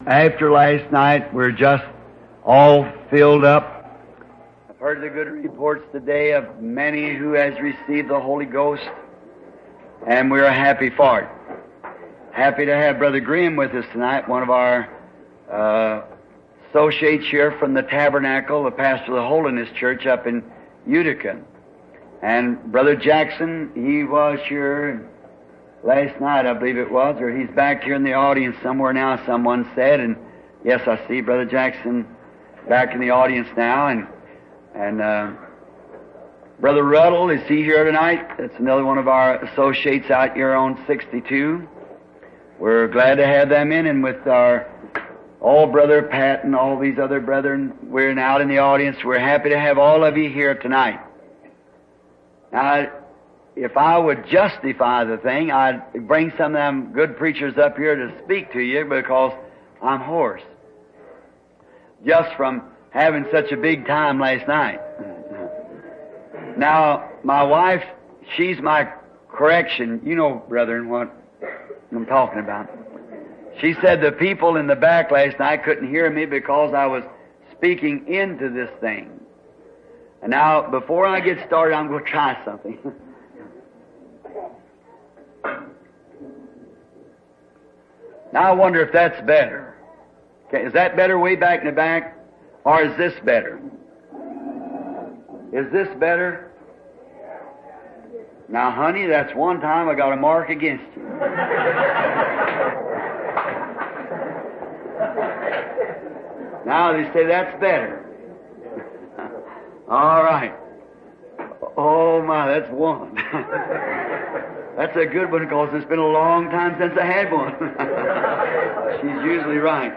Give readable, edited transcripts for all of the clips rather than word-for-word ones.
After last night, we're just all filled up. I've heard the good reports today of many who has received the Holy Ghost, and we're happy for it. Happy to have Brother Graham with us tonight, one of our associates here from the Tabernacle, the pastor of the Holiness Church up in Utica. And Brother Jackson, he was here last night, I believe it was, or he's back here in the audience somewhere now, someone said. And yes, I see Brother Jackson back in the audience now. And Brother Ruddle, is he here tonight? That's another one of our associates out here on 62. We're glad to have them in, and with our Brother Pat and all these other brethren, we're out in the audience. We're happy to have all of you here tonight. Now, if I would justify the thing, I'd bring some of them good preachers up here to speak to you because I'm hoarse. Just from having such a big time last night. Now, my wife, she's my correction. You know, brethren, what I'm talking about. She said the people in the back last night couldn't hear me because I was speaking into this thing. And now, before I get started, I'm going to try something. Now I wonder if that's better. Okay, is that better way back in the back? Or is this better? Is this better? Now, honey, that's one time I got a mark against you. Now they say that's better. All right. Oh my, that's one. That's a good one because it's been a long time since I had one. She's usually right.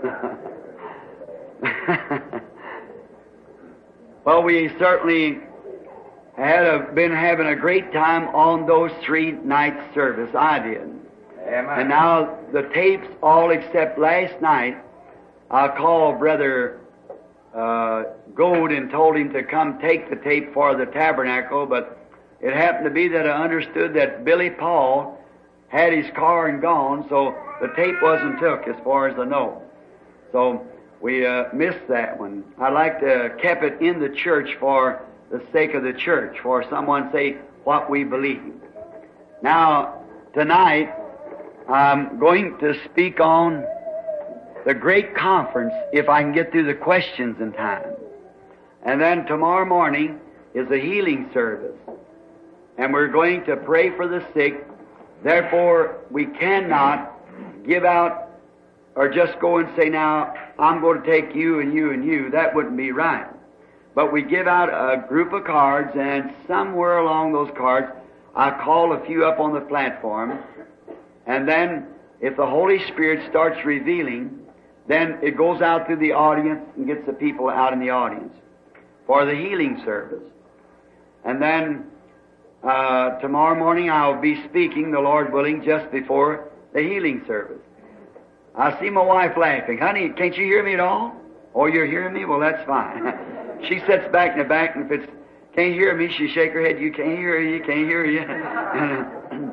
Well, we certainly been having a great time on those 3 nights service. I did. Amen. And now the tapes, all except last night, I called Brother Gold and told him to come take the tape for the Tabernacle, but it happened to be that I understood that Billy Paul had his car and gone, so the tape wasn't took as far as I know. So we missed that one. I'd like to keep it in the church for the sake of the church, for someone say what we believe. Now, tonight, I'm going to speak on the great conference, if I can get through the questions in time. And then tomorrow morning is a healing service. And we're going to pray for the sick. Therefore, we cannot give out or just go and say, now, I'm going to take you and you and you. That wouldn't be right. But we give out a group of cards, and somewhere along those cards, I call a few up on the platform. And then, if the Holy Spirit starts revealing, then it goes out through the audience and gets the people out in the audience for the healing service. And then tomorrow morning I'll be speaking, the Lord willing, just before the healing service. I see my wife laughing. Honey, can't you hear me at all? Oh, you're hearing me? Well, that's fine. She sits back in the back, and if it's can't hear me, she shake her head. You can't hear you, can't hear you.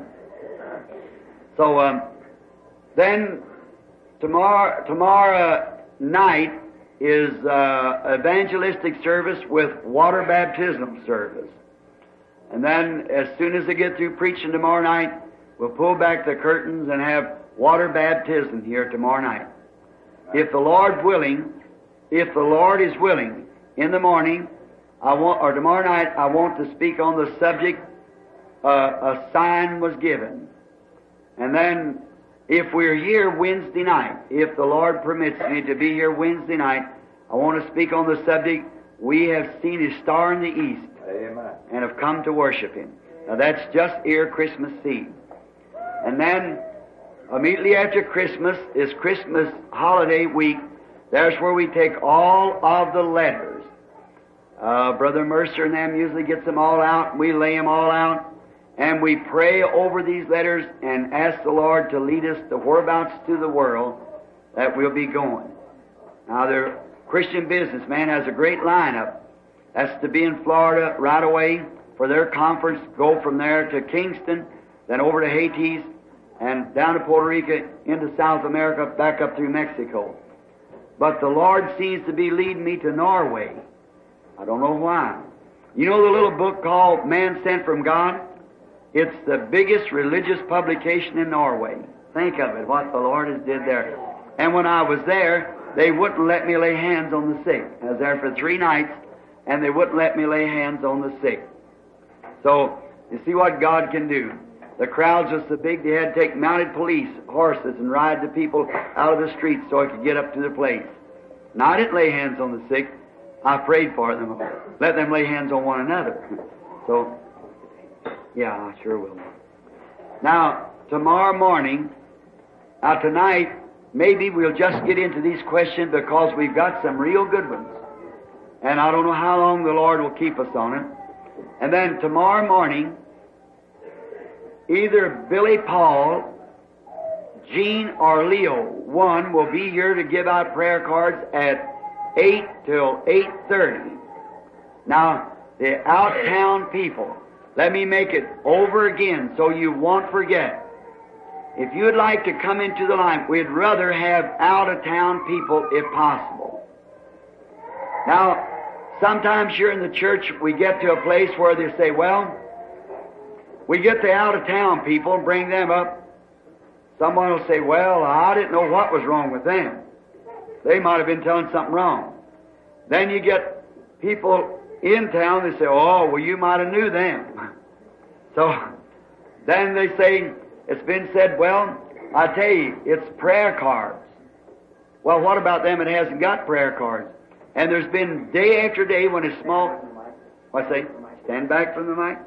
So then tomorrow night is evangelistic service with water baptism service. And then as soon as I get through preaching tomorrow night, we'll pull back the curtains and have water baptism here tomorrow night. If the Lord willing, if the Lord is willing, in the morning, tomorrow night, I want to speak on the subject, a sign was given. And then if we're here Wednesday night, if the Lord permits me to be here Wednesday night, I want to speak on the subject, we have seen His star in the east. Amen. And have come to worship Him. Now that's just ere Christmas Eve. And then immediately after Christmas is Christmas holiday week. There's where we take all of the letters. Brother Mercer and them usually gets them all out. We lay them all out. And we pray over these letters and ask the Lord to lead us to whereabouts to the world that we'll be going. Now, the Christian Businessman has a great lineup. That's to be in Florida right away for their conference, go from there to Kingston, then over to Haiti, and down to Puerto Rico, into South America, back up through Mexico. But the Lord seems to be leading me to Norway. I don't know why. You know the little book called Man Sent from God? It's the biggest religious publication in Norway. Think of it, what the Lord has did there. And when I was there, they wouldn't let me lay hands on the sick. I was there for 3 nights, and they wouldn't let me lay hands on the sick. So, you see what God can do. The crowds were so big, they had to take mounted police, horses, and ride the people out of the streets so I could get up to the place. Now, I didn't lay hands on the sick. I prayed for them. Let them lay hands on one another. So, yeah, I sure will. Now, tomorrow morning, tonight, maybe we'll just get into these questions because we've got some real good ones. And I don't know how long the Lord will keep us on it. And then tomorrow morning, either Billy Paul, Gene, or Leo, one will be here to give out prayer cards at 8 till 8:30. Now, the out-of-town people, let me make it over again so you won't forget. If you'd like to come into the line, we'd rather have out-of-town people if possible. Now, sometimes here in the church we get to a place where they say, well, we get the out-of-town people and bring them up. Someone will say, well, I didn't know what was wrong with them. They might have been telling something wrong. Then you get people in town, they say, oh, well, you might have knew them. So then they say, it's been said, well, I tell you, it's prayer cards. Well, what about them that hasn't got prayer cards? And there's been day after day when it's small. What's that? Stand back from the mic.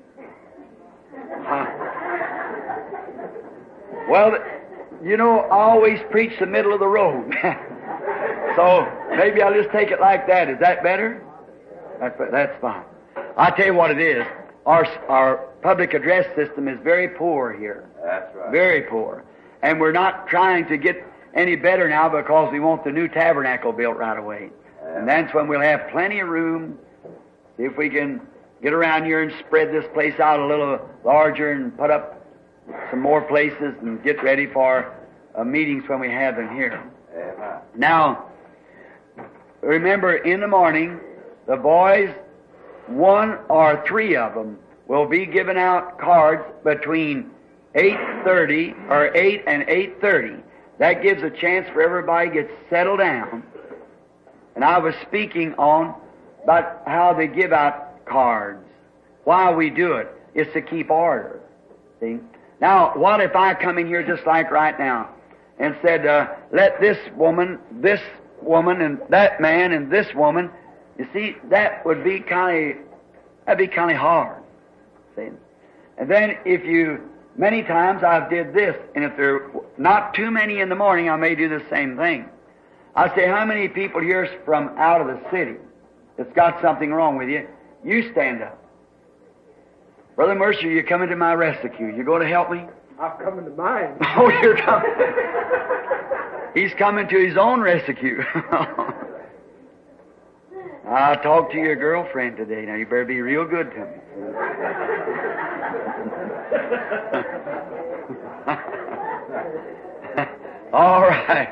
Well, you know, I always preach the middle of the road. So maybe I'll just take it like that. Is that better? That's fine. I'll tell you what it is. Our public address system is very poor here. That's right. Very poor. And we're not trying to get any better now because we want the new tabernacle built right away. And that's when we'll have plenty of room. See if we can get around here and spread this place out a little larger and put up some more places and get ready for meetings when we have them here. Amen. Now, remember, in the morning, the boys, 1 or 3 of them, will be giving out cards between 8:30 or 8 and 8:30. That gives a chance for everybody to get settled down. And I was speaking on about how they give out cards. Why we do it is to keep order. See? Now, what if I come in here just like right now and said, let this woman, and that man, and this woman, you see, that would be kind of hard. See? And then if you, many times I've did this, and if there are not too many in the morning, I may do the same thing. I say, how many people here from out of the city that's got something wrong with you? You stand up. Brother Mercer, you're coming to my rescue. You going to help me? I'm coming to mine. Oh, you're coming. He's coming to his own rescue. I'll talk to your girlfriend today. Now, you better be real good to me. All right.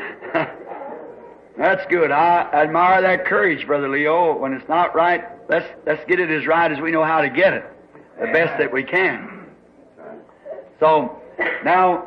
That's good. I admire that courage, Brother Leo. When it's not right, let's get it as right as we know how to get it, the best that we can. So, now,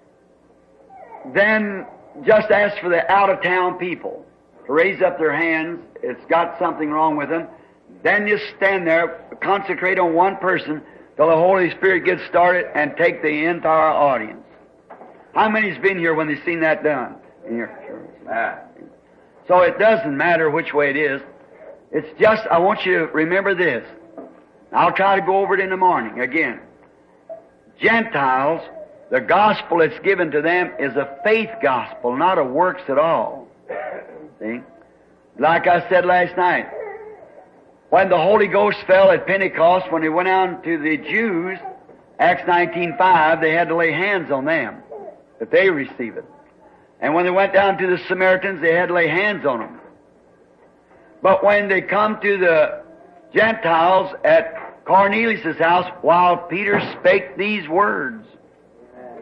then just ask for the out-of-town people to raise up their hands. It's got something wrong with them. Then just stand there, concentrate on one person till the Holy Spirit gets started and take the entire audience. How many's been here when they've seen that done in your church? So it doesn't matter which way it is. It's just, I want you to remember this. I'll try to go over it in the morning again. Gentiles, the gospel that's given to them is a faith gospel, not a works at all. See? Like I said last night, when the Holy Ghost fell at Pentecost, when they went out to the Jews, Acts 19:5, they had to lay hands on them, that they receive it. And when they went down to the Samaritans, they had to lay hands on them. But when they come to the Gentiles at Cornelius' house, while Peter spake these words,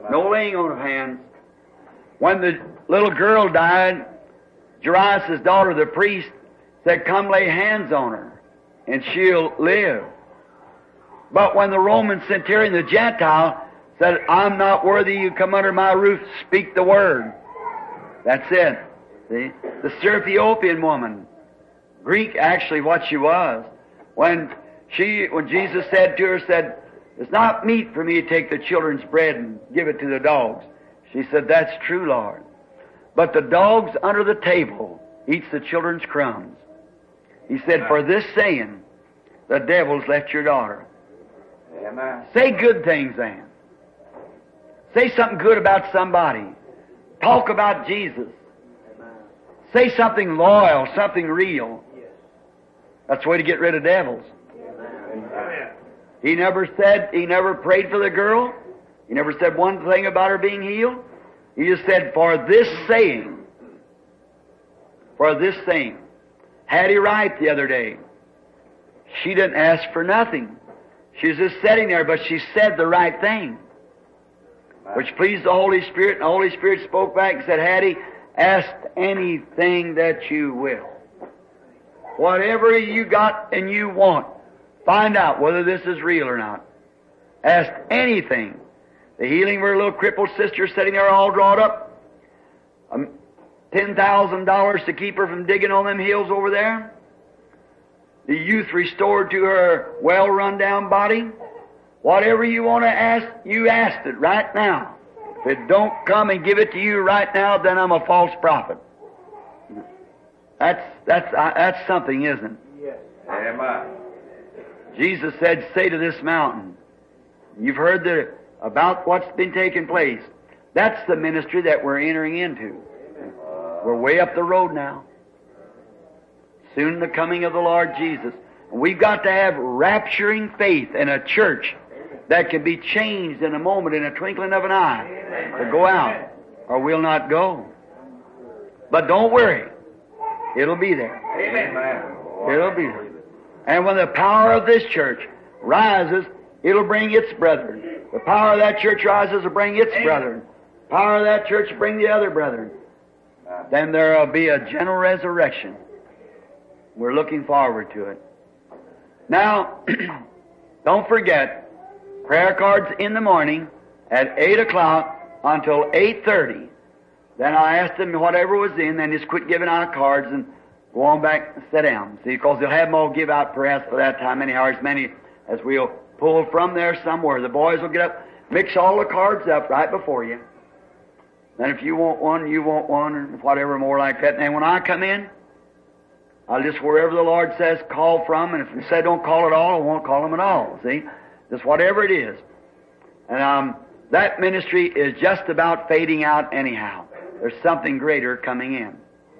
No laying on of hands. When the little girl died, Jairus' daughter, the priest, said, "Come lay hands on her, and she'll live." But when the Roman centurion, the Gentile, said, "I'm not worthy you come under my roof, speak the word." That's it. See? The Ethiopian woman, Greek actually what she was, when Jesus said to her, "It's not meet for me to take the children's bread and give it to the dogs." She said, "That's true, Lord. But the dogs under the table eats the children's crumbs." He said, "For this saying, the devil's left your daughter." Amen. Say good things then. Say something good about somebody. Talk about Jesus. Say something loyal, something real. That's the way to get rid of devils. Amen. He never prayed for the girl. He never said one thing about her being healed. He just said, "For this saying." For this saying. Hattie Wright the other day, she didn't ask for nothing. She was just sitting there, but she said the right thing, which pleased the Holy Spirit, and the Holy Spirit spoke back and said, "Hattie, ask anything that you will. Whatever you got and you want, find out whether this is real or not. Ask anything." The healing of her little crippled sister sitting there all drawn up, $10,000 to keep her from digging on them hills over there. The youth restored to her well run down body. Whatever you want to ask, you asked it right now. If it don't come and give it to you right now, then I'm a false prophet. That's something, isn't it? Yes. Amen. Jesus said, "Say to this mountain." You've heard about what's been taking place. That's the ministry that we're entering into. We're way up the road now. Soon the coming of the Lord Jesus. We've got to have rapturing faith in a church that can be changed in a moment, in a twinkling of an eye, to go out, or we'll not go. But don't worry. It'll be there. Amen. It'll be there. And when the power of this church rises, it'll bring its brethren. The power of that church rises will bring its brethren. The power of that church will bring the other brethren. Then there will be a general resurrection. We're looking forward to it. Now, don't forget, prayer cards in the morning at 8 o'clock until 8:30. Then I asked them whatever was in, then just quit giving out cards and go on back and sit down. See, because they'll have them all give out perhaps for that time, anyhow, as many as we'll pull from there somewhere. The boys will get up, mix all the cards up right before you. Then if you want one, you want one, or whatever more like that. And then when I come in, I'll just, wherever the Lord says, call from, and if He said don't call at all, I won't call them at all, see? Just whatever it is. And that ministry is just about fading out anyhow. There's something greater coming in.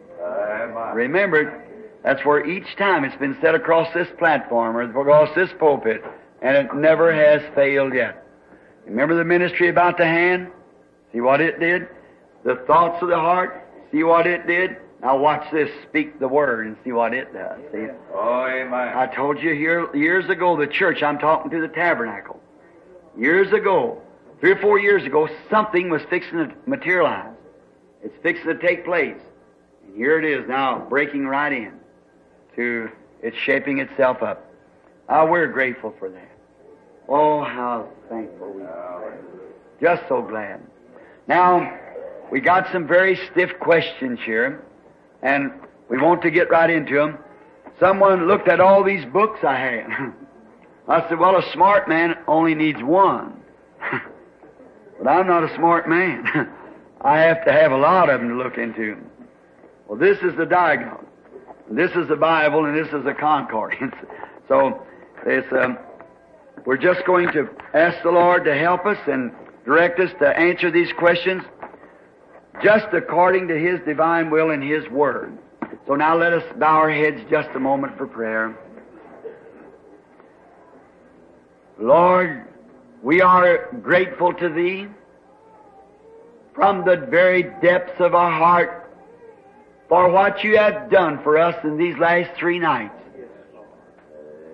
Remember, that's where each time it's been set across this platform or across this pulpit, and it never has failed yet. Remember the ministry about the hand? See what it did? The thoughts of the heart? See what it did? Now watch this, speak the word and see what it does. See? Oh, amen. I told you here years ago, the church, I'm talking to the tabernacle. Years ago, 3 or 4 years ago, something was fixing to materialize. It's fixing to take place. And here it is now, breaking right in to it's shaping itself up. We're grateful for that. Oh, how thankful we are. Just so glad. Now, we got some very stiff questions here, and we want to get right into them. Someone looked at all these books I had. I said, well, a smart man only needs one. But I'm not a smart man. I have to have a lot of them to look into. Well, this is the Diagon. This is the Bible, and this is the Concordance. So, we're just going to ask the Lord to help us and direct us to answer these questions just according to His divine will and His Word. So now let us bow our heads just a moment for prayer. Lord, we are grateful to Thee from the very depths of our heart for what You have done for us in these last 3 nights.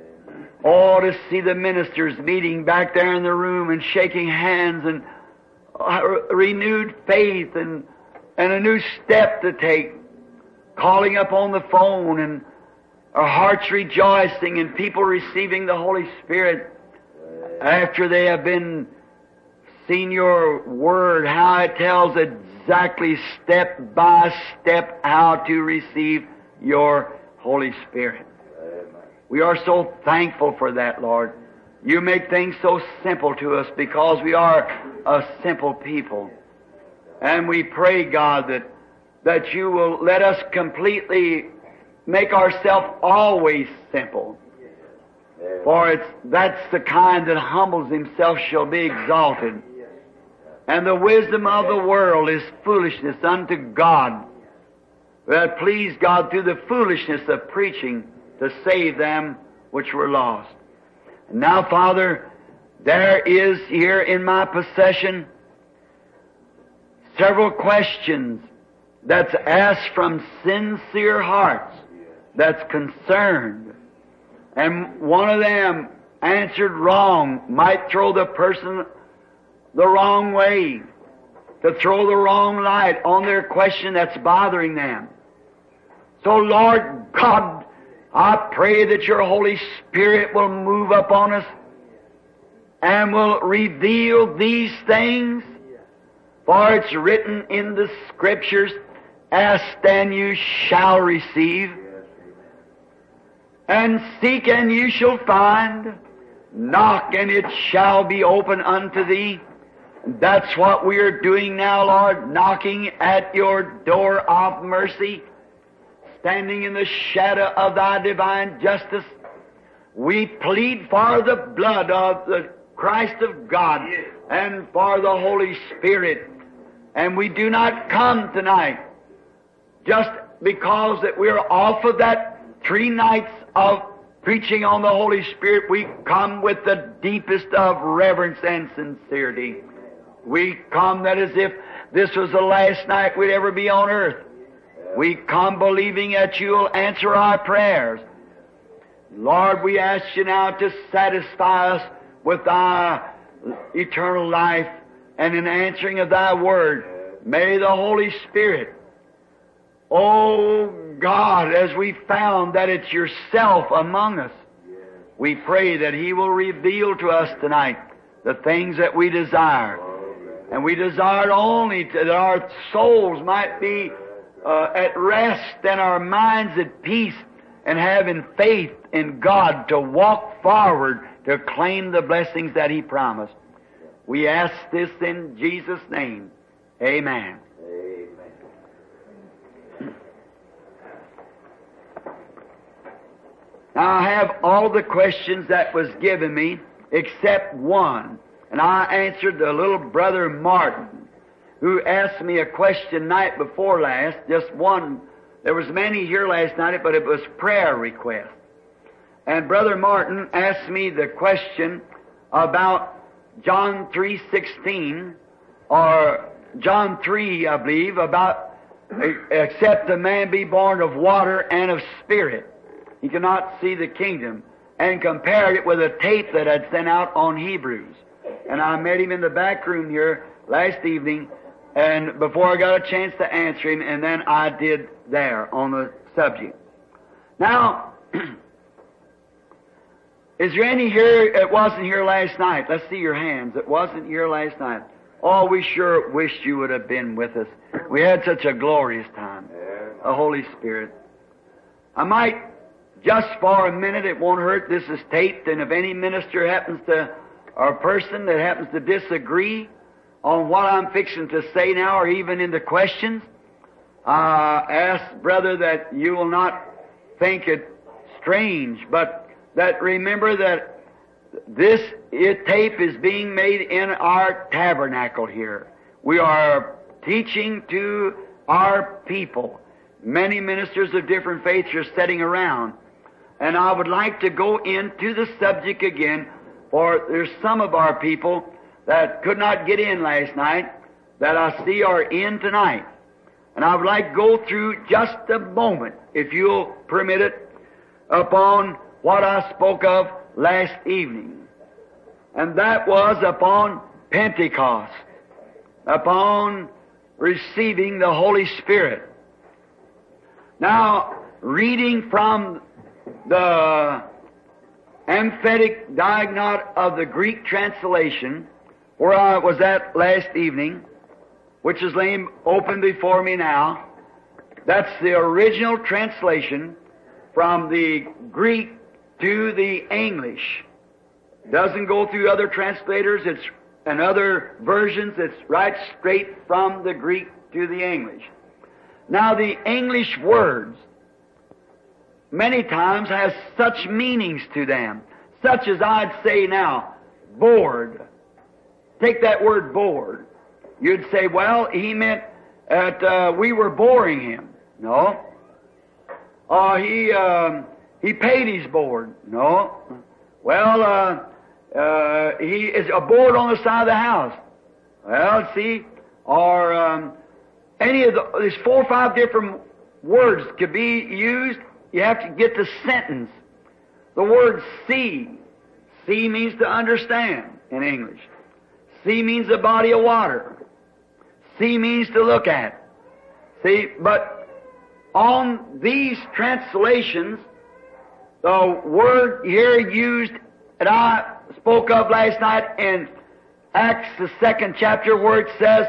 Oh, to see the ministers meeting back there in the room and shaking hands, and renewed faith and a new step to take, calling up on the phone and our hearts rejoicing and people receiving the Holy Spirit after they have been seen your Word, how it tells exactly step by step how to receive your Holy Spirit. We are so thankful for that, Lord. You make things so simple to us because we are a simple people. And we pray, God, that you will let us completely make ourselves always simple. For that's the kind that humbles himself shall be exalted. And the wisdom of the world is foolishness unto God, that please God through the foolishness of preaching to save them which were lost. And now, Father, there is here in my possession several questions that's asked from sincere hearts that's concerned. And one of them answered wrong might throw the person the wrong way, to throw the wrong light on their question that's bothering them. So, Lord God, I pray that your Holy Spirit will move upon us and will reveal these things, for it's written in the Scriptures, ask and you shall receive, and seek and you shall find, knock and it shall be open unto thee. That's what we are doing now, Lord, knocking at your door of mercy, standing in the shadow of thy divine justice. We plead for the blood of the Christ of God and for the Holy Spirit. And we do not come tonight just because that we're off of that 3 nights of preaching on the Holy Spirit. We come with the deepest of reverence and sincerity. We come that as if this was the last night we'd ever be on earth. We come believing that you'll answer our prayers. Lord, we ask you now to satisfy us with thy eternal life, and in answering of thy word, may the Holy Spirit, oh God, as we found that it's yourself among us, we pray that he will reveal to us tonight the things that we desire. And we desire only that our souls might be at rest and our minds at peace and having faith in God to walk forward to claim the blessings that he promised. We ask this in Jesus' name. Amen. Now I have all the questions that was given me except one. And I answered the little brother Martin, who asked me a question night before last, just one. There was many here last night, but it was prayer request. And Brother Martin asked me the question about John 3:16, or John 3, I believe, about except a man be born of water and of spirit, he cannot see the kingdom, and compared it with a tape that I'd sent out on Hebrews. And I met him in the back room here last evening, and before I got a chance to answer him, and then I did there on the subject. Now, is there any here that wasn't here last night? Let's see your hands. That wasn't here last night. Oh, we sure wished you would have been with us. We had such a glorious time. The Holy Spirit. I might, just for a minute, it won't hurt, this is taped, and if any minister happens to, or a person that happens to disagree on what I'm fixing to say now, or even in the questions, ask, brother, that you will not think it strange, but that remember that this tape is being made in our tabernacle here. We are teaching to our people. Many ministers of different faiths are sitting around. And I would like to go into the subject again, for there's some of our people that could not get in last night that I see are in tonight. And I would like to go through just a moment, if you'll permit it, upon what I spoke of last evening. And that was upon Pentecost. upon receiving the Holy Spirit. Now, reading from the emphatic diagnot of the Greek translation, where I was at last evening, which is laying open before me now, that's the original translation from the Greek to the English. Doesn't go through other translators, it's and other versions, it's right straight from the Greek to the English. Now the English words many times has such meanings to them, such as I'd say now, bored. Take that word bored. You'd say, well, he meant that we were boring him. No. He paid his board. No. Well, he is a board on the side of the house. Well, see, or any of there's 4 or 5 different words could be used. You have to get the sentence. The word see. See means to understand in English. See means a body of water. See means to look at. See, but on these translations, the word here used that I spoke of last night in Acts, the 2nd chapter, where it says,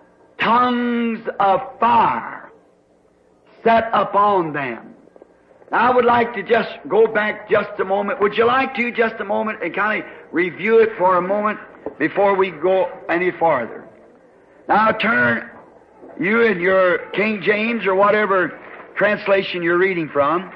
tongues of fire set upon them. Now, I would like to just go back just a moment. Would you like to just a moment and kind of review it for a moment before we go any farther? Now turn you in your King James or whatever translation you're reading from,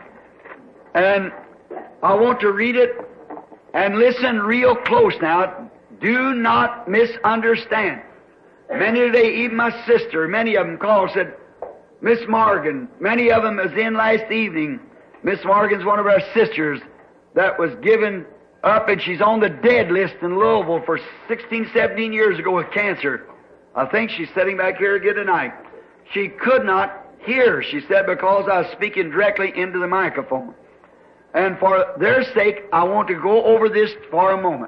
and I want to read it and listen real close now. Do not misunderstand. Many today, even my sister, many of them called, said, Miss Morgan, many of them was in last evening. Miss Morgan's one of our sisters that was given up, and she's on the dead list in Louisville for 16, 17 years ago with cancer. I think she's sitting back here again tonight. She could not hear, she said, because I was speaking directly into the microphone. And for their sake, I want to go over this for a moment.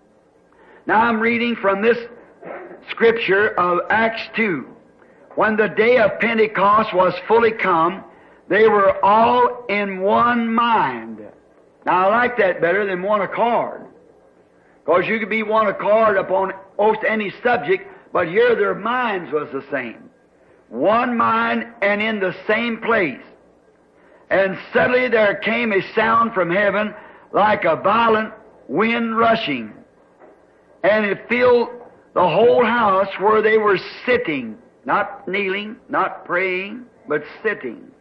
Now I'm reading from this scripture of Acts 2. When the day of Pentecost was fully come, they were all in one mind. Now I like that better than one accord. Because you could be one accord upon most any subject, but here their minds was the same. One mind and in the same place. And suddenly there came a sound from heaven like a violent wind rushing. And it filled the whole house where they were sitting. Not kneeling, not praying, but sitting.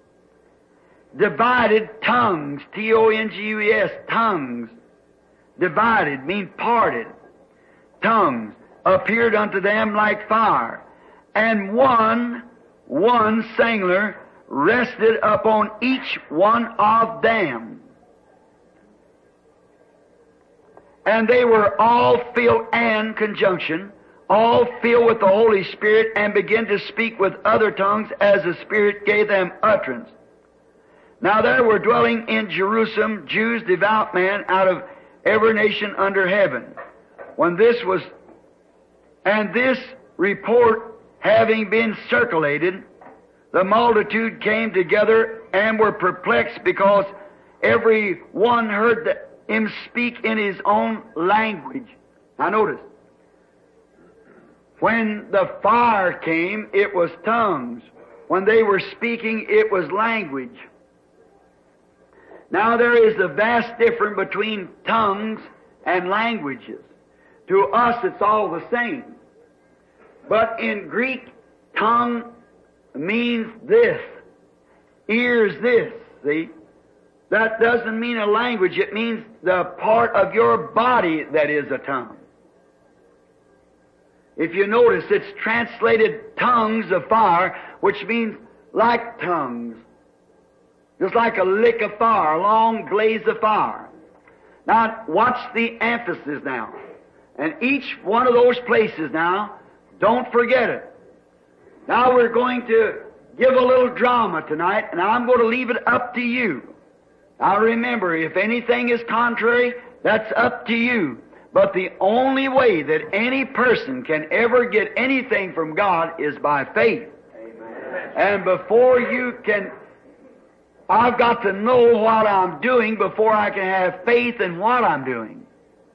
Divided tongues, T-O-N-G-U-E-S, tongues. Divided, mean parted. Tongues appeared unto them like fire. And one singular rested upon each one of them. And they were all filled, and conjunction, all filled with the Holy Spirit, and began to speak with other tongues as the Spirit gave them utterance. Now there were dwelling in Jerusalem Jews, devout men, out of every nation under heaven. When this report having been circulated, the multitude came together and were perplexed, because every one heard him speak in his own language. Now notice, when the fire came, it was tongues. When they were speaking, it was language. Now there is a vast difference between tongues and languages. To us, it's all the same. But in Greek, tongue means this. Ears this. See? That doesn't mean a language. It means the part of your body that is a tongue. If you notice, it's translated tongues of fire, which means like tongues. Just like a lick of fire, a long blaze of fire. Now, watch the emphasis now. And each one of those places now, don't forget it. Now we're going to give a little drama tonight, and I'm going to leave it up to you. Now remember, if anything is contrary, that's up to you. But the only way that any person can ever get anything from God is by faith. Amen. And before you can, I've got to know what I'm doing before I can have faith in what I'm doing.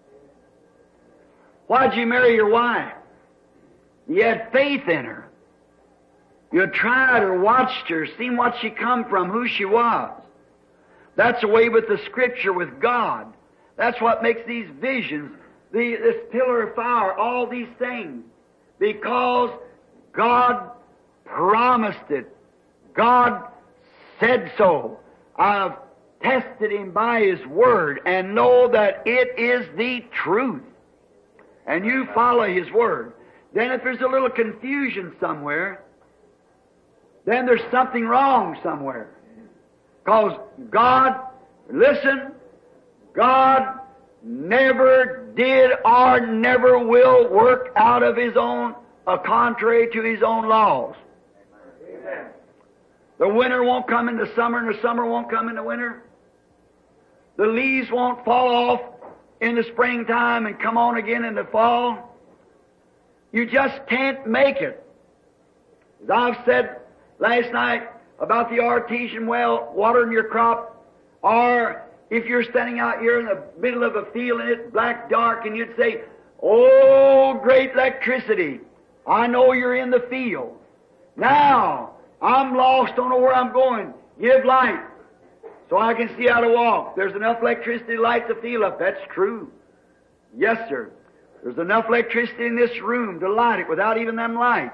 Why'd you marry your wife? You had faith in her. You tried her, watched her, seen what she come from, who she was. That's the way with the Scripture, with God. That's what makes these visions, this pillar of fire, all these things. Because God promised it. God said so. I've tested Him by His Word and know that it is the truth. And you follow His Word. Then if there's a little confusion somewhere, then there's something wrong somewhere. Because God, listen, God never did or never will work out of His own, contrary to His own laws. Amen. The winter won't come in the summer, and the summer won't come in the winter. The leaves won't fall off in the springtime and come on again in the fall. You just can't make it. As I've said last night about the artesian well watering your crop, or if you're standing out here in the middle of a field and it's black dark and you'd say, "Oh, great electricity, I know you're in the field. Now, I'm lost, don't know where I'm going. Give light so I can see how to walk." There's enough electricity to light the field up. That's true. Yes, sir. There's enough electricity in this room to light it without even them lights.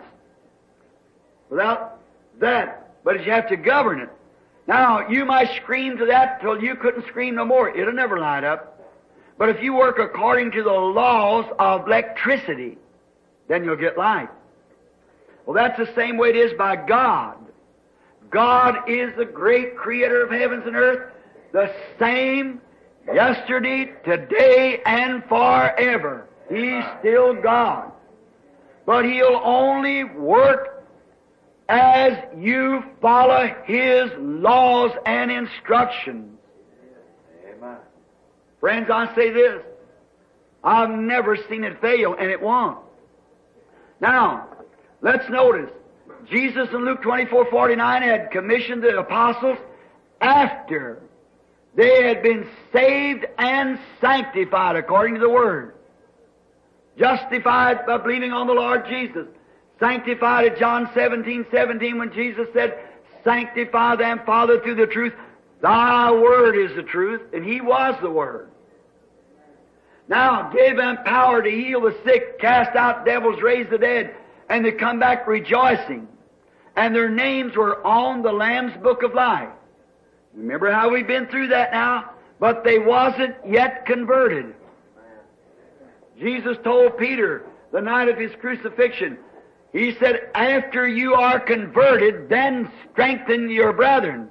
Without that. But you have to govern it. Now, you might scream to that till you couldn't scream no more. It'll never light up. But if you work according to the laws of electricity, then you'll get light. Well, that's the same way it is by God. God is the great creator of heavens and earth, the same yesterday, today, and forever. He's still God. But He'll only work as you follow His laws and instructions. Amen. Friends, I say this. I've never seen it fail, and it won't. Now, let's notice. Jesus in Luke 24:49 had commissioned the apostles after they had been saved and sanctified according to the Word. Justified by believing on the Lord Jesus. Sanctified at John 17:17 when Jesus said, "Sanctify them, Father, through the truth. Thy Word is the truth." And He was the Word. Now, gave them power to heal the sick, cast out devils, raise the dead, and they come back rejoicing. And their names were on the Lamb's Book of Life. Remember how we've been through that now? But they wasn't yet converted. Jesus told Peter the night of His crucifixion, He said, "After you are converted, then strengthen your brethren."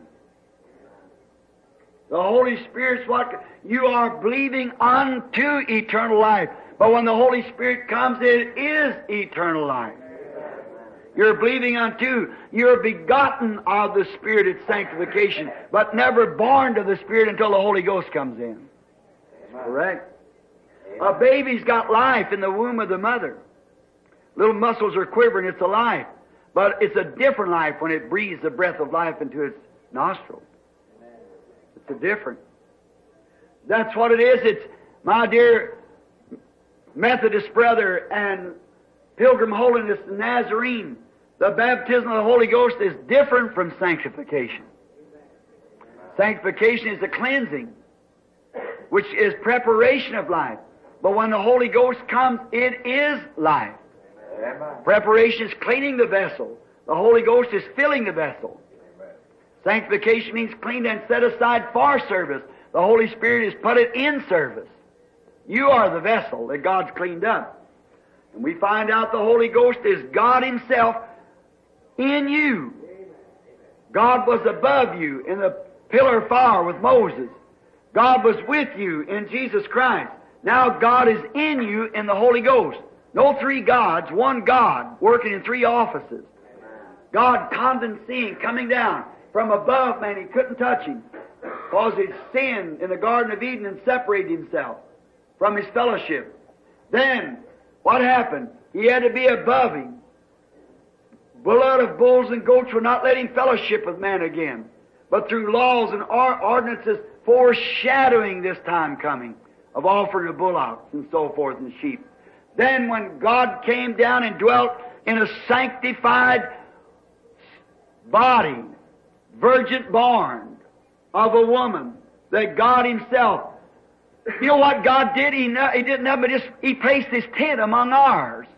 The Holy Spirit's what you are believing unto eternal life. But when the Holy Spirit comes, it is eternal life. You're believing unto, you're begotten of the Spirit at sanctification, but never born to the Spirit until the Holy Ghost comes in. That's correct. A baby's got life in the womb of the mother. Little muscles are quivering, it's a life. But it's a different life when it breathes the breath of life into its nostrils. It's a different. That's what it is. It's, my dear Methodist brother and Pilgrim Holiness and Nazarene, the baptism of the Holy Ghost is different from sanctification. Sanctification is the cleansing, which is preparation of life. But when the Holy Ghost comes, it is life. Amen. Preparation is cleaning the vessel. The Holy Ghost is filling the vessel. Amen. Sanctification means cleaned and set aside for service. The Holy Spirit has put it in service. You are the vessel that God's cleaned up. And we find out the Holy Ghost is God Himself in you. God was above you in the pillar of fire with Moses. God was with you in Jesus Christ. Now God is in you in the Holy Ghost. No three gods, one God working in three offices. God condescending, coming down from above man. He couldn't touch Him because He sinned in the Garden of Eden and separated Himself from His fellowship. Then, what happened? He had to be above him. Blood of bulls and goats would not let him fellowship with man again, but through laws and ordinances foreshadowing this time coming of offering of bullocks and so forth and sheep. Then when God came down and dwelt in a sanctified body, virgin born of a woman, that God Himself, you know what God did? He did nothing but He placed His tent among ours.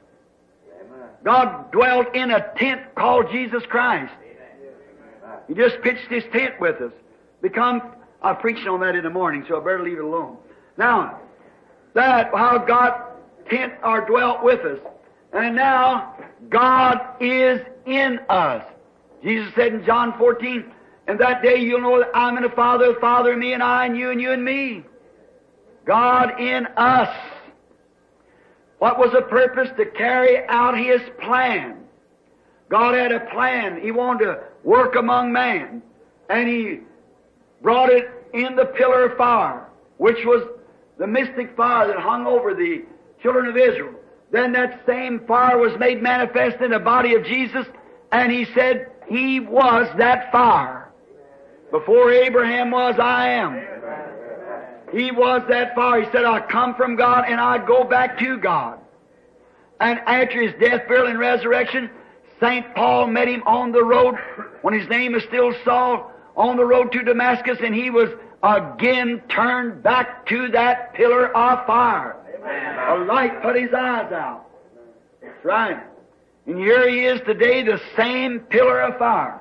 God dwelt in a tent called Jesus Christ. He just pitched His tent with us. I'm preaching on that in the morning, so I better leave it alone. Now, that how God tent or dwelt with us. And now, God is in us. Jesus said in John 14, "And that day you'll know that I'm in the Father, the Father in me, and I in you, and you in me." God in us. What was the purpose? To carry out His plan. God had a plan. He wanted to work among man. And He brought it in the pillar of fire, which was the mystic fire that hung over the children of Israel. Then that same fire was made manifest in the body of Jesus, and He said He was that fire. Before Abraham was, I am. He was that fire. He said, I come from God and I go back to God. And after His death, burial, and resurrection, St. Paul met Him on the road, when his name is still Saul, on the road to Damascus, and he was again turned back to that pillar of fire. Amen. A light put his eyes out. That's right. And here he is today, the same pillar of fire.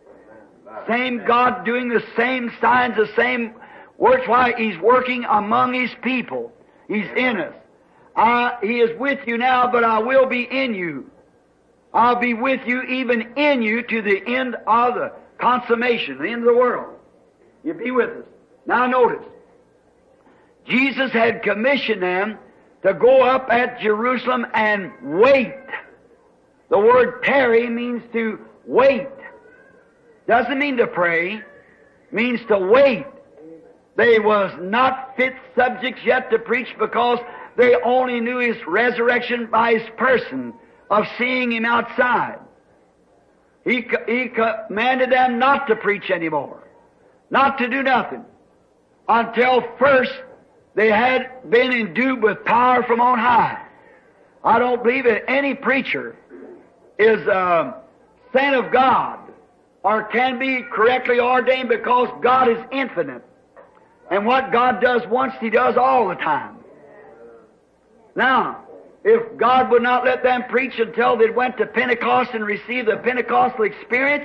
Same God doing the same signs, the same works. Why? He's working among His people. He's in us. He is with you now, but I will be in you. I'll be with you, even in you, to the end of the consummation, the end of the world. You'll be with us. Now notice, Jesus had commissioned them to go up at Jerusalem and wait. The word tarry means to wait. Doesn't mean to pray. Means to wait. They was not fit subjects yet to preach, because they only knew His resurrection by His person, of seeing Him outside. He commanded them not to preach anymore, not to do nothing, until first they had been endued with power from on high. I don't believe that any preacher is sent of God or can be correctly ordained, because God is infinite. And what God does once, He does all the time. Now, if God would not let them preach until they went to Pentecost and received the Pentecostal experience,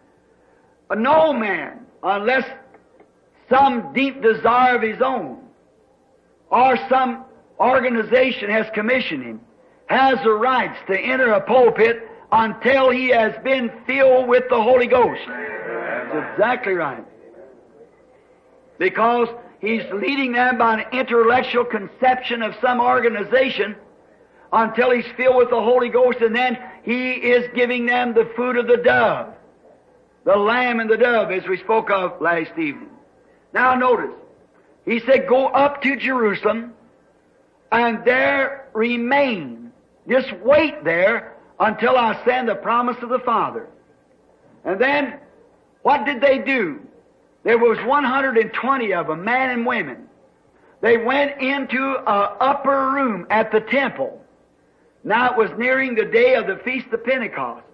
no man, unless some deep desire of his own or some organization has commissioned him, has the rights to enter a pulpit until he has been filled with the Holy Ghost. That's exactly right. Because he's leading them by an intellectual conception of some organization until he's filled with the Holy Ghost, and then he is giving them the food of the dove, the lamb and the dove, as we spoke of last evening. Now notice, he said, go up to Jerusalem and there remain. Just wait there until I send the promise of the Father. And then, what did they do? There was 120 of them, men and women. They went into an upper room at the temple. Now it was nearing the day of the Feast of Pentecost.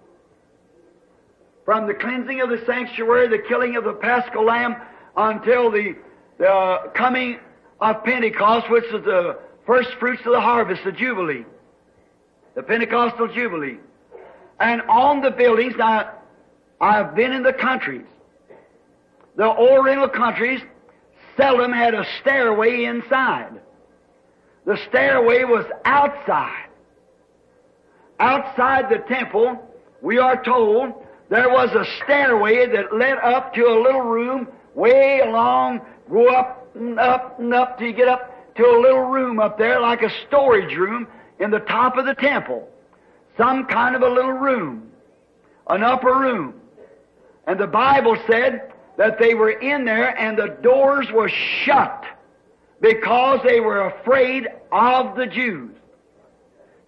From the cleansing of the sanctuary, the killing of the Paschal Lamb, until the coming of Pentecost, which is the first fruits of the harvest, the Jubilee, the Pentecostal Jubilee. And on the buildings, now I've been in the countries. The Oriental countries seldom had a stairway inside. The stairway was outside. Outside the temple, we are told, there was a stairway that led up to a little room way along, go up and up and up till you get up to a little room up there, like a storage room in the top of the temple. Some kind of a little room, an upper room. And the Bible said that they were in there and the doors were shut because they were afraid of the Jews.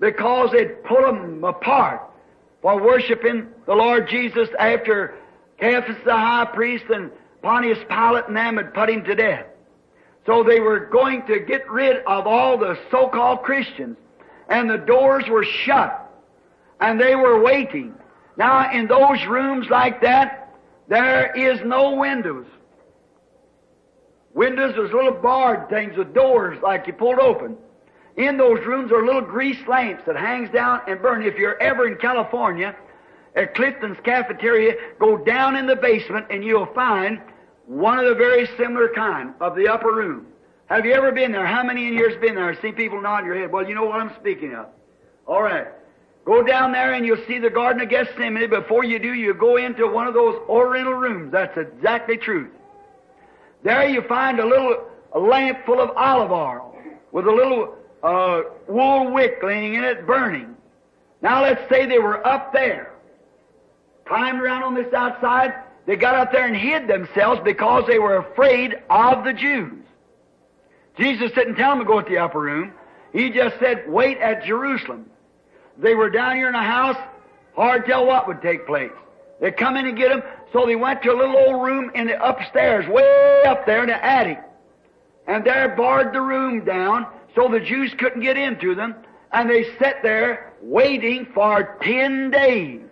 because they'd pull them apart for worshiping the Lord Jesus after Caiaphas the high priest and Pontius Pilate and them had put him to death. So they were going to get rid of all the so-called Christians, and the doors were shut, and they were waiting. Now, in those rooms like that, there is no windows. Windows was little barred things with doors like you pulled open. In those rooms are little grease lamps that hangs down and burn. If you're ever in California, at Clifton's Cafeteria, go down in the basement and you'll find one of the very similar kind of the upper room. Have you ever been there? How many in years been there? I see people nodding your head. Well, you know what I'm speaking of. All right. Go down there and you'll see the Garden of Gethsemane. Before you do, you go into one of those oriental rooms. That's exactly truth. There you find a lamp full of olive oil with a little wool wick laying in it burning. Now let's say they were up there, climbed around on this outside. They got up there and hid themselves because they were afraid of the Jews. Jesus didn't tell them to go to the upper room. He just said, wait at Jerusalem. They were down here in a house, hard to tell what would take place. They'd come in and get them, so they went to a little old room in the upstairs, way up there in the attic. And there barred the room down, so the Jews couldn't get into them, and they sat there waiting for 10 days.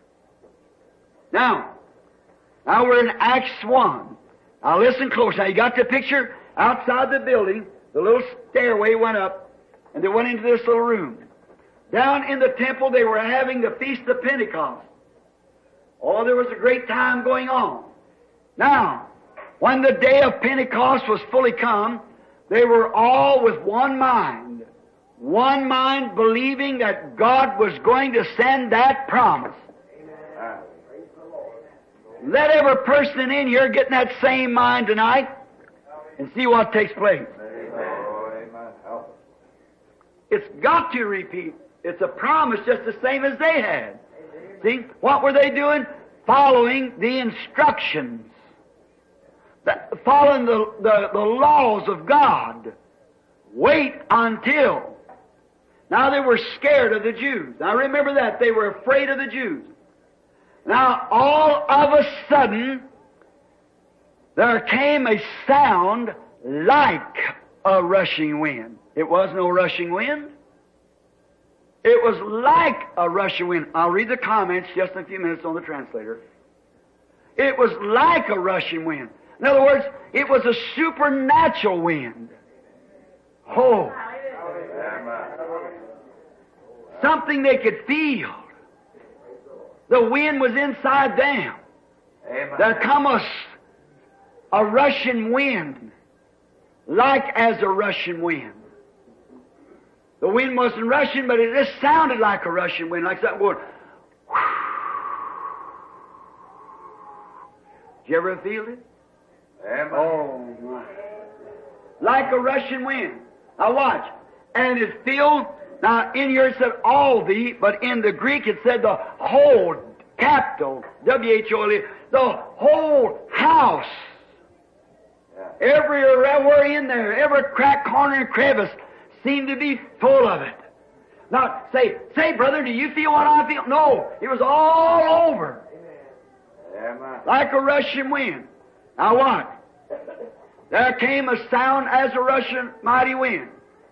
Now we're in Acts 1. Now listen close. Now you got the picture? Outside the building, the little stairway went up, and they went into this little room. Down in the temple, they were having the Feast of Pentecost. Oh, there was a great time going on. Now, when the day of Pentecost was fully come, they were all with one mind believing that God was going to send that promise. Amen. Let every person in here get in that same mind tonight and see what takes place. Amen. It's got to repeat. It's a promise just the same as they had. See, what were they doing? Following the instructions. Following the laws of God. Wait until. Now they were scared of the Jews. Now remember that. They were afraid of the Jews. Now all of a sudden, there came a sound like a rushing wind. It was no rushing wind. It was like a rushing wind. I'll read the comments just in a few minutes on the translator. It was like a rushing wind. In other words, it was a supernatural wind. Oh. Something they could feel. The wind was inside them. There come a rushing wind, like as a rushing wind. The wind wasn't rushing, but it just sounded like a rushing wind, like something going. Did you ever feel it? Amen. Oh my! Like a rushing wind. Now watch, and it filled. Now in here it said all the, but in the Greek it said the whole, capital WHOLE, the whole house. Yeah. Everywhere in there, every crack, corner, and crevice seemed to be full of it. Now, say, brother, do you feel what I feel? No, it was all over. Amen. Like a rushing wind. Now what? There came a sound as a rushing mighty wind.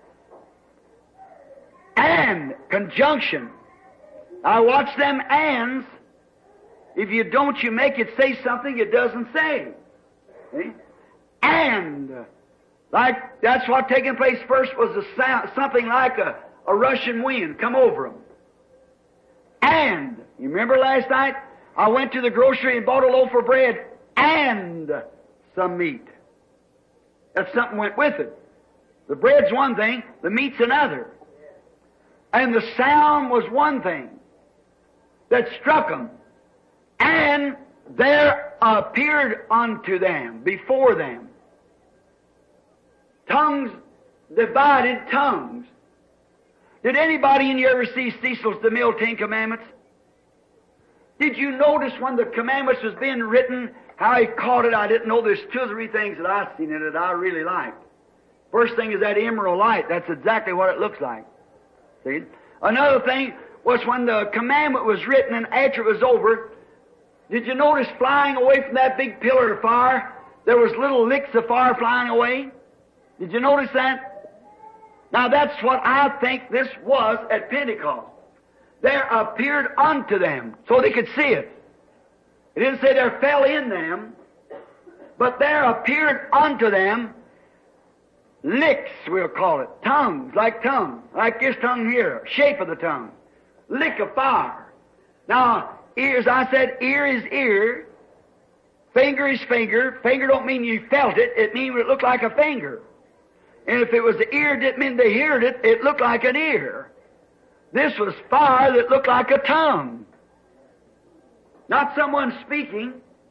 And, conjunction. Now watch them ands. If you don't, you make it say something it doesn't say. See? And, like, that's what taking place first was a sound, something like a rushing wind come over them. And, you remember last night, I went to the grocery and bought a loaf of bread and some meat. That something went with it. The bread's one thing, the meat's another. And the sound was one thing that struck them. And there appeared unto them, before them, tongues, divided tongues. Did anybody in you ever see Cecil's The Mill 10 Commandments? Did you notice when the commandments was being written, how he caught it? I didn't know. There's 2 or 3 things that I've seen in it that I really liked. First thing is that emerald light. That's exactly what it looks like. See? Another thing was when the commandment was written and after it was over, did you notice flying away from that big pillar of fire, there was little licks of fire flying away? Did you notice that? Now that's what I think this was at Pentecost. There appeared unto them, so they could see it. It didn't say there fell in them, but there appeared unto them licks, we'll call it, tongues, like this tongue here, shape of the tongue, lick of fire. Now, ears, I said, ear is ear, finger is finger. Finger don't mean you felt it, it means it looked like a finger. And if it was the ear, it didn't mean they heard it, it looked like an ear. This was fire that looked like a tongue. Not someone speaking,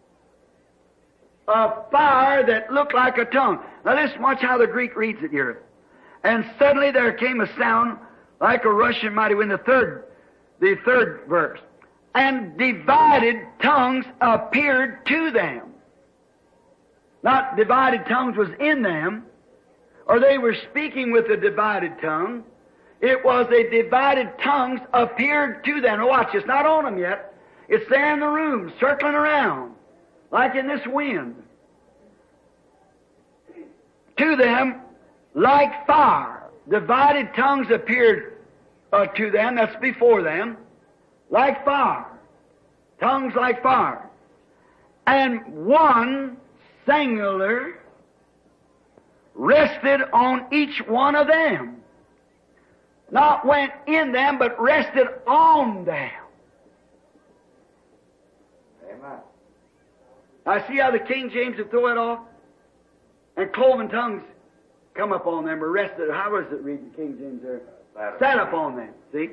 a fire that looked like a tongue. Now listen, watch how the Greek reads it here. And suddenly there came a sound like a rushing mighty wind, the third verse. And divided tongues appeared to them. Not divided tongues was in them, or they were speaking with a divided tongue. It was a divided tongues appeared to them. Now watch, it's not on them yet. It's there in the room, circling around, like in this wind. To them, like fire. Divided tongues appeared to them, that's before them, like fire. Tongues like fire. And one singular rested on each one of them. Not went in them, but rested on them. Amen. I see how the King James would throw it off, and cloven tongues come up on them, or rested. How was it reading King James there? Sat up on them, see?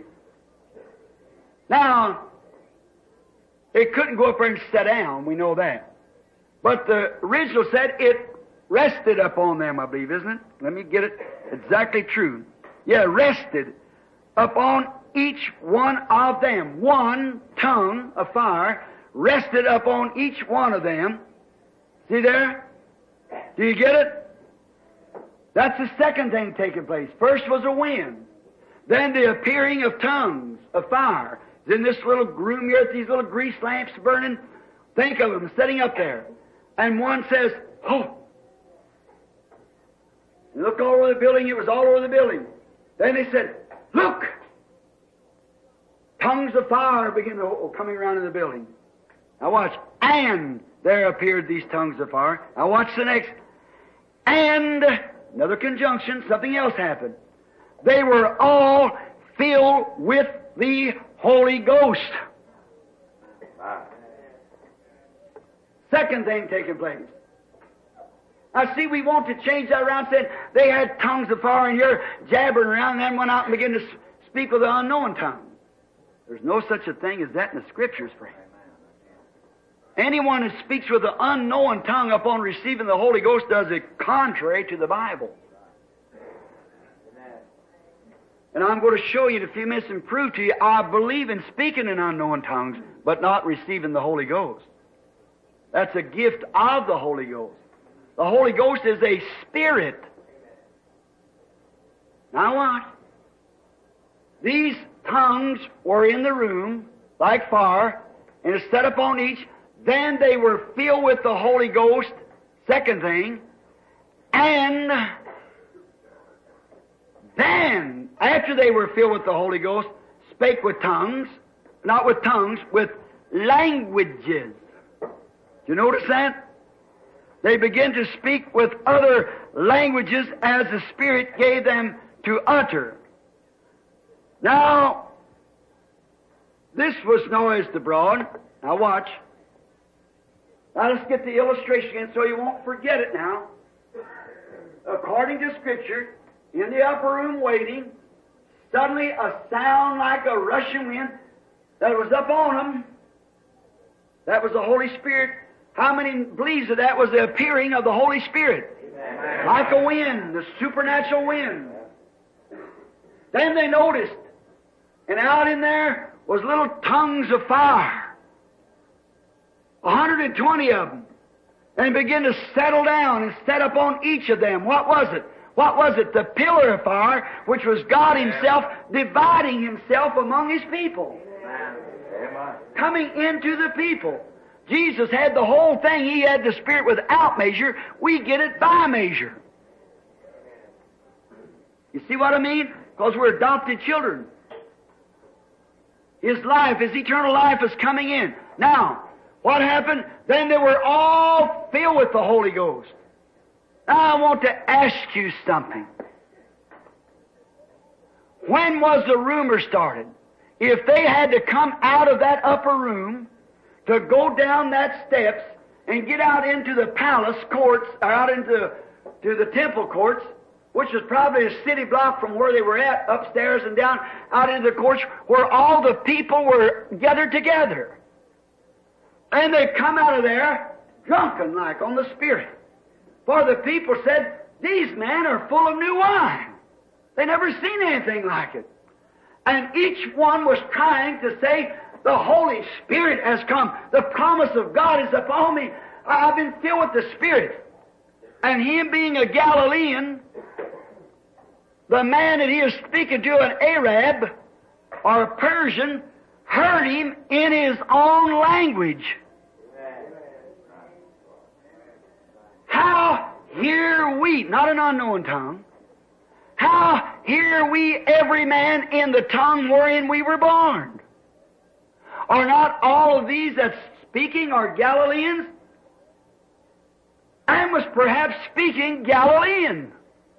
Now, it couldn't go up there and sit down, we know that. But the original said it rested upon them, I believe, isn't it? Let me get it exactly true. Yeah, rested upon each one of them. One tongue of fire rested upon each one of them. See there? Do you get it? That's the second thing taking place. First was a wind. Then the appearing of tongues of fire. In this little room here, these little grease lamps burning. Think of them sitting up there. And one says, "Oh." And look all over the building. It was all over the building. Then they said, "Look!" Tongues of fire began to coming around in the building. Now watch. And there appeared these tongues of fire. Now watch the next. And, another conjunction, something else happened. They were all filled with the Holy Ghost. Second thing taking place. Now see, we want to change that around, saying they had tongues of fire and you're jabbering around, and then went out and began to speak with an unknown tongue. There's no such a thing as that in the Scriptures, friend. Anyone who speaks with an unknown tongue upon receiving the Holy Ghost does it contrary to the Bible. And I'm going to show you in a few minutes and prove to you I believe in speaking in unknown tongues, but not receiving the Holy Ghost. That's a gift of the Holy Ghost. The Holy Ghost is a spirit. Now what? These tongues were in the room like fire, and it set upon each. Then they were filled with the Holy Ghost, second thing, and then, after they were filled with the Holy Ghost, spake with tongues, not with tongues, with languages. Do you notice that? They began to speak with other languages as the Spirit gave them to utter. Now, this was noised abroad. Now watch. Now let's get the illustration again so you won't forget it now. According to Scripture, in the upper room waiting, suddenly a sound like a rushing wind that was up on them. That was the Holy Spirit. How many believes that that was the appearing of the Holy Spirit? Amen. Like a wind, the supernatural wind. Then they noticed, and out in there was little tongues of fire. 120 of them. And began to settle down and set upon each of them. What was it? What was it? The pillar of fire, which was God Himself dividing Himself among His people. Amen. Coming into the people. Jesus had the whole thing. He had the Spirit without measure. We get it by measure. You see what I mean? Because we're adopted children. His life, His eternal life is coming in. Now, what happened? Then they were all filled with the Holy Ghost. Now I want to ask you something. When was the rumor started? If they had to come out of that upper room to go down that steps and get out into the palace courts, or out into the temple courts, which was probably a city block from where they were at, upstairs and down, out into the courts, where all the people were gathered together. And they come out of there drunken like on the Spirit. For the people said, these men are full of new wine. They never seen anything like it. And each one was trying to say, the Holy Spirit has come. The promise of God is upon me. I've been filled with the Spirit. And him being a Galilean, the man that he was speaking to, an Arab or a Persian, heard him in his own language. How hear we, not an unknown tongue, how hear we every man in the tongue wherein we were born? Are not all of these that speaking are Galileans? And was perhaps speaking Galilean.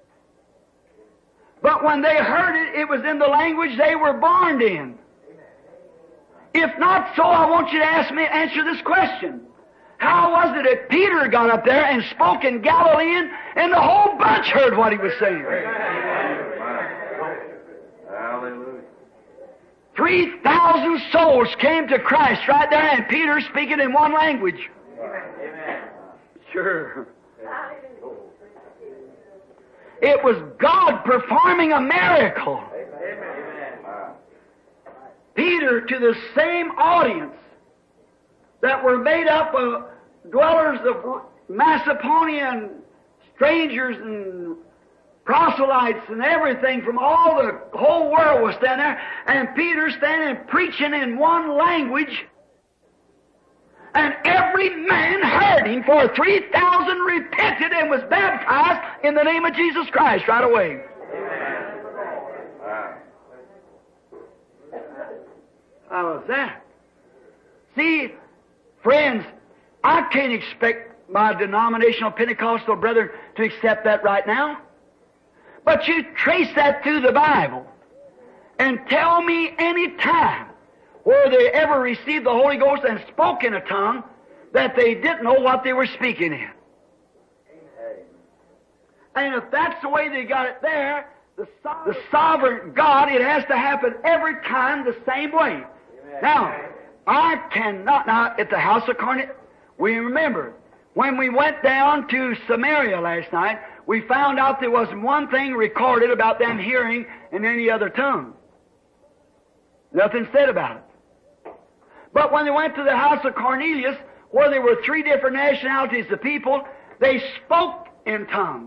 But when they heard it, it was in the language they were born in. If not so, I want you to answer this question. How was it that Peter got up there and spoke in Galilean and the whole bunch heard what he was saying? Hallelujah. 3,000 souls came to Christ right there, and Peter speaking in one language. Amen. Sure. It was God performing a miracle. Amen. Peter, to the same audience that were made up of dwellers of Macedonia and strangers and proselytes and everything from all the whole world was standing there, and Peter standing preaching in one language, and every man heard him, for 3,000 repented and was baptized in the name of Jesus Christ right away. How was that? See, friends, I can't expect my denominational Pentecostal brethren to accept that right now. But you trace that through the Bible and tell me any time where they ever received the Holy Ghost and spoke in a tongue that they didn't know what they were speaking in. And if that's the way they got it there, the sovereign God, it has to happen every time the same way. Now, I cannot, now at the house of Cornelius, we remember, when we went down to Samaria last night, we found out there wasn't one thing recorded about them hearing in any other tongue. Nothing said about it. But when they went to the house of Cornelius, where there were 3 different nationalities of people, they spoke in tongues.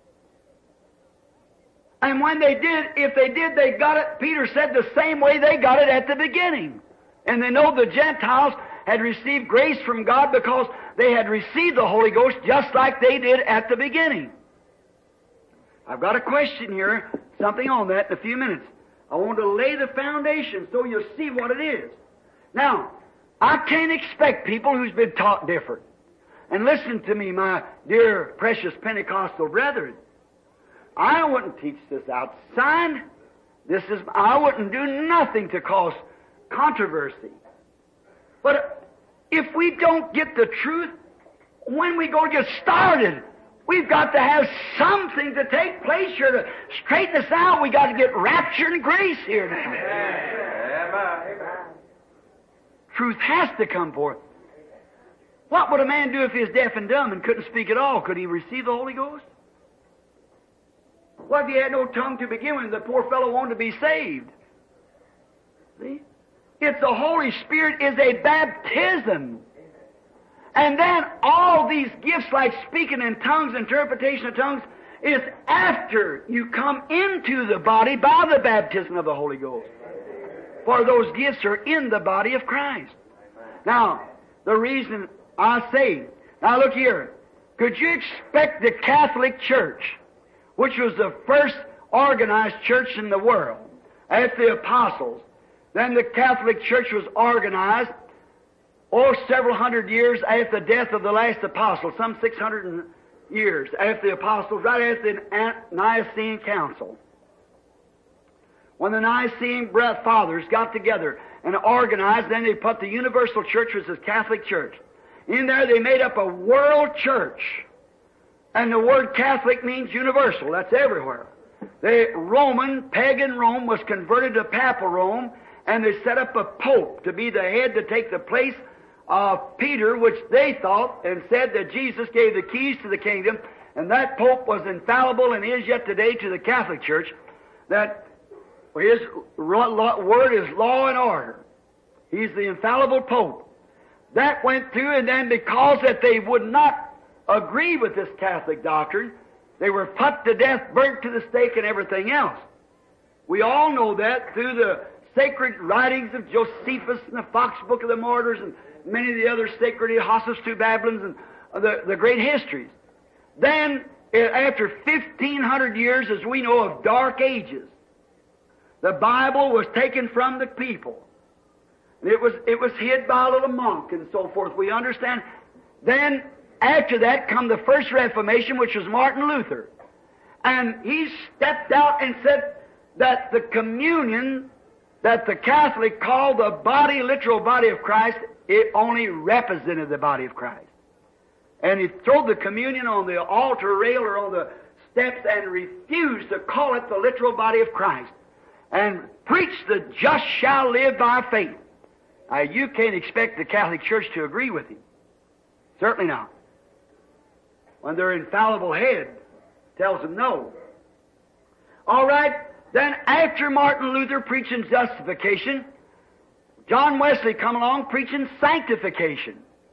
And when they did, if they did, they got it, Peter said, the same way they got it at the beginning. And they know the Gentiles had received grace from God because they had received the Holy Ghost just like they did at the beginning. I've got a question here, something on that in a few minutes. I want to lay the foundation so you'll see what it is. Now, I can't expect people who's been taught different. And listen to me, my dear, precious Pentecostal brethren. I wouldn't teach this outside. I wouldn't do nothing to cause controversy. But if we don't get the truth, when we go to get started, we've got to have something to take place here to straighten us out. We've got to get rapture and grace here now. Amen. Truth has to come forth. What would a man do if he was deaf and dumb and couldn't speak at all? Could he receive the Holy Ghost? What if he had no tongue to begin with? The poor fellow wanted to be saved. See? It's the Holy Spirit is a baptism. And then all these gifts like speaking in tongues, interpretation of tongues, It's after you come into the body by the baptism of the Holy Ghost. For those gifts are in the body of Christ. Now, the reason I say, now look here, could you expect the Catholic Church, which was the first organized church in the world, after the apostles, then the Catholic Church was organized, several hundred years after the death of the last apostle, some 600 years after the apostles, right after the Nicene Council. When the Nicene Fathers got together and organized, then they put the Universal Church, which is Catholic Church. In there they made up a world church. And the word Catholic means universal. That's everywhere. The pagan Rome was converted to Papal Rome, and they set up a pope to be the head to take the place of Peter, which they thought and said that Jesus gave the keys to the kingdom, and that pope was infallible and is yet today to the Catholic Church, that his word is law and order. He's the infallible pope. That went through, and then because that they would not agree with this Catholic doctrine, they were put to death, burnt to the stake, and everything else. We all know that through the sacred writings of Josephus and the Fox Book of the Martyrs and many of the other sacred Hossus to Babylons and the great histories. Then, after 1,500 years, as we know, of dark ages, the Bible was taken from the people. It was hid by a little monk and so forth. We understand. Then, after that, come the first Reformation, which was Martin Luther. And he stepped out and said that the communion that the Catholic called the body, literal body of Christ, it only represented the body of Christ. And he threw the communion on the altar rail or on the steps and refused to call it the literal body of Christ. And preached the just shall live by faith. Now, you can't expect the Catholic Church to agree with him. Certainly not. When their infallible head tells them no. All right, then after Martin Luther preaching justification, John Wesley come along preaching sanctification.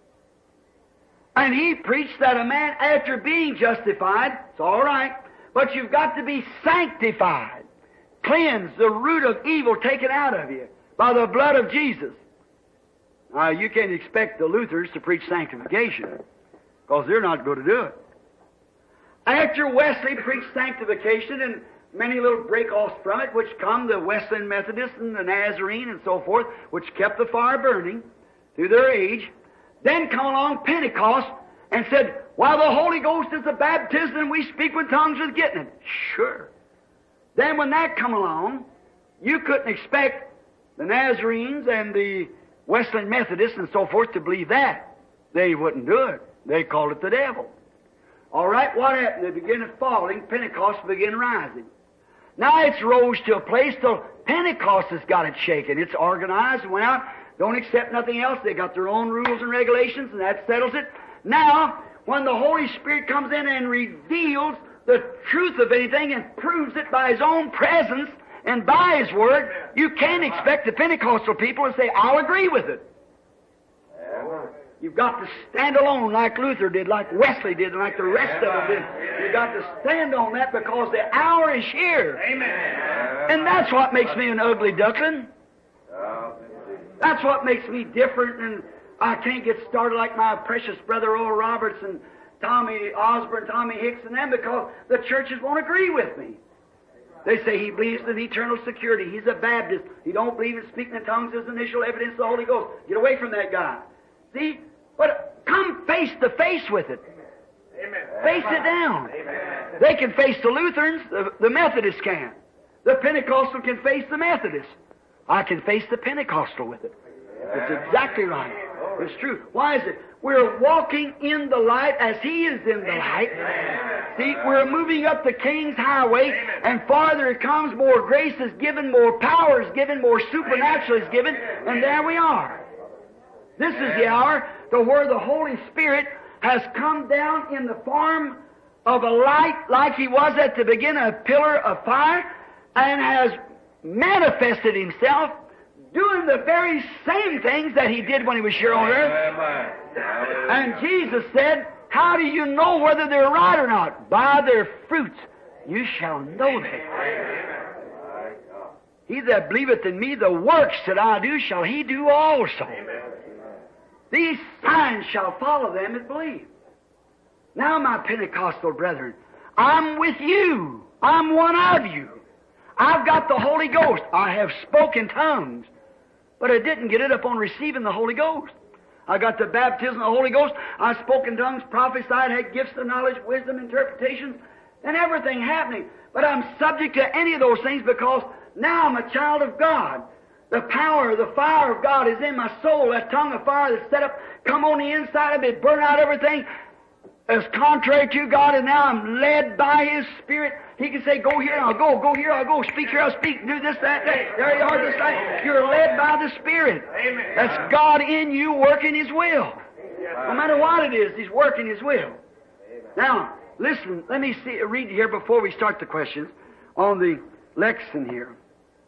And he preached that a man, after being justified, it's all right, but you've got to be sanctified. Cleansed, the root of evil taken out of you by the blood of Jesus. Now, you can't expect the Luthers to preach sanctification, because they're not going to do it. After Wesley preached sanctification, and many little break-offs from it, which come the Wesleyan Methodists and the Nazarene and so forth, which kept the fire burning through their age, then come along Pentecost and said, well, the Holy Ghost is the baptism and we speak with tongues is getting it. Sure. Then when that come along, you couldn't expect the Nazarenes and the Wesleyan Methodists and so forth to believe that. They wouldn't do it. They called it the devil. All right, what happened? They began falling. Pentecost began rising. Now it's rose to a place till Pentecost has got it shaken. It's organized and went out. Don't accept nothing else. They got their own rules and regulations, and that settles it. Now, when the Holy Spirit comes in and reveals the truth of anything and proves it by His own presence and by His Word, you can't expect the Pentecostal people to say, I'll agree with it. You've got to stand alone like Luther did, like Wesley did, and like the rest of them did. You've got to stand on that because the hour is here. Amen. And that's what makes me an ugly duckling. That's what makes me different, and I can't get started like my precious brother Oral Roberts and Tommy Osborne, Tommy Hicks, and them, because the churches won't agree with me. They say he believes in eternal security. He's a Baptist. He don't believe in speaking in tongues as initial evidence of the Holy Ghost. Get away from that guy. See? But come face to face with it. Amen. Face it down. Amen. They can face the Lutherans. The Methodists can. The Pentecostal can face the Methodists. I can face the Pentecostal with it. It's exactly right. It's true. Why is it? We're walking in the light as He is in the light. See, we're moving up the King's highway, and farther it comes, more grace is given, more power is given, more supernatural is given, and there we are. This is the hour to where the Holy Spirit has come down in the form of a light like He was at the beginning, a pillar of fire, and has manifested Himself doing the very same things that He did when He was here on earth. And Jesus said, How do you know whether they're right or not? By their fruits you shall know them. He that believeth in me, the works that I do shall he do also. These signs shall follow them that believe. Now, my Pentecostal brethren, I'm with you. I'm one of you. I've got the Holy Ghost. I have spoken tongues, but I didn't get it upon receiving the Holy Ghost. I got the baptism of the Holy Ghost. I spoke in tongues, prophesied, had gifts of knowledge, wisdom, interpretations, and everything happening. But I'm subject to any of those things because now I'm a child of God. The power, the fire of God is in my soul. That tongue of fire that's set up, come on the inside of me, burn out everything that's contrary to God, and now I'm led by His Spirit. He can say, go here, I'll go. Go here, I'll go. Speak here, I'll speak. Do this, that. There you are, this, that. You're led by the Spirit. Amen. That's God in you working His will. No matter what it is, He's working His will. Now, listen, let me read here before we start the questions on the lesson here.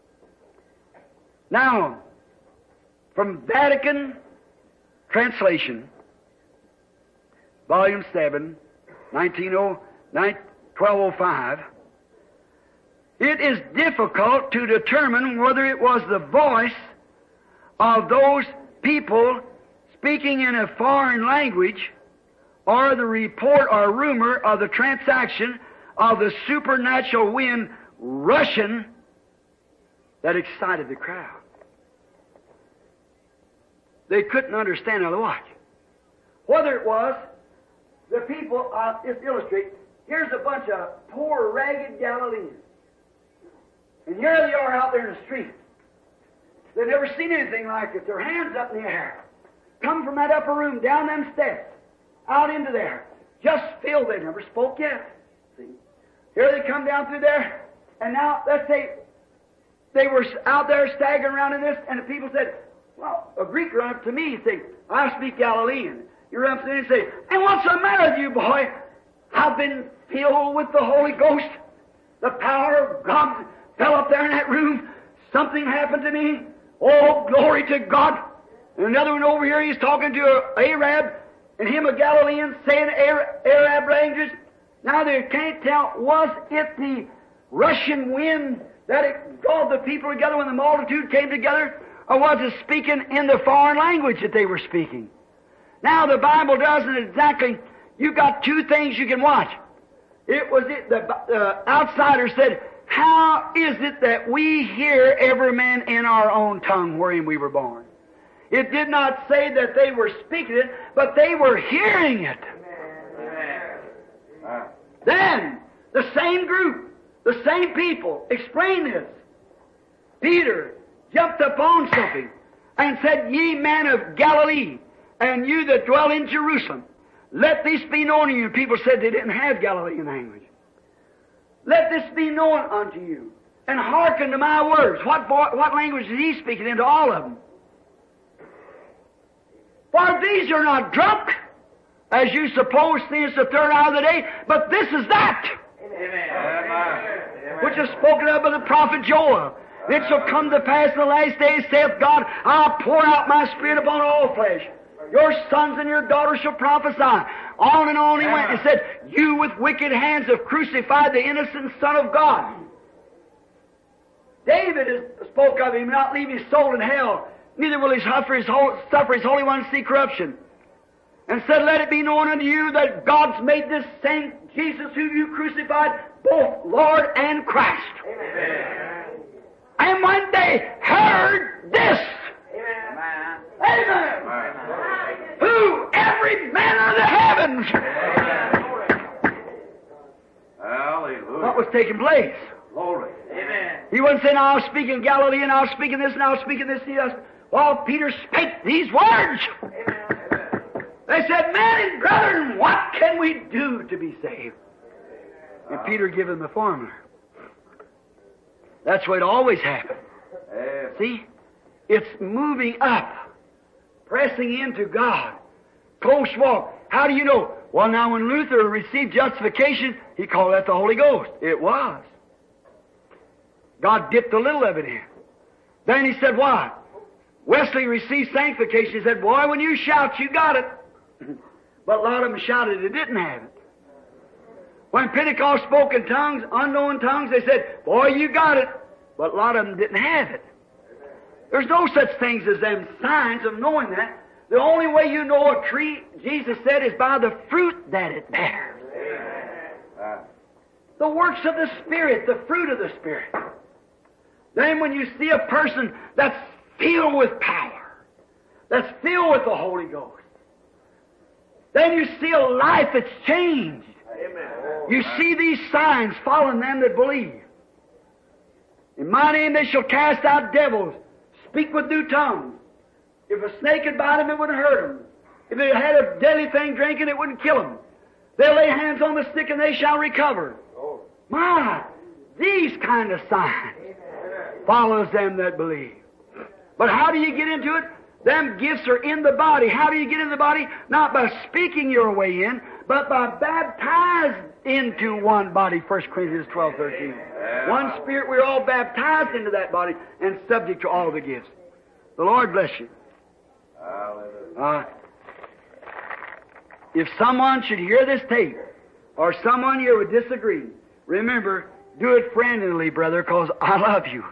Now, from Vatican Translation, Volume 7, 1205, it is difficult to determine whether it was the voice of those people speaking in a foreign language or the report or rumor of the transaction of the supernatural wind rushing that excited the crowd. They couldn't understand otherwise. Whether it was the people, just illustrate, here's a bunch of poor, ragged Galileans. And here they are out there in the street. They've never seen anything like it. Their hands up in the air. Come from that upper room, down them steps, out into there. Just filled. They never spoke yet. See? Here they come down through there, and now, let's say, they were out there staggering around in this, and the people said, well, a Greek ran up to me and said, I speak Galilean. You run up to me and say, and what's the matter with you, boy? I've been filled with the Holy Ghost. The power of God fell up there in that room. Something happened to me. Oh, glory to God. And another one over here, he's talking to an Arab, and him a Galilean, saying Arab language. Now they can't tell, was it the Russian wind that it called the people together when the multitude came together, or was it speaking in the foreign language that they were speaking? Now the Bible doesn't exactly. You've got two things you can watch. The outsider said, how is it that we hear every man in our own tongue wherein we were born? It did not say that they were speaking it, but they were hearing it. Amen. Then, the same group, the same people, explain this. Peter jumped upon something and said, ye men of Galilee, and you that dwell in Jerusalem, let this be known to you. People said they didn't have Galilean language. Let this be known unto you, and hearken to my words. What language is he speaking into all of them? For these are not drunk, as you suppose, since the third hour of the day, but this is that. Amen. Which is spoken of by the prophet Joel. It shall come to pass in the last days, saith God, I'll pour out my Spirit upon all flesh. Your sons and your daughters shall prophesy. On and on he went. He said, you with wicked hands have crucified the innocent Son of God. David spoke of him, not leave his soul in hell, neither will he suffer his Holy One to see corruption. And said, let it be known unto you that God's made this same Jesus who you crucified, both Lord and Christ. Amen. And when they heard this, Amen. Amen. Who every man of the heavens. Hallelujah. What was taking place? Glory. Amen. He wasn't saying, I'll speak in Galilee, and I'll speak in this, and I'll speak in this. While Peter spake these words, Amen. They said, men and brethren, what can we do to be saved? And Peter gave them the formula. That's what always happens. See? It's moving up, pressing into God. Close walk. How do you know? Well, now when Luther received justification, he called that the Holy Ghost. It was. God dipped a little of it in. Then he said, what? Wesley received sanctification. He said, boy, when you shout, you got it. but a lot of them shouted they didn't have it. When Pentecost spoke in tongues, unknown tongues, they said, boy, you got it. But a lot of them didn't have it. There's no such things as them signs of knowing that. The only way you know a tree, Jesus said, is by the fruit that it bears. The works of the Spirit, the fruit of the Spirit. Then when you see a person that's filled with power, that's filled with the Holy Ghost, then you see a life that's changed. You see these signs following them that believe. In my name they shall cast out devils, speak with new tongues. If a snake had bite them, it wouldn't hurt them. If they had a deadly thing drinking, it wouldn't kill them. They'll lay hands on the sick and they shall recover. My, these kind of signs follows them that believe. But how do you get into it? Them gifts are in the body. How do you get in the body? Not by speaking your way in, but by baptized into one body, 1 Corinthians 12:13. One Spirit, we're all baptized into that body and subject to all the gifts. The Lord bless you. If someone should hear this tape, or someone here would disagree, remember, do it friendly, brother, because I love you.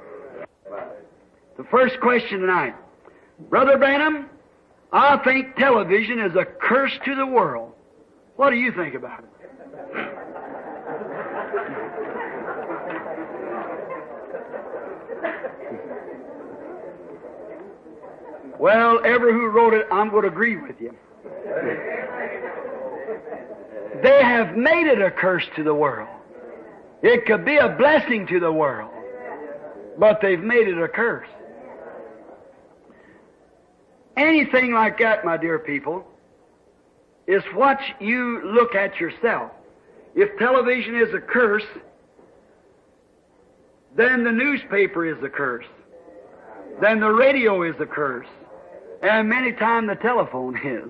The first question tonight. Brother Branham, I think television is a curse to the world. What do you think about it? Well, every who wrote it, I'm going to agree with you. They have made it a curse to the world. It could be a blessing to the world, but they've made it a curse. Anything like that, my dear people, is what you look at yourself. If television is a curse, then the newspaper is a curse. Then the radio is a curse. And many times the telephone is.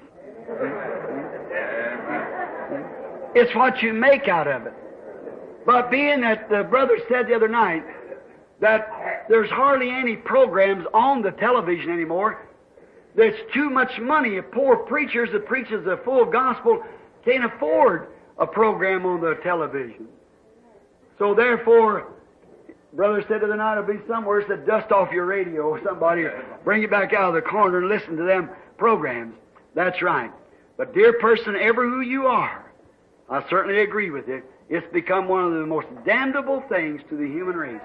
It's what you make out of it. But being that the brother said the other night that there's hardly any programs on the television anymore, there's too much money. Poor preachers that preaches the full gospel can't afford a program on the television. So therefore, brother said the other night, it'll be somewhere said, dust off your radio or somebody, bring it back out of the corner and listen to them programs. That's right. But dear person, ever who you are, I certainly agree with you. It's become one of the most damnable things to the human race.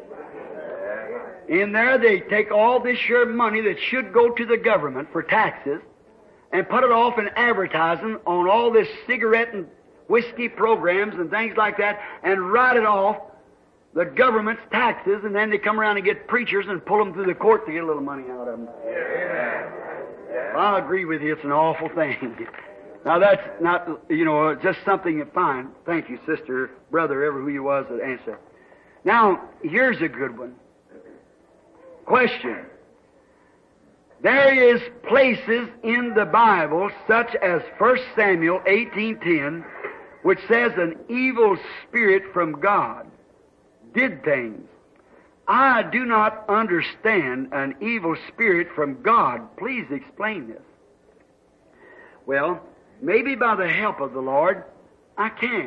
In there, they take all this sure money that should go to the government for taxes and put it off in advertising on all this cigarette and whiskey programs and things like that and write it off the government's taxes, and then they come around and get preachers and pull them through the court to get a little money out of them. I agree with you. It's an awful thing. Now, that's not, just something fine. Thank you, sister, brother, ever who you was that answered. Now, here's a good one. Question. There is places in the Bible, such as 1 Samuel 18:10, which says an evil spirit from God did things. I do not understand an evil spirit from God. Please explain this. Well, maybe by the help of the Lord, I can.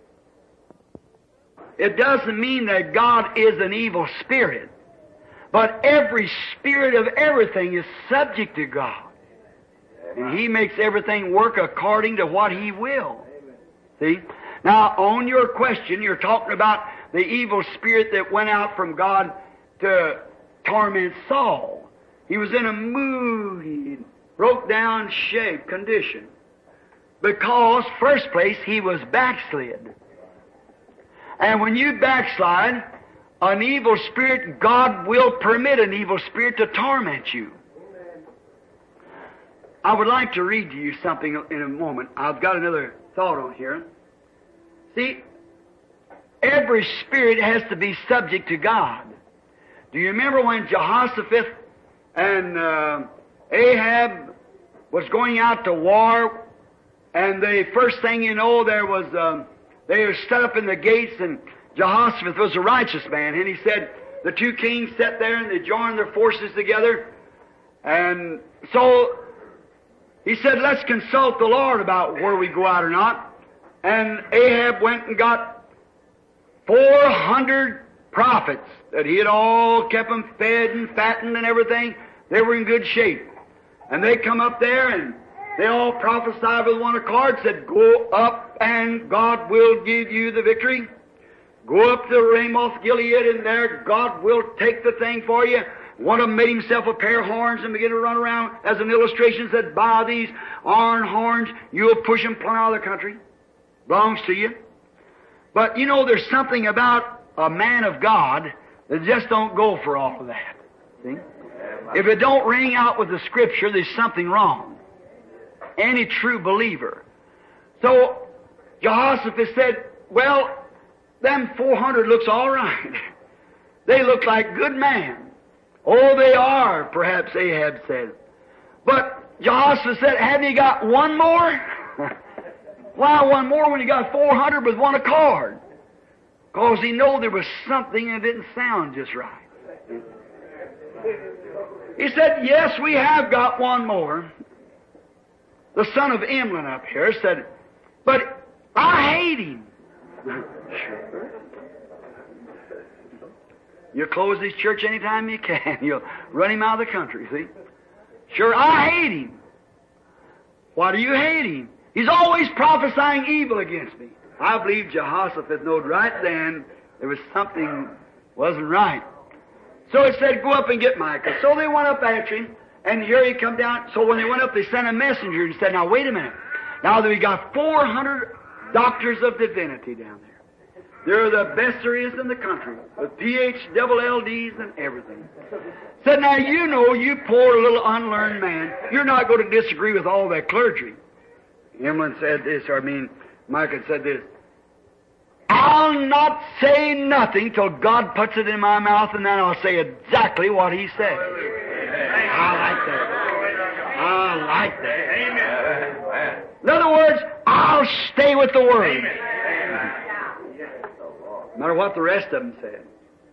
It doesn't mean that God is an evil spirit. But every spirit of everything is subject to God. And He makes everything work according to what He will. See? Now, on your question, you're talking about the evil spirit that went out from God to torment Saul. He was in a moody, broke down shape condition. Because, first place, he was backslid. And when you backslide, an evil spirit, God will permit an evil spirit to torment you. I would like to read to you something in a moment. I've got another thought on here. See, every spirit has to be subject to God. Do you remember when Jehoshaphat and Ahab was going out to war, and the first thing you know, they were set up in the gates, and Jehoshaphat was a righteous man, and he said, the two kings sat there and they joined their forces together, and so he said, let's consult the Lord about where we go out or not. And Ahab went and got 400 prophets that he had all kept them fed and fattened and everything. They were in good shape. And they come up there and they all prophesied with one accord, said, go up and God will give you the victory. Go up to Ramoth Gilead and there God will take the thing for you. One of them made himself a pair of horns and began to run around as an illustration, said, by these iron horns you'll push them plumb out of the country. Belongs to you. But you know, there's something about a man of God that just don't go for all of that. See? If it don't ring out with the Scripture, there's something wrong. Any true believer. So Jehoshaphat said, well, them 400 looks all right. They look like good men. Oh, they are, perhaps Ahab said. But Jehoshaphat said, haven't you got one more? Why one more when you got 400 with one accord? Because he knew there was something that didn't sound just right. He said, yes, we have got one more. The son of Imlan up here said, but I hate him. Sure. You close this church anytime you can. You'll run him out of the country, see? Sure, I hate him. Why do you hate him? He's always prophesying evil against me. I believe Jehoshaphat knowed right then there was something wasn't right. So it said, go up and get Micah. So they went up after him, and here he come down. So when they went up, they sent a messenger and said, now wait a minute. Now that we got 400 doctors of divinity down there. They're the best there is in the country, with PhLLDs and everything. Said, now you know, you poor little unlearned man, you're not going to disagree with all that clergy. Imlan said this, Micah said this, I'll not say nothing till God puts it in my mouth, and then I'll say exactly what He said. I like that. I like that. In other words, I'll stay with the Word. No matter what the rest of them said.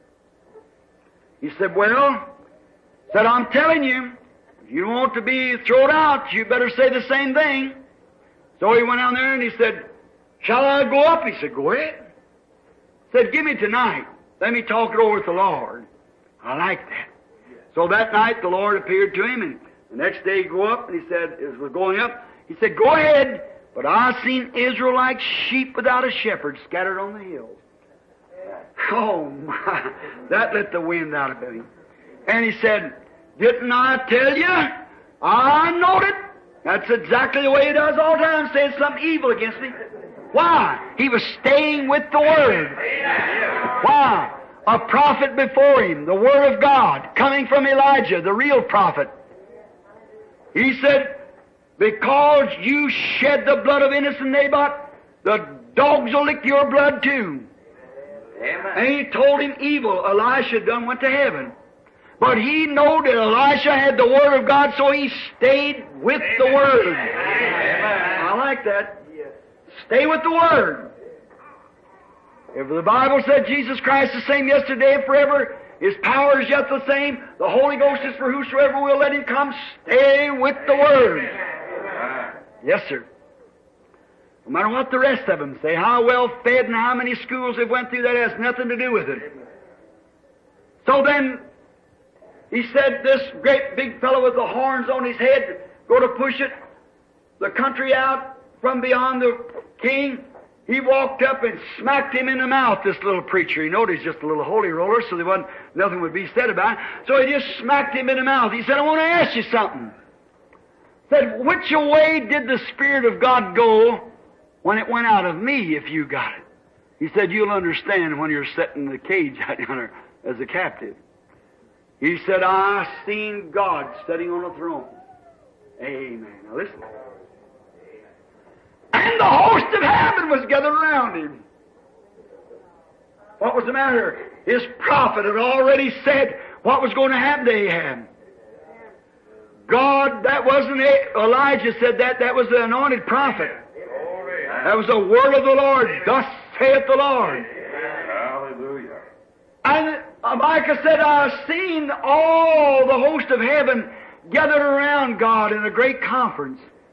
He said, well, I'm telling you, if you want to be thrown out, you better say the same thing. So he went down there and he said, shall I go up? He said, go ahead. He said, give me tonight. Let me talk it over with the Lord. I like that. So that night the Lord appeared to him, and the next day he go up, and he said, as we're going up, he said, go ahead, but I've seen Israel like sheep without a shepherd scattered on the hills. Oh my, that let the wind out of him. And he said, didn't I tell you? I knowed it. That's exactly the way he does all the time, saying something evil against me. Why? He was staying with the Word. Why? A prophet before him, the Word of God, coming from Elijah, the real prophet. He said, because you shed the blood of innocent Naboth, the dogs will lick your blood too. Amen. And he told him evil Elisha done went to heaven. But he knew that Elisha had the Word of God, so he stayed with the Word. Amen. I like that. Stay with the Word. If the Bible said Jesus Christ is the same yesterday and forever, His power is yet the same, the Holy Ghost is for whosoever will let Him come, stay with the Word. Yes, sir. No matter what the rest of them say, how well fed and how many schools they've went through, that has nothing to do with it. So then, he said, this great big fellow with the horns on his head, go to push the country out from beyond the king. He walked up and smacked him in the mouth, this little preacher. He noticed he's just a little holy roller, so nothing would be said about it. So he just smacked him in the mouth. He said, I want to ask you something. He said, which way did the Spirit of God go when it went out of me, if you got it? He said, you'll understand when you're sitting in the cage out yonder as a captive. He said, I seen God sitting on a throne. Amen. Now listen. And the host of heaven was gathered around him. What was the matter? His prophet had already said what was going to happen to Ahab. God, that wasn't Elijah said that. That was the anointed prophet. That was the word of the Lord. Thus saith the Lord. Hallelujah. And Micah said, I've seen all the host of heaven gathered around God in a great conference.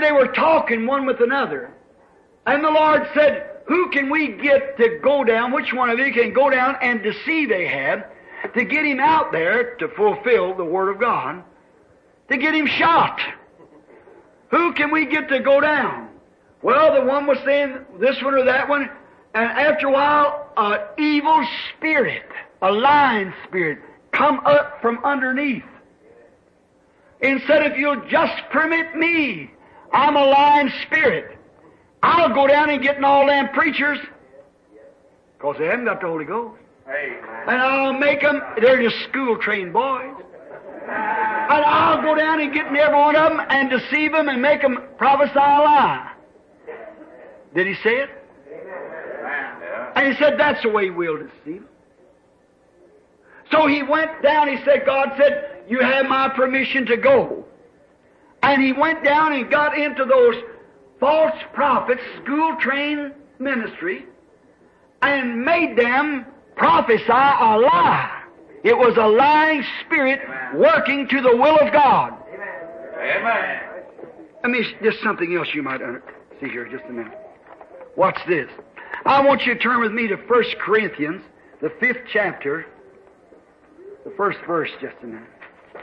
they were talking one with another. And the Lord said, who can we get to go down, which one of you can go down and deceive Ahab, to get him out there to fulfill the Word of God, to get him shot? Who can we get to go down? Well, the one was saying this one or that one, and after a while, an evil spirit, a lying spirit, come up from underneath and said, if you'll just permit me, I'm a lying spirit, I'll go down and get in all them preachers, because they haven't got the Holy Ghost. And I'll make them, they're just school-trained boys. And I'll go down and get in every one of them and deceive them and make them prophesy a lie. Did he say it? And he said, that's the way we'll deceive them. So he went down, he said, God said, you have my permission to go. And he went down and got into those false prophets, school-trained ministry, and made them prophesy a lie. It was a lying spirit working to the will of God. Amen. I mean, just something else you might see here just a minute. Watch this. I want you to turn with me to 1 Corinthians, the 5th chapter, the first verse just a minute.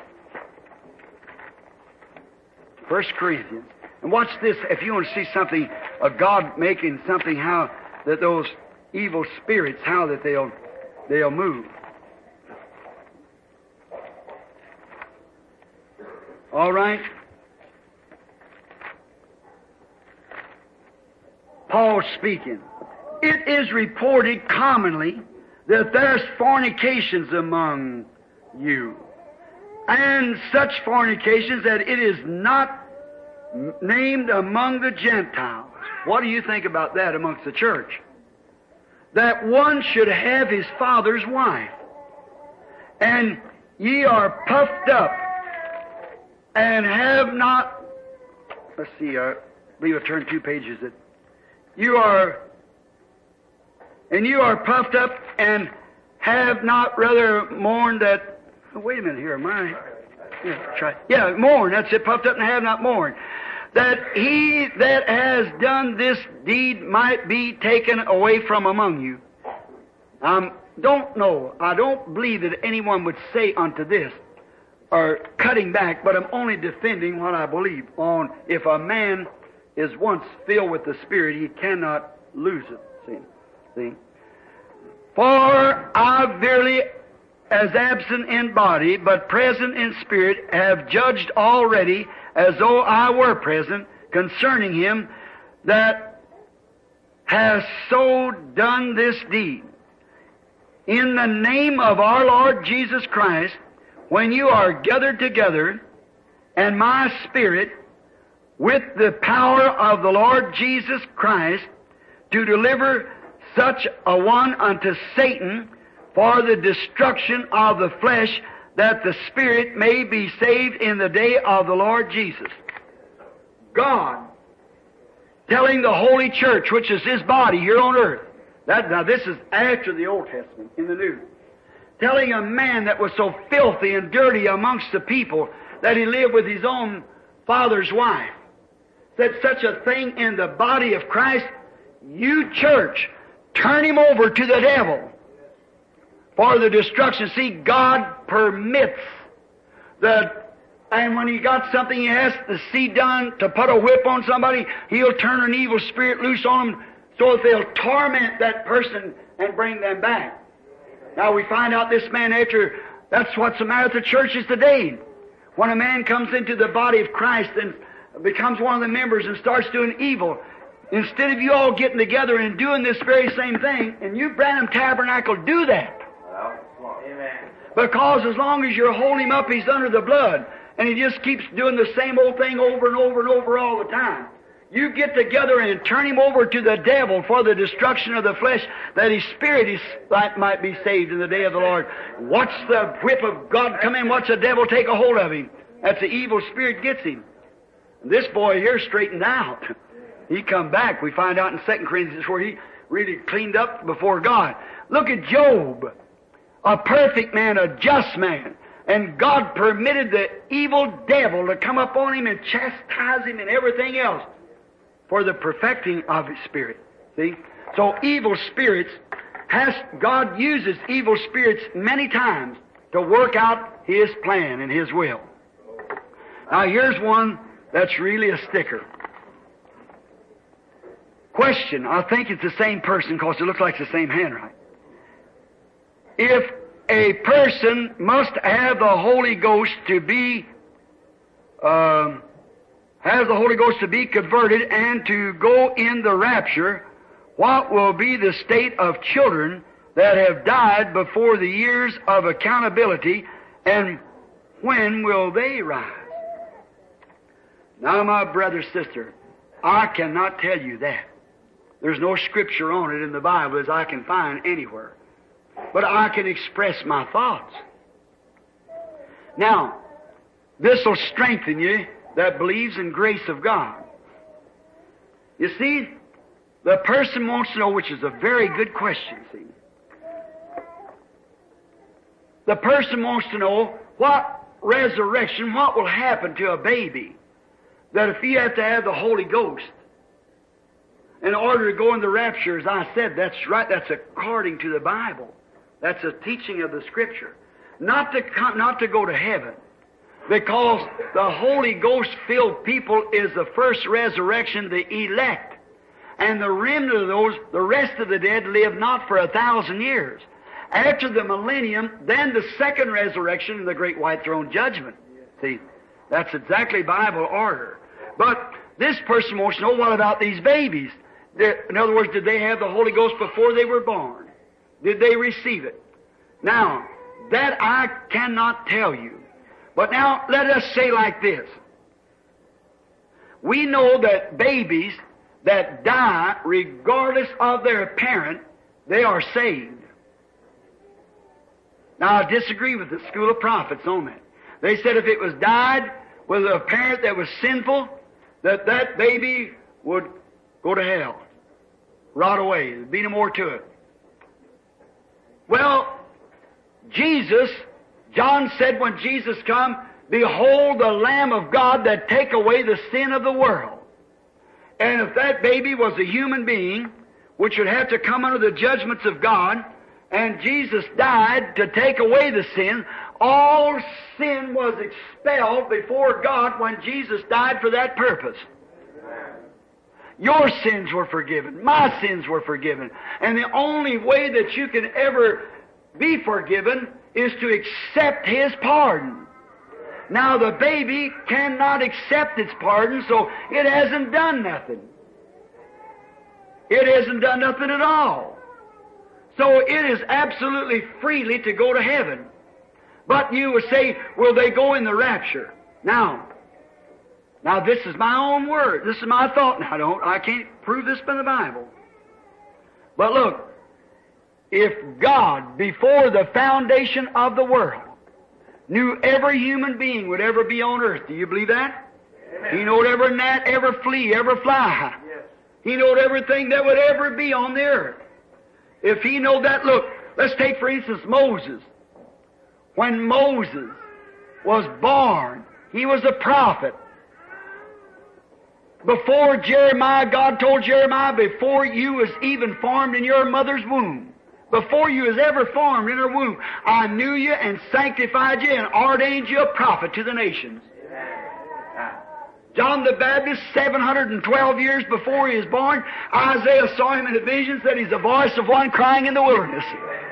1 Corinthians. And watch this, if you want to see something of God making something, how that those evil spirits, how that they'll move. All right? Paul speaking. It is reported commonly that there's fornications among you, and such fornications that it is not named among the Gentiles. What do you think about that amongst the church? That one should have his father's wife. And ye are puffed up, and have not, let's see, I believe I turned 2 pages. You are puffed up, and have not rather mourned that, oh, wait a minute here, mourn, that's it, puffed up and have not mourned, that he that has done this deed might be taken away from among you. Don't know, I don't believe that anyone would say unto this, or cutting back, but I'm only defending what I believe on if a man is once filled with the Spirit, he cannot lose it. See? For I verily, as absent in body, but present in spirit, have judged already, as though I were present, concerning him that has so done this deed. In the name of our Lord Jesus Christ, when you are gathered together, and my spirit, with the power of the Lord Jesus Christ, to deliver such a one unto Satan for the destruction of the flesh, that the spirit may be saved in the day of the Lord Jesus. God telling the Holy Church, which is His body here on earth. Now this is after the Old Testament, in the New. Telling a man that was so filthy and dirty amongst the people that he lived with his own father's wife, said such a thing in the body of Christ, you church, turn him over to the devil for the destruction. See, God permits and when he got something he has to see done, to put a whip on somebody, he'll turn an evil spirit loose on them so that they'll torment that person and bring them back. Now we find out this man that's what's the matter with the churches today. When a man comes into the body of Christ and becomes one of the members and starts doing evil, instead of you all getting together and doing this very same thing, and you, Branham Tabernacle, do that. Amen. Because as long as you're holding him up, he's under the blood, and he just keeps doing the same old thing over and over and over all the time. You get together and turn him over to the devil for the destruction of the flesh, that his spirit might be saved in the day of the Lord. Watch the whip of God come in, watch the devil take a hold of him. That's the evil spirit gets him. This boy here straightened out. He come back. We find out in 2 Corinthians where he really cleaned up before God. Look at Job, a perfect man, a just man. And God permitted the evil devil to come upon him and chastise him and everything else for the perfecting of his spirit. See? So evil spirits, God uses evil spirits many times to work out His plan and His will. Now here's one that's really a sticker. Question, I think it's the same person because it looks like the same handwriting. If a person must have the Holy Ghost to be converted and to go in the rapture, what will be the state of children that have died before the years of accountability, and when will they rise? Now, my brother, sister, I cannot tell you that. There's no scripture on it in the Bible as I can find anywhere. But I can express my thoughts. Now, this will strengthen you that believes in grace of God. You see, the person wants to know, which is a very good question, see. The person wants to know what resurrection, what will happen to a baby, that if he has to have the Holy Ghost in order to go in the rapture, as I said, that's right, that's according to the Bible. That's a teaching of the Scripture. Not to go to heaven, because the Holy Ghost-filled people is the first resurrection, the elect. And the remnant of those, the rest of the dead, live not for 1,000 years. After the millennium, then the second resurrection and the great white throne judgment. See, that's exactly Bible order. But this person wants to know, what about these babies? In other words, did they have the Holy Ghost before they were born? Did they receive it? Now, that I cannot tell you. But now, let us say like this. We know that babies that die, regardless of their parent, they are saved. Now, I disagree with the school of prophets on that. They said if it was died with a parent that was sinful, that baby would go to hell. Rot away. There'd be no more to it. Well, Jesus, John said when Jesus come, behold the Lamb of God that take away the sin of the world. And if that baby was a human being, which would have to come under the judgments of God, and Jesus died to take away the sin, all sin was expelled before God when Jesus died for that purpose. Your sins were forgiven. My sins were forgiven. And the only way that you can ever be forgiven is to accept His pardon. Now, the baby cannot accept its pardon, so it hasn't done nothing. It hasn't done nothing at all. So it is absolutely freely to go to heaven. But you would say, will they go in the rapture? Now, this is my own word. This is my thought. Now, I can't prove this by the Bible. But look, if God, before the foundation of the world, knew every human being would ever be on earth, do you believe that? Amen. He knowed every gnat, every flea, every fly. Yes. He knowed everything that would ever be on the earth. If He knowed that, look, let's take for instance Moses. When Moses was born, he was a prophet. Before Jeremiah, God told Jeremiah, before you was even formed in your mother's womb, before you was ever formed in her womb, I knew you and sanctified you and ordained you a prophet to the nations. John the Baptist, 712 years before he was born, Isaiah saw him in a vision, said he's the voice of one crying in the wilderness.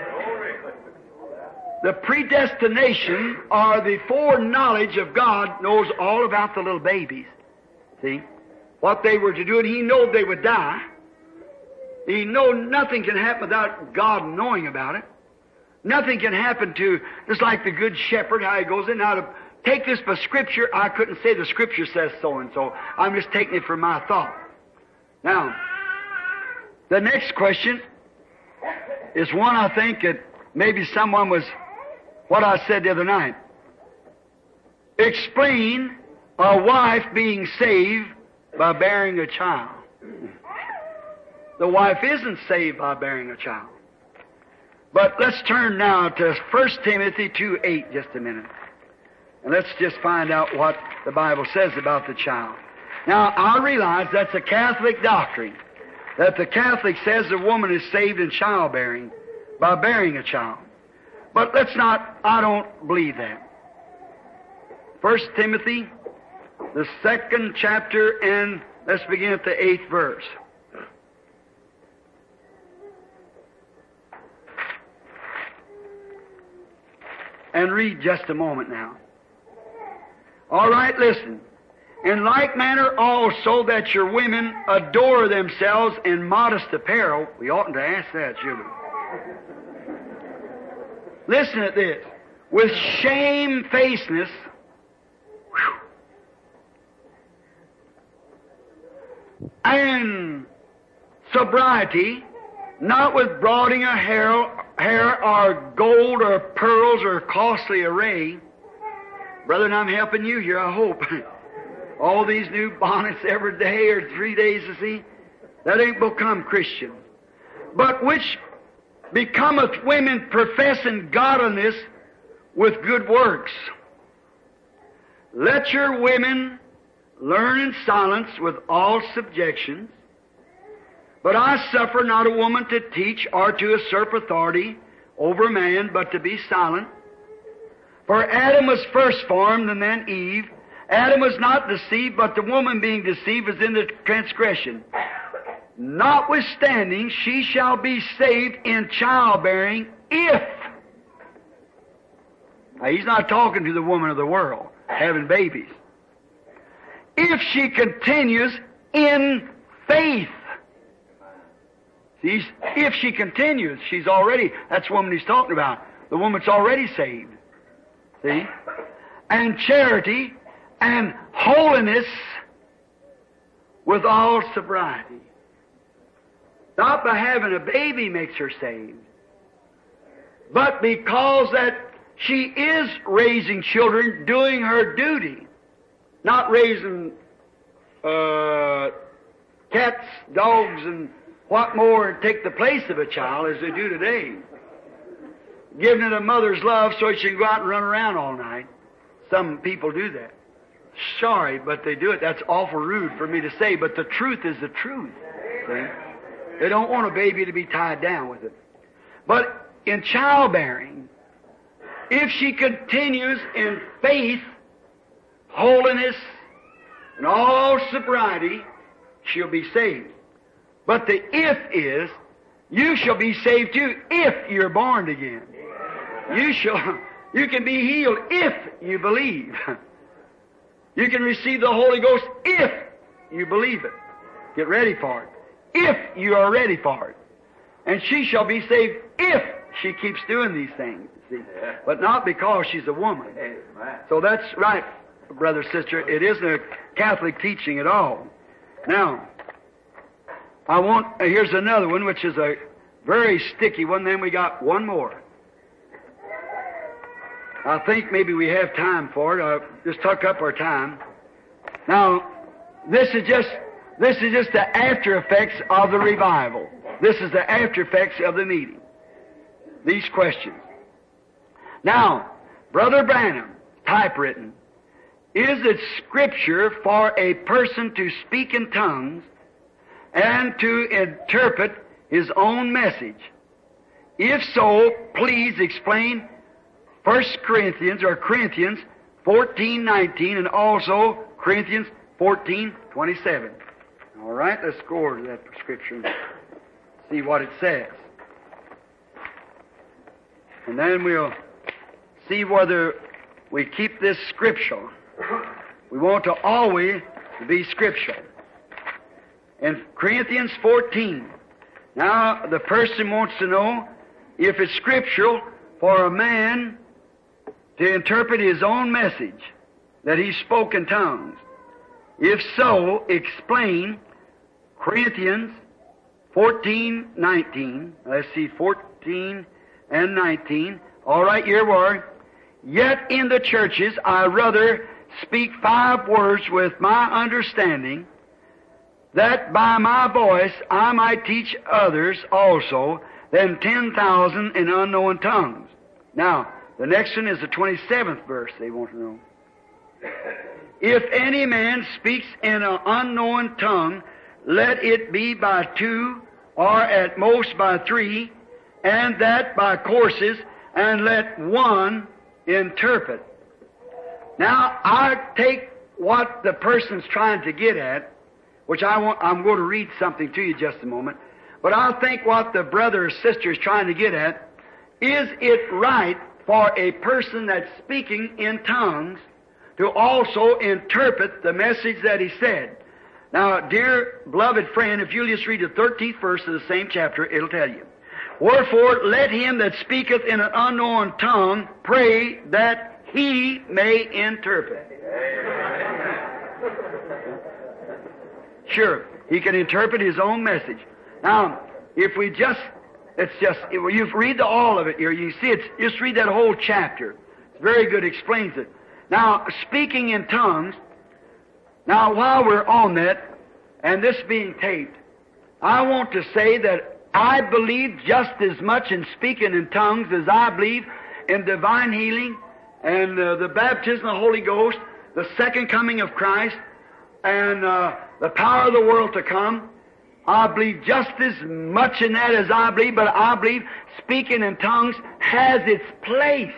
The predestination, or the foreknowledge of God, knows all about the little babies. See? What they were to do, and He knew they would die. He knew nothing can happen without God knowing about it. Nothing can happen to, just like the Good Shepherd, how he goes in. Now, to take this by Scripture, I couldn't say the Scripture says so and so. I'm just taking it from my thought. Now, the next question is one I think that maybe someone was, what I said the other night. Explain a wife being saved by bearing a child. The wife isn't saved by bearing a child. But let's turn now to 1 Timothy 2:8 just a minute. And let's just find out what the Bible says about the child. Now, I realize that's a Catholic doctrine, that the Catholic says a woman is saved in childbearing by bearing a child. But I don't believe that. 1 Timothy, the 2nd chapter, and let's begin at the 8th verse. And read just a moment now. All right, listen. In like manner also that your women adore themselves in modest apparel. We oughtn't to ask that, should we? Listen at this. With shamefacedness, and sobriety, not with broadening of hair or gold or pearls or costly array. Brethren, I'm helping you here, I hope. All these new bonnets every day or 3 days, you see, that ain't become Christian. But which becometh women professing godliness with good works. Let your women learn in silence with all subjections. But I suffer not a woman to teach or to usurp authority over a man, but to be silent. For Adam was first formed, and then Eve. Adam was not deceived, but the woman being deceived was in the transgression. Notwithstanding, she shall be saved in childbearing if. Now, he's not talking to the woman of the world, having babies. If she continues in faith. See, if she continues, she's already, that's the woman he's talking about. The woman's already saved. See? And charity and holiness with all sobriety. Not by having a baby makes her saved, but because that she is raising children, doing her duty. Not raising cats, dogs, and what more take the place of a child as they do today. Giving it a mother's love so she can go out and run around all night. Some people do that. Sorry, but they do it. That's awful rude for me to say, but the truth is the truth. See? They don't want a baby to be tied down with it. But in childbearing, if she continues in faith, holiness, and all sobriety, she'll be saved. But the if is, you shall be saved too if you're born again. You can be healed if you believe. You can receive the Holy Ghost if you believe it. Get ready for it. If you are ready for it. And she shall be saved if she keeps doing these things, see? But not because she's a woman. So that's right, brother, sister. It isn't a Catholic teaching at all. Now, here's another one, which is a very sticky one. Then we got one more. I think maybe we have time for it. I'll just tuck up our time. Now, this is just the after effects of the revival. This is the after effects of the meeting. These questions. Now, Brother Branham, typewritten, is it Scripture for a person to speak in tongues and to interpret his own message? If so, please explain 1 Corinthians 14:19 and also Corinthians 14:27. All right, let's go over to that Scripture and see what it says. And then we'll see whether we keep this scriptural. We want to always be scriptural. In Corinthians 14, now the person wants to know if it's scriptural for a man to interpret his own message that he spoke in tongues. If so, explain Corinthians 14:19. Let's see, 14 and 19. All right, your word. Yet in the churches I rather speak 5 words with my understanding, that by my voice I might teach others also, then 10,000 in unknown tongues. Now, the next one is the 27th verse they want to know. If any man speaks in an unknown tongue, let it be by 2, or at most by 3, and that by courses, and let 1 interpret. Now, I take what the person's trying to get at, which I'm going to read something to you just a moment, but I think what the brother or sister is trying to get at, is it right for a person that's speaking in tongues to also interpret the message that he said? Now, dear beloved friend, if you'll just read the 13th verse of the same chapter, it'll tell you. Wherefore, let him that speaketh in an unknown tongue pray that he may interpret. Sure, he can interpret his own message. Now, if we you read all of it here, you see just read that whole chapter. It's very good, explains it. Now, speaking in tongues, now while we're on that, and this being taped, I want to say that I believe just as much in speaking in tongues as I believe in divine healing and the baptism of the Holy Ghost, the second coming of Christ, and the power of the world to come. I believe just as much in that as I believe, but I believe speaking in tongues has its place.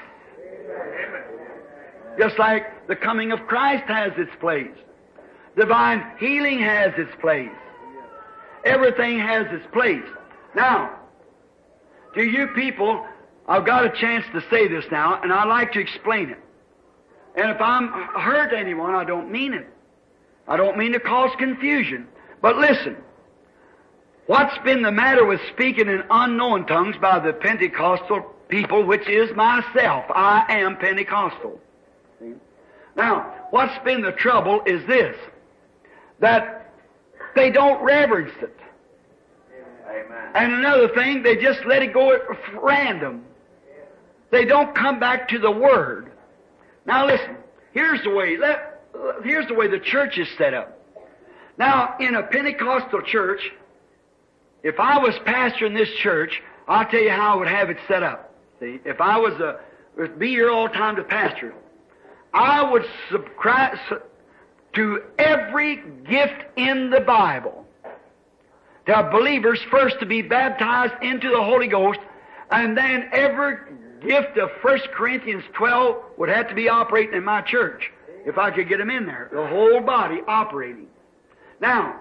Just like the coming of Christ has its place. Divine healing has its place. Everything has its place. Now, to you people, I've got a chance to say this now, and I'd like to explain it. And if I'm hurt anyone, I don't mean it. I don't mean to cause confusion. But listen, what's been the matter with speaking in unknown tongues by the Pentecostal people, which is myself? I am Pentecostal. See? Now, what's been the trouble is this, that they don't reverence it. Amen. And another thing, they just let it go at random. They don't come back to the Word. Now listen, here's the way the church is set up. Now, in a Pentecostal church, if I was pastoring this church, I'll tell you how I would have it set up. See, if I was be here all the time to pastor, I would subscribe to every gift in the Bible. There are believers first to be baptized into the Holy Ghost, and then every gift of 1 Corinthians 12 would have to be operating in my church, if I could get them in there. The whole body operating. Now,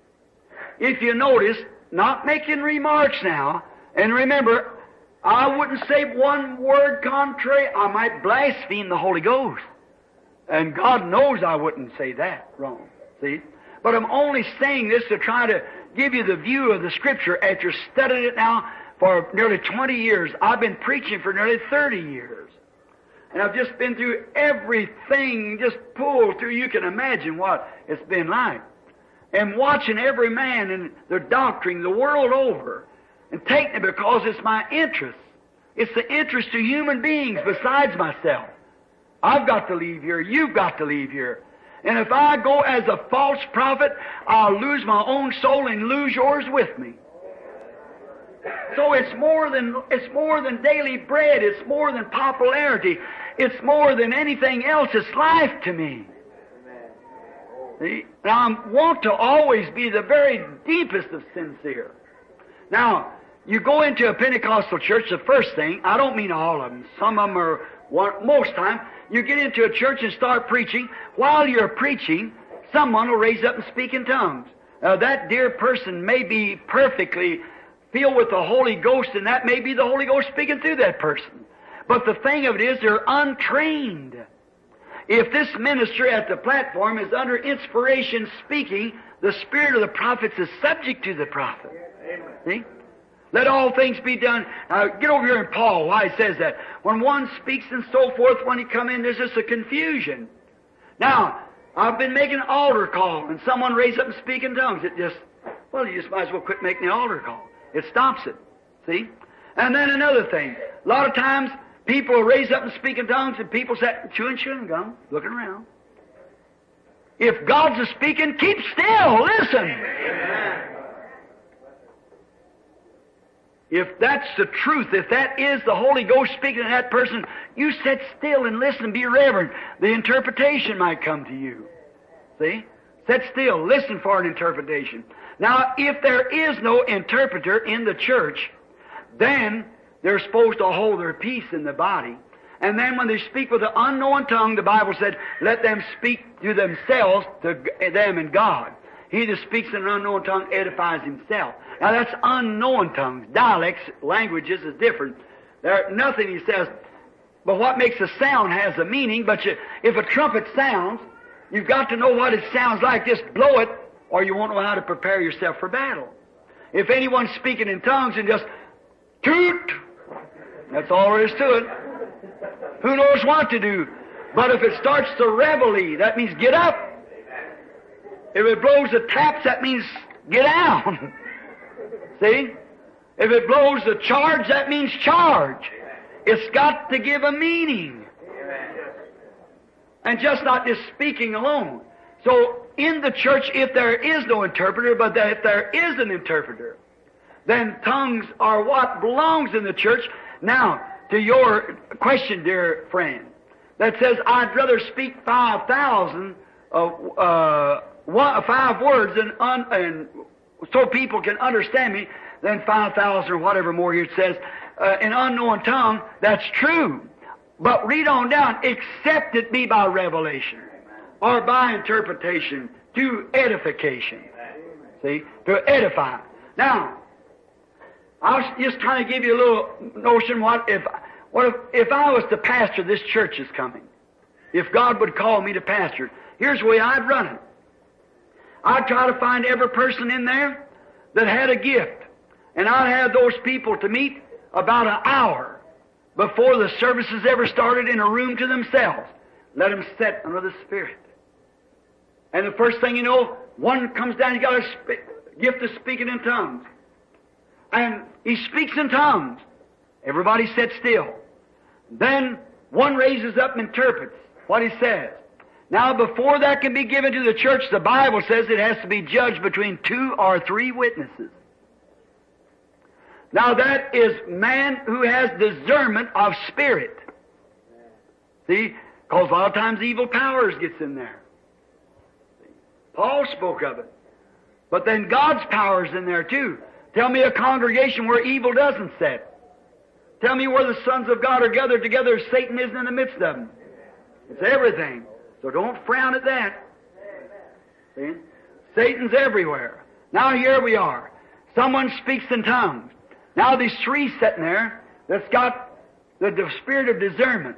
if you notice, not making remarks now, and remember, I wouldn't say one word contrary. I might blaspheme the Holy Ghost. And God knows I wouldn't say that wrong. See? But I'm only saying this to try to give you the view of the Scripture after studying it now for nearly 20 years. I've been preaching for nearly 30 years. And I've just been through everything, just pulled through. You can imagine what it's been like. And watching every man and their doctrine the world over and taking it because it's my interest. It's the interest of human beings besides myself. I've got to leave here. You've got to leave here. And if I go as a false prophet, I'll lose my own soul and lose yours with me. So it's more than daily bread. It's more than popularity. It's more than anything else. It's life to me. See? And I want to always be the very deepest of sincere. Now, you go into a Pentecostal church, the first thing, I don't mean all of them, some of them are, most time, you get into a church and start preaching. While you're preaching, someone will raise up and speak in tongues. That dear person may be perfectly filled with the Holy Ghost, and that may be the Holy Ghost speaking through that person. But the thing of it is, they're untrained. If this minister at the platform is under inspiration speaking, the spirit of the prophets is subject to the prophet. Amen. See? Let all things be done. Get over here in Paul, why he says that. When one speaks and so forth, when he come in, there's just a confusion. Now, I've been making an altar call, and someone raised up and speak in tongues. It just, well, you just might as well quit making the altar call. It stops it. See? And then another thing. A lot of times, people will raise up and speak in tongues, and people sit chewing gum, looking around. If God's a speaking, keep still. Listen. Amen. If that's the truth, if that is the Holy Ghost speaking to that person, you sit still and listen, be reverent. The interpretation might come to you. See? Sit still, listen for an interpretation. Now, if there is no interpreter in the church, then they're supposed to hold their peace in the body. And then when they speak with an unknown tongue, the Bible said, let them speak to themselves, to them and God. He that speaks in an unknown tongue edifies himself. Now that's unknown tongues. Dialects, languages is different. Nothing, he says, but what makes a sound has a meaning. But if a trumpet sounds, you've got to know what it sounds like. Just blow it, or you won't know how to prepare yourself for battle. If anyone's speaking in tongues and just toot, that's all there is to it. Who knows what to do? But if it starts to reveille, that means get up. If it blows the taps, that means get down. See? If it blows the charge, that means charge. It's got to give a meaning. And just not just speaking alone. So, in the church, if there is no interpreter, but if there is an interpreter, then tongues are what belongs in the church. Now, to your question, dear friend, that says, I'd rather speak 5,000 5 words and so people can understand me than 5,000 or whatever more here it says in unknown tongue. That's true. But read on down, except it be by revelation or by interpretation to edification. See? To edify. Now, I was just trying to give you a little notion what if I was to pastor this church is coming. If God would call me to pastor it, here's the way I'd run it. I'd try to find every person in there that had a gift. And I'd have those people to meet about an hour before the services ever started in a room to themselves. Let them sit under the Spirit. And the first thing you know, one comes down, he got a gift of speaking in tongues. And he speaks in tongues. Everybody sits still. Then one raises up and interprets what he says. Now, before that can be given to the church, the Bible says it has to be judged between 2 or 3 witnesses. Now, that is man who has discernment of spirit. See? Because a lot of times evil powers gets in there. Paul spoke of it. But then God's power's in there too. Tell me a congregation where evil doesn't sit. Tell me where the sons of God are gathered together, Satan isn't in the midst of them. It's everything. So don't frown at that. See? Satan's everywhere. Now here we are. Someone speaks in tongues. Now these 3 sitting there that's got the spirit of discernment.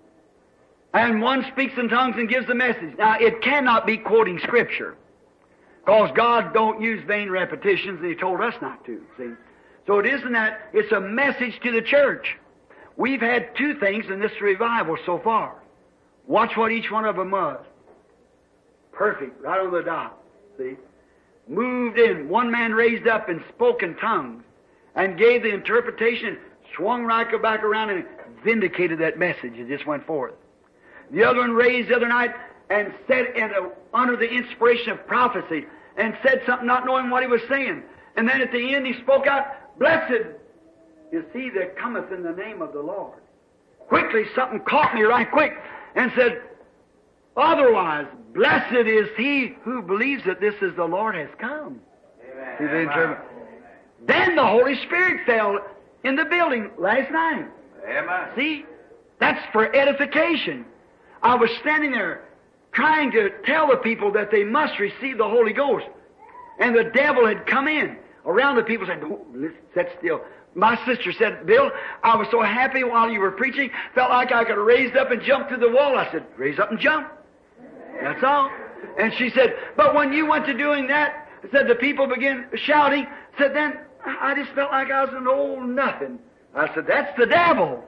And one speaks in tongues and gives the message. Now it cannot be quoting Scripture. Because God don't use vain repetitions and He told us not to. See? So it isn't that. It's a message to the church. We've had 2 things in this revival so far. Watch what each one of them was. Perfect, right on the dot. See? Moved in. One man raised up and spoke in tongues and gave the interpretation, swung right back around and vindicated that message. It just went forth. The other one raised the other night and said under the inspiration of prophecy and said something not knowing what he was saying. And then at the end he spoke out, "Blessed is he that cometh in the name of the Lord." Quickly something caught me right quick and said, "Otherwise, blessed is he who believes that this is the Lord has come." Amen. Then the Holy Spirit fell in the building last night. Amen. See? That's for edification. I was standing there trying to tell the people that they must receive the Holy Ghost. And the devil had come in around the people saying, "Oh, listen, sit still." My sister said, "Bill, I was so happy while you were preaching, felt like I could have raised up and jumped through the wall." I said, "Raise up and jump." That's all. And she said, "But when you went to doing that," said the people began shouting, said, "Then I just felt like I was an old nothing." I said, "That's the devil.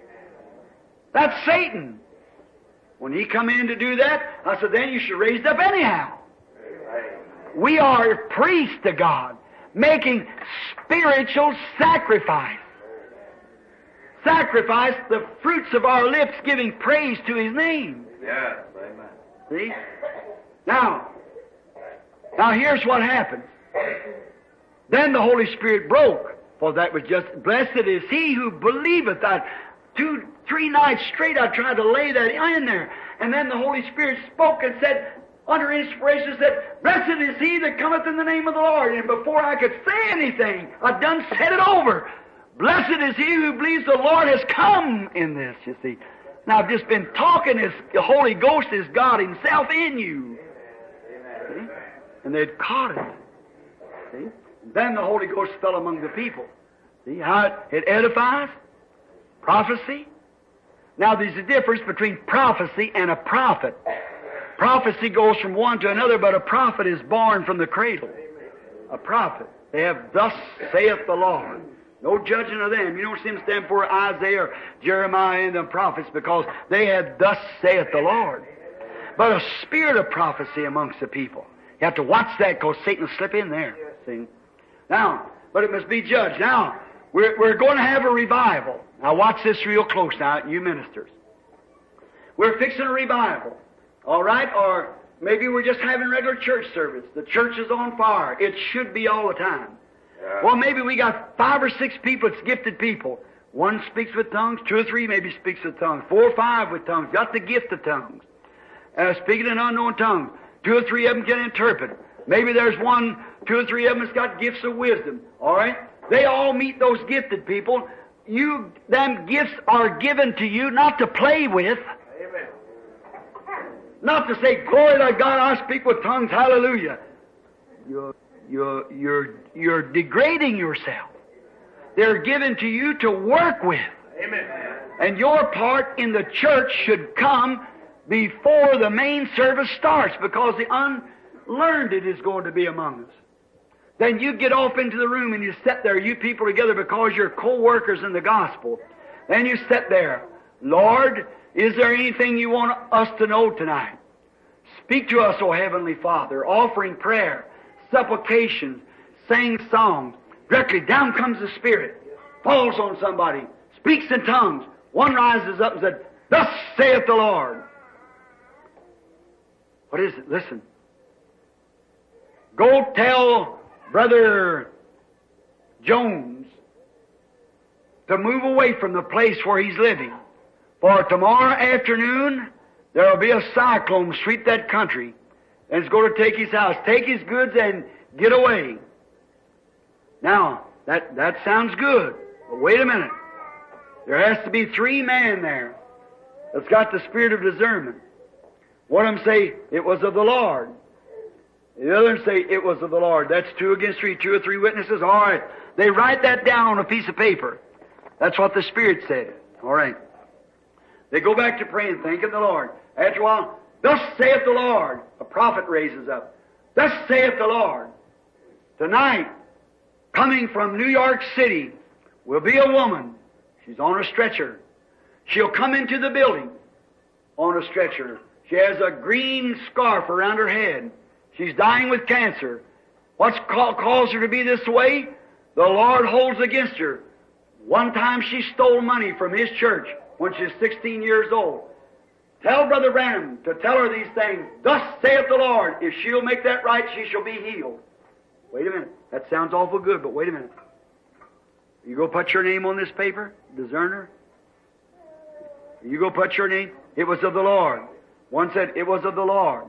That's Satan. When he come in to do that," I said, "then you should raise up anyhow." We are priests to God, making spiritual sacrifice. Sacrifice, the fruits of our lips, giving praise to His name. Yes, amen. See? Now here's what happens. Then the Holy Spirit broke. For that was just, blessed is he who believeth. 2-3 nights straight I tried to lay that in there. And then the Holy Spirit spoke and said, under inspiration, said, blessed is he that cometh in the name of the Lord. And before I could say anything, I done said it over. Blessed is he who believes the Lord has come in this, you see. Now I've just been talking, as the Holy Ghost is God Himself in you. See? And they'd caught it. See? Then the Holy Ghost fell among the people. See how it edifies? Prophecy. Now there's a difference between prophecy and a prophet. Prophecy goes from one to another, but a prophet is born from the cradle. A prophet. They have, thus saith the Lord. No judging of them. You don't see them stand for Isaiah or Jeremiah and the prophets, because they had, thus saith the Lord. But a spirit of prophecy amongst the people. You have to watch that, because Satan will slip in there. See? Now, but it must be judged. Now, we're going to have a revival. Now watch this real close now, you ministers. We're fixing a revival. All right? Or maybe we're just having regular church service. The church is on fire. It should be all the time. Well, maybe we got 5 or 6 people that's gifted people. 1 speaks with tongues, 2 or 3 maybe speaks with tongues, 4 or 5 with tongues, got the gift of tongues. Speaking in unknown tongues. 2 or 3 of them can interpret. Maybe there's 1, 2 or 3 of them that's got gifts of wisdom. All right? They all meet those gifted people. Them gifts are given to you not to play with. Amen. Not to say, glory to God, I speak with tongues, hallelujah. You're degrading yourself. They're given to you to work with. Amen. And your part in the church should come before the main service starts, because the unlearned is going to be among us. Then you get off into the room and you sit there, you people together, because you're co-workers in the gospel. Then you sit there. Lord, is there anything you want us to know tonight? Speak to us, O Heavenly Father, offering prayer, supplications, sing songs. Directly down comes the Spirit, falls on somebody, speaks in tongues. One rises up and said, thus saith the Lord. What is it? Listen. Go tell Brother Jones to move away from the place where he's living. For tomorrow afternoon, there will be a cyclone sweep that country, and it's going to take his house, take his goods, and get away. Now, that sounds good, but wait a minute. There has to be 3 men there that's got the spirit of discernment. One of them say, it was of the Lord. The other say, it was of the Lord. That's 2 against 3, 2 or 3 witnesses. All right. They write that down on a piece of paper. That's what the Spirit said. All right. They go back to praying, thanking the Lord. After a while, thus saith the Lord. A prophet raises up. Thus saith the Lord. Tonight, coming from New York City, will be a woman. She's on a stretcher. She'll come into the building on a stretcher. She has a green scarf around her head. She's dying with cancer. What's caused her to be this way? The Lord holds against her. One time she stole money from His church when she was 16 years old. Tell Brother Branham to tell her these things. Thus saith the Lord. If she'll make that right, she shall be healed. Wait a minute. That sounds awful good, but wait a minute. You go put your name on this paper, discerner. You go put your name. It was of the Lord. One said, it was of the Lord.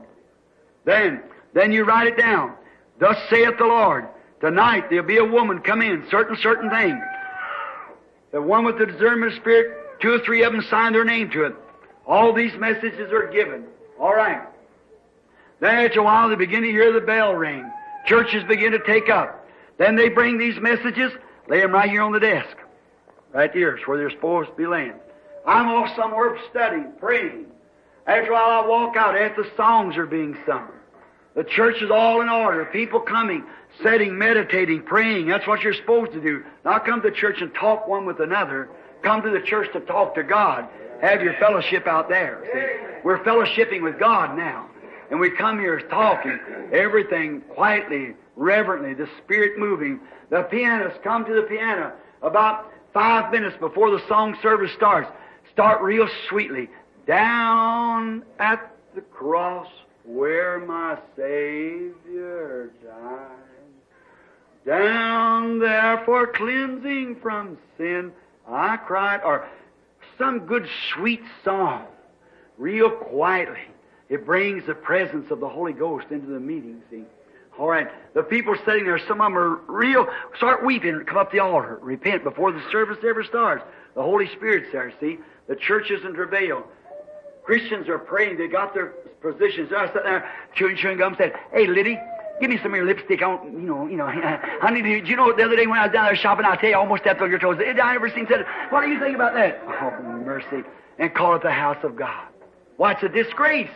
Then you write it down. Thus saith the Lord. Tonight there'll be a woman come in, certain thing. The one with the discernment of spirit, 2 or 3 of them sign their name to it. All these messages are given. All right. Then after a while they begin to hear the bell ring. Churches begin to take up. Then they bring these messages, lay them right here on the desk. Right here. It's where they're supposed to be laying. I'm off somewhere studying, praying. After a while I walk out after the songs are being sung. The church is all in order. People coming, sitting, meditating, praying. That's what you're supposed to do. Not come to church and talk one with another. Come to the church to talk to God. Have your fellowship out there. See? We're fellowshipping with God now. And we come here talking. Everything quietly, reverently, the Spirit moving. The pianists come to the piano about 5 minutes before the song service starts. Start real sweetly. Down at the cross where my Savior died. Down Come there for cleansing from sin, I cried. Or some good sweet song, real quietly. It brings the presence of the Holy Ghost into the meeting, see. All right. The people sitting there, some of them are real, start weeping, come up the altar, repent before the service ever starts. The Holy Spirit's there, see. The church is in travail. Christians are praying. They got their positions. They're sitting there chewing gum, said, "Hey, Liddy, give me some of your lipstick. I need to, you know, the other day when I was down there shopping, I tell you, I almost stepped on your toes. I never seen said, what do you think about that?" Oh, mercy. And call it the house of God. Why, it's a disgrace.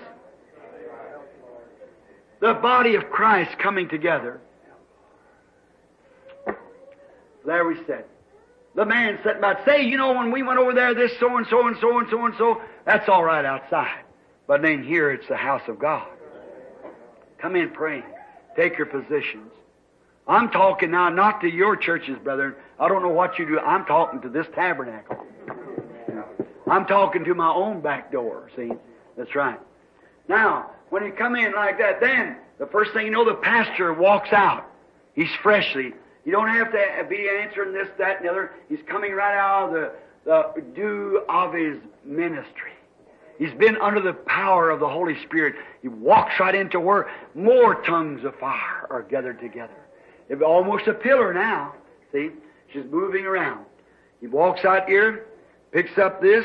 The body of Christ coming together. There we sit. The man sitting about, say, you know, when we went over there, this so and so and so and so and so, that's all right outside. But then here it's the house of God. Come in praying. Take your positions. I'm talking now not to your churches, brethren. I don't know what you do. I'm talking to this tabernacle. I'm talking to my own back door, see? That's right. Now, when you come in like that, then the first thing you know, the pastor walks out. He's freshly. You don't have to be answering this, that, and the other. He's coming right out of the dew of his ministry. He's been under the power of the Holy Spirit. He walks right into where more tongues of fire are gathered together. It's almost a pillar now. See? She's moving around. He walks out here, picks up this,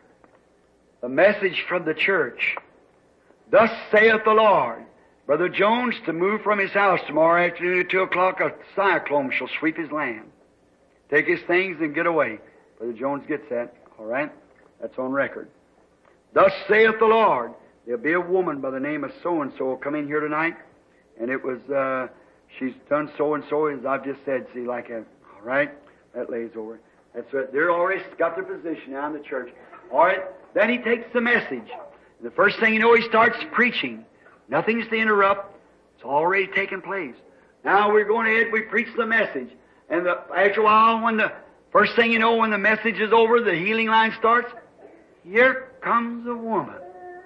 a message from the church. Thus saith the Lord, Brother Jones, to move from his house tomorrow afternoon at 2 o'clock, a cyclone shall sweep his land. Take his things and get away. Brother Jones gets that. All right? That's on record. Thus saith the Lord, there'll be a woman by the name of so-and-so come in here tonight, and it was, she's done so-and-so, as I've just said, see, like a, all right? That lays over. That's right. They're already got their position now in the church. All right? Then he takes the message. The first thing you know, he starts preaching. Nothing's to interrupt. It's already taken place. Now we're going ahead, we preach the message. And after a while, when the first thing you know, when the message is over, the healing line starts, here comes a woman.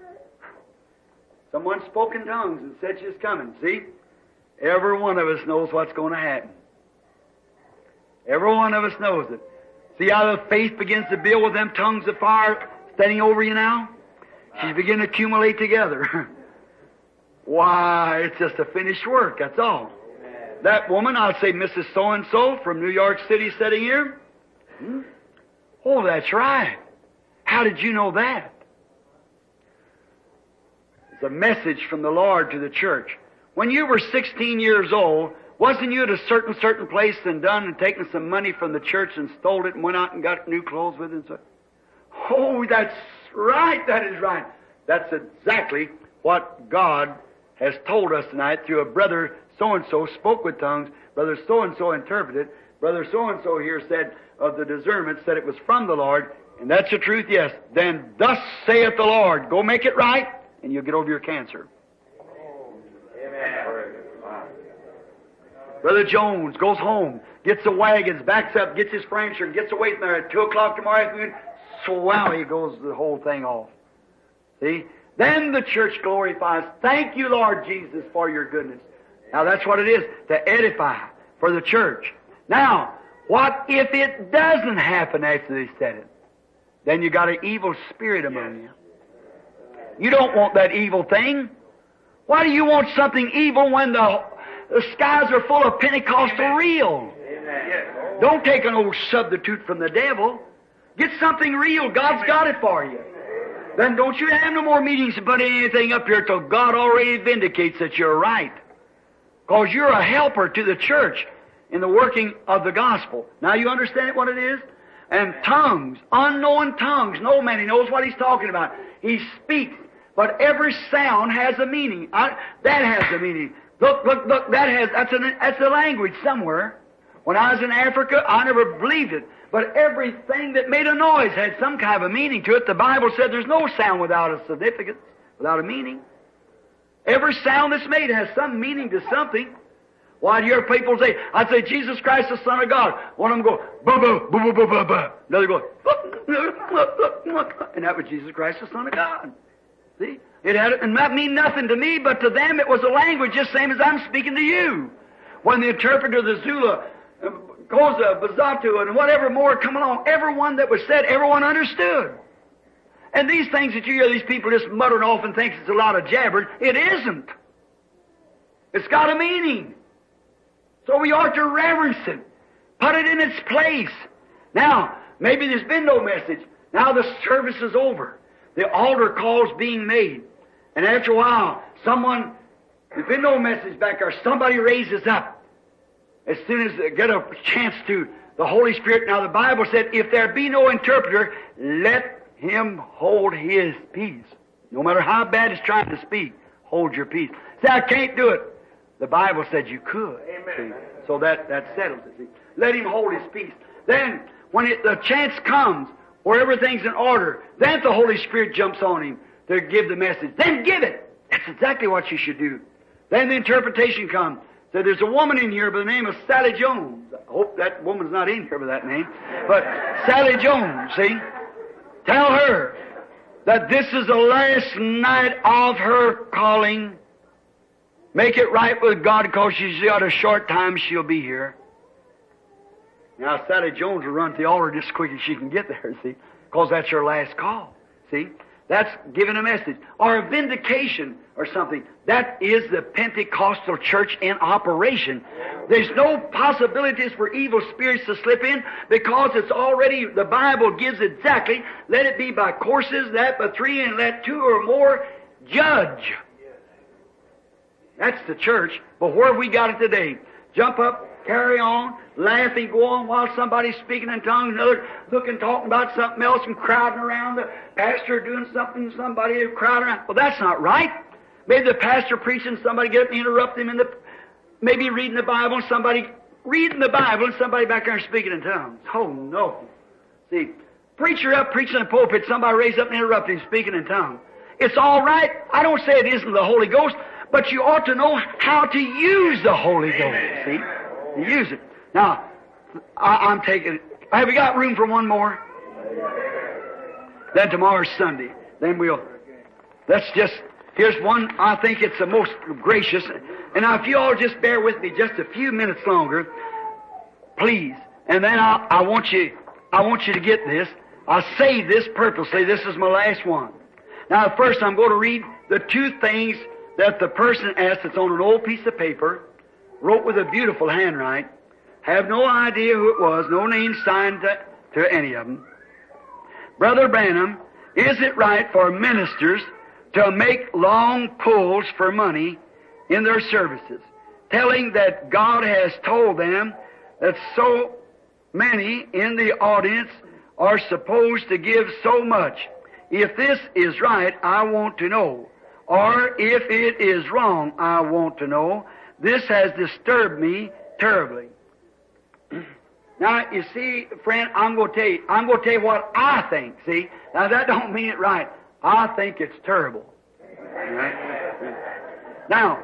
Someone spoke in tongues and said she's coming. See? Every one of us knows what's going to happen. Every one of us knows it. See how the faith begins to build with them tongues of fire standing over you now? She's beginning to accumulate together. Why, it's just a finished work, that's all. That woman, I'll say Mrs. So-and-so from New York City sitting here. Oh, that's right. How did you know that? It's a message from the Lord to the church. When you were 16 years old, wasn't you at a certain place and done and taken some money from the church and stole it and went out and got new clothes with it? And so, oh, that's right. That is right. That's exactly what God has told us tonight through a brother so-and-so spoke with tongues. Brother so-and-so interpreted. Brother so-and-so here said of the discernment, said it was from the Lord. And that's the truth, yes. Then thus saith the Lord. Go make it right, and you'll get over your cancer. Amen. Brother Jones goes home, gets the wagons, backs up, gets his furniture, and gets away from there at 2 o'clock tomorrow afternoon. So wow, he goes the whole thing off. See? Then the church glorifies. Thank you, Lord Jesus, for your goodness. Now that's what it is, to edify for the church. Now, what if it doesn't happen after they said it? Then you got an evil spirit among you. You don't want that evil thing. Why do you want something evil when the skies are full of Pentecostal real? Amen. Don't take an old substitute from the devil. Get something real. God's got it for you. Then don't you have no more meetings to put anything up here till God already vindicates that you're right. Because you're a helper to the church in the working of the gospel. Now you understand what it is? And tongues, unknown tongues. No man, he knows what he's talking about. He speaks, but every sound has a meaning. That has a meaning. Look, that's a language somewhere. When I was in Africa, I never believed it. But everything that made a noise had some kind of a meaning to it. The Bible said there's no sound without a significance, without a meaning. Every sound that's made has some meaning to something. Why do you hear people say, I'd say, Jesus Christ, the Son of God. One of them go, ba-ba, ba-ba, ba-ba. Another go, and that was Jesus Christ, the Son of God. See? It had, and that mean nothing to me, but to them it was a language just same as I'm speaking to you. When the interpreter of the Zulu Koza, Bazatu, and whatever more come along, everyone that was said, everyone understood. And these things that you hear these people just muttering off and think it's a lot of jabbering, it isn't. It's got a meaning. So we ought to reverence it. Put it in its place. Now, maybe there's been no message. Now the service is over. The altar call's being made. And after a while, there's been no message back there, somebody raises up. As soon as they get a chance to, the Holy Spirit. Now the Bible said, if there be no interpreter, let him hold his peace. No matter how bad he's trying to speak, hold your peace. Say, I can't do it. The Bible said you could. Amen. See? So that settles it. See? Let him hold his peace. Then, when the chance comes where everything's in order, then the Holy Spirit jumps on him to give the message. Then give it. That's exactly what you should do. Then the interpretation comes. So there's a woman in here by the name of Sally Jones. I hope that woman's not in here by that name. But Sally Jones, see? Tell her that this is the last night of her calling. Make it right with God, because she's got a short time she'll be here. Now, Sally Jones will run to the altar just as quick as she can get there, see? Because that's her last call, see? That's giving a message. Or a vindication or something. That is the Pentecostal church in operation. There's no possibilities for evil spirits to slip in, because it's already, the Bible gives exactly, let it be by courses, that by 3, and let 2 or more judge. That's the church. But where have we got it today? Jump up, carry on, laughing, go on while somebody's speaking in tongues, another looking, talking about something else, and crowding around the pastor doing something, somebody crowding around. Well, that's not right. Maybe the pastor preaching, somebody get up and interrupt him maybe reading the Bible, and somebody reading the Bible, and somebody back there speaking in tongues. Oh, no. See, preacher up preaching in the pulpit, somebody raise up and interrupt him speaking in tongues. It's all right. I don't say it isn't the Holy Ghost, but you ought to know how to use the Holy Ghost, see? To use it. Now, I'm taking it. Have we got room for one more? Then tomorrow's Sunday. Then here's one, I think it's the most gracious. And now, if you all just bear with me just a few minutes longer, please. And then I want you to get this. I saved this purposely. This is my last one. Now, first I'm going to read the 2 things that the person asked. It's on an old piece of paper, wrote with a beautiful handwriting. Have no idea who it was, no name signed to any of them. Brother Branham, is it right for ministers to make long pulls for money in their services, telling that God has told them that so many in the audience are supposed to give so much? If this is right, I want to know. Or if it is wrong, I want to know. This has disturbed me terribly. Now, you see, friend, I'm going to tell you what I think, see? Now, that don't mean it right. I think it's terrible. Right? Now,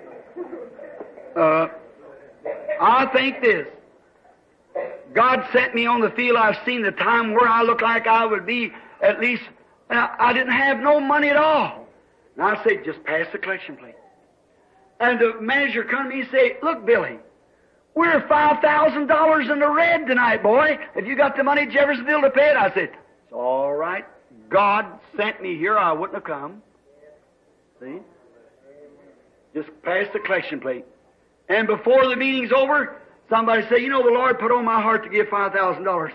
I think this. God sent me on the field. I've seen the time where I look like I would be at least, I didn't have no money at all. And I say, just pass the collection plate. And the manager come to me and say, look, Billy, we're $5,000 in the red tonight, boy. Have you got the money at Jeffersonville to pay it? I said, it's all right. God sent me here. I wouldn't have come. See? Just pass the collection plate. And before the meeting's over, somebody say, you know, the Lord put on my heart to give $5,000.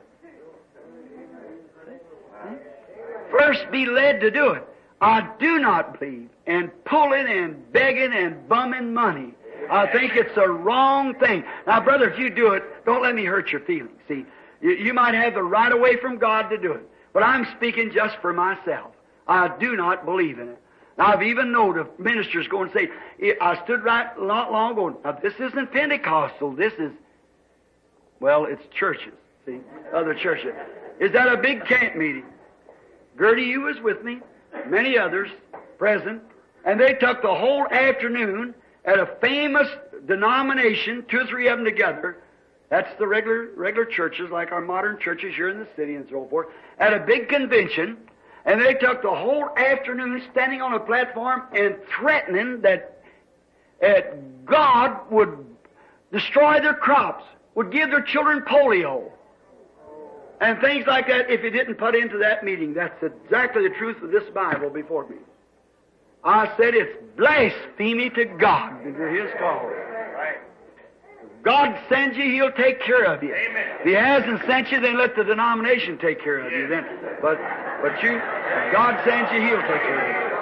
First be led to do it. I do not believe in pulling and begging and bumming money. I think it's a wrong thing. Now, brother, if you do it, don't let me hurt your feelings. See, you might have the right away from God to do it. But I'm speaking just for myself. I do not believe in it. Now, I've even known of ministers go and say, I stood right not long ago, now this isn't Pentecostal, this is, well, it's churches, see, other churches. Is that a big camp meeting? Gertie, you was with me, many others present, and they took the whole afternoon at a famous denomination, 2 or 3 of them together. That's the regular churches, like our modern churches here in the city and so forth, at a big convention. And they took the whole afternoon standing on a platform and threatening that God would destroy their crops would give their children polio and things like that if it didn't put into that meeting. That's exactly the truth of this Bible before me. I said it's blasphemy to God and to His cause. If God sends you, He'll take care of you. Amen. If He hasn't sent you, then let the denomination take care of you. Then, but you, if God sends you, He'll take care of you.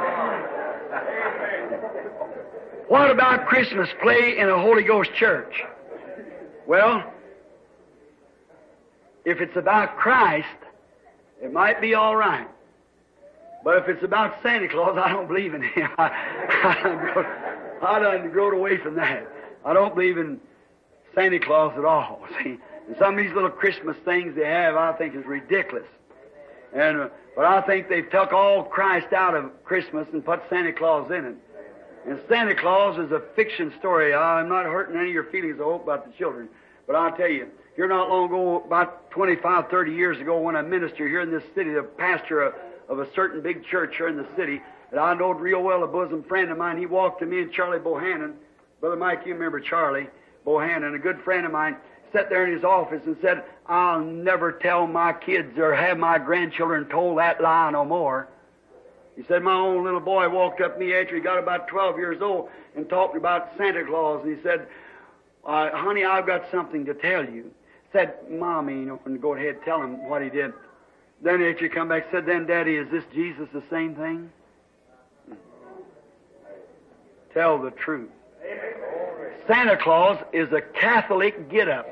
What about Christmas play in a Holy Ghost church? Well, if it's about Christ, it might be all right. But if it's about Santa Claus, I don't believe in Him. I done growed away from that. I don't believe in Santa Claus at all. See, and some of these little Christmas things they have, I think is ridiculous. And but I think they've took all Christ out of Christmas and put Santa Claus in it. And Santa Claus is a fiction story. I'm not hurting any of your feelings, I hope, about the children. But I'll tell you, here not long ago, about 25, 30 years ago, when I ministered here in this city, the pastor of a certain big church here in the city that I knowed real well, a bosom friend of mine, he walked to me and Charlie Bohannon. Brother Mike, you remember Charlie Bohannon, a good friend of mine, sat there in his office and said, I'll never tell my kids or have my grandchildren told that lie no more. He said, my own little boy walked up to me after he got about 12 years old and talked about Santa Claus. And he said, honey, I've got something to tell you. Said, Mommy, and go ahead, tell him what he did. Then after he come back, said, then, Daddy, is this Jesus the same thing? Tell the truth. Santa Claus is a Catholic get-up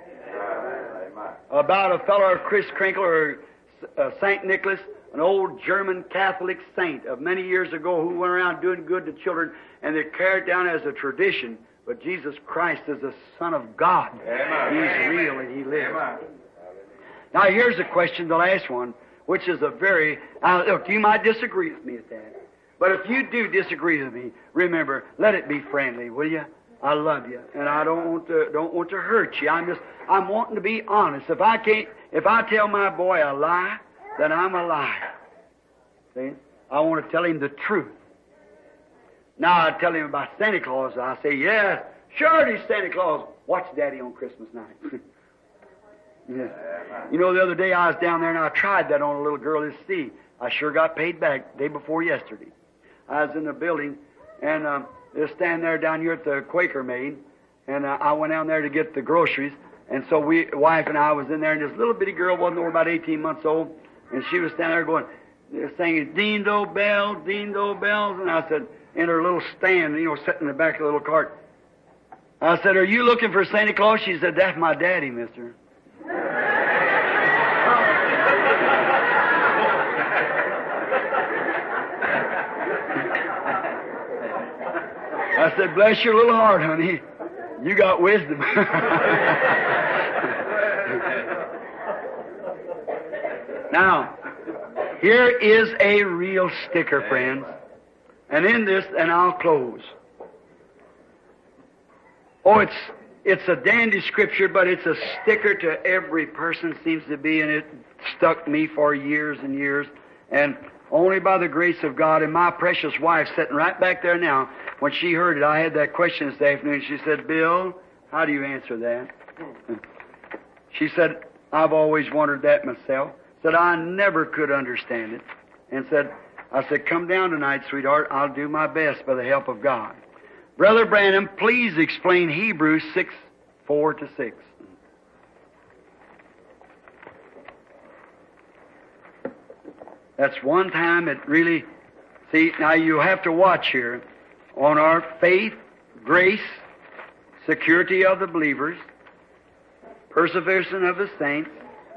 about a fellow, Chris Krinkle or St. Nicholas, an old German Catholic saint of many years ago who went around doing good to children, and they carried down as a tradition. But Jesus Christ is the Son of God. Amen. He's real and He lives. Amen. Now here's a question, the last one, which is a very... look, you might disagree with me at that. But if you do disagree with me, remember, let it be friendly, will you? I love you, and I don't want to hurt you. I'm wanting to be honest. If I tell my boy a lie, then I'm a liar. See? I want to tell him the truth. Now I tell him about Santa Claus. I say, yeah, sure he's Santa Claus. Watch Daddy on Christmas night. Yeah. You know, the other day I was down there and I tried that on a little girl at sea. I sure got paid back day before yesterday. I was in the building and they were standing there down here at the Quaker Maid, and I went down there to get the groceries. And so wife and I was in there, and this little bitty girl wasn't over about 18 months old, and she was standing there going, singing, Ding-do bells, ding-do bells. And I said, in her little stand, sitting in the back of the little cart. I said, are you looking for Santa Claus? She said, that's my daddy, mister. I said, bless your little heart, honey. You got wisdom. Now, here is a real sticker, friends. And in this, and I'll close. Oh, it's a dandy scripture, but it's a sticker to every person, seems to be, and it stuck me for years and years. And only by the grace of God, and my precious wife sitting right back there now, when she heard it, I had that question this afternoon. She said, Bill, how do you answer that? She said, I've always wondered that myself. Said, I never could understand it. And I said, come down tonight, sweetheart. I'll do my best by the help of God. Brother Branham, please explain Hebrews 6:4-6. That's one time it really... See, now you have to watch here on our faith, grace, security of the believers, perseverance of the saints,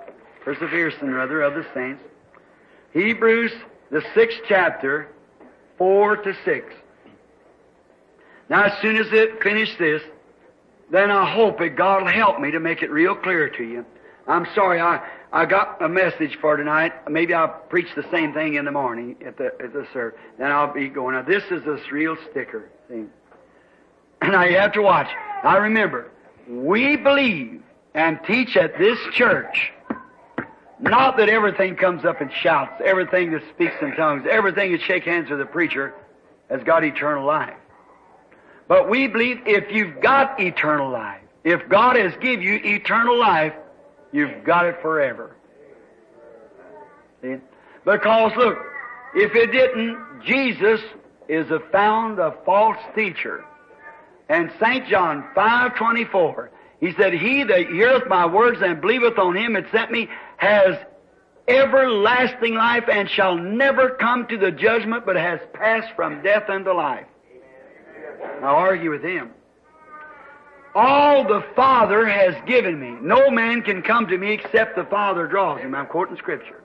of the saints. Hebrews, the 6th chapter, 4-6. Now, as soon as it finished this, then I hope that God will help me to make it real clear to you. I'm sorry, I got a message for tonight. Maybe I'll preach the same thing in the morning at the service. Then I'll be going. Now, this is a real sticker. See? Now, you have to watch. Now, remember, we believe and teach at this church, not that everything comes up and shouts, everything that speaks in tongues, everything that shakes hands with the preacher has got eternal life. But we believe if you've got eternal life, If God has given you eternal life, you've got it forever. See? Because look, if it didn't, Jesus is found a false teacher. And St. John 5:24, he said, He that heareth my words and believeth on him that sent me has everlasting life and shall never come to the judgment, but has passed from death unto life. Now argue with him. All the Father has given me. No man can come to me except the Father draws him. I'm quoting Scripture.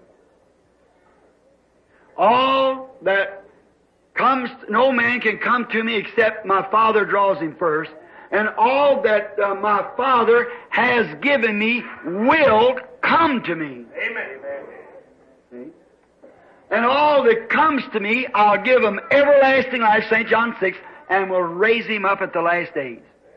All that comes, no man can come to me except my Father draws him first. And all that my Father has given me will come to me. Amen. See? And all that comes to me, I'll give him everlasting life, St. John 6, and will raise him up at the last days.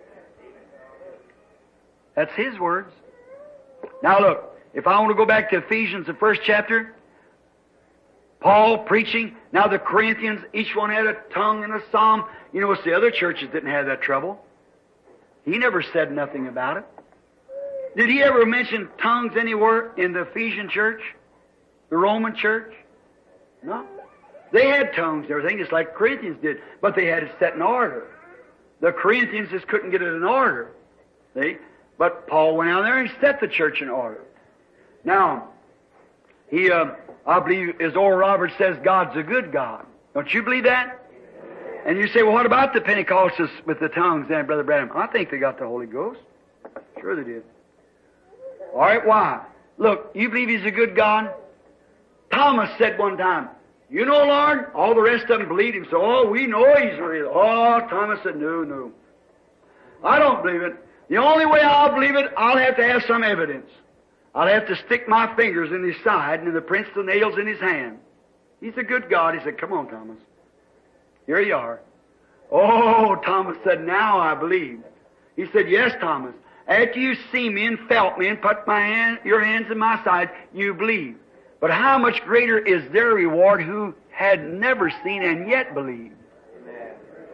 That's His words. Now look, if I want to go back to Ephesians, the 1st chapter, Paul preaching, now the Corinthians, each one had a tongue and a psalm. You notice the other churches didn't have that trouble. He never said nothing about it. Did he ever mention tongues anywhere in the Ephesian church? The Roman church? No. They had tongues and everything, just like the Corinthians did, but they had it set in order. The Corinthians just couldn't get it in order. See? But Paul went out there and set the church in order. Now, he, I believe, as Oral Roberts says, God's a good God. Don't you believe that? And you say, well, what about the Pentecostals with the tongues then, Brother Branham? I think they got the Holy Ghost. Sure they did. All right, why? Look, you believe He's a good God? Thomas said one time, you know, Lord, all the rest of them believed Him, so, oh, we know He's real. Oh, Thomas said, no. I don't believe it. The only way I'll believe it, I'll have to have some evidence. I'll have to stick my fingers in His side and the prints of the nails in His hand. He's a good God. He said, come on, Thomas. Here you are. Oh, Thomas said, now I believe. He said, yes, Thomas. After you see me and felt me and put your hands in my side, you believe. But how much greater is their reward who had never seen and yet believed? Amen.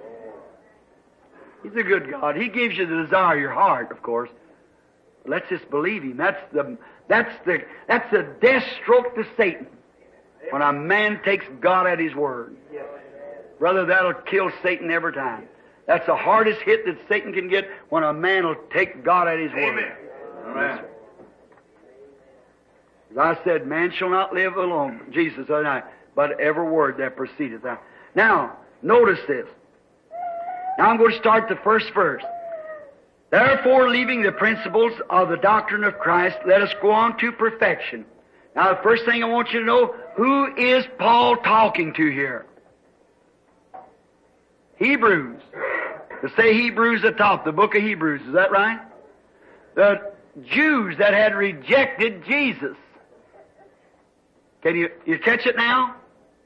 He's a good God. He gives you the desire of your heart, of course. Let's just believe Him. That's the death stroke to Satan. When a man takes God at His word. Brother, that'll kill Satan every time. That's the hardest hit that Satan can get, when a man will take God at His word. Amen. As I said, man shall not live alone, Jesus the other night, but every word that proceedeth out. Now, notice this. Now I'm going to start the first verse. Therefore, leaving the principles of the doctrine of Christ, let us go on to perfection. Now, the first thing I want you to know, who is Paul talking to here? Hebrews. To say Hebrews at the top, the book of Hebrews, is that right? The Jews that had rejected Jesus. Can you catch it now?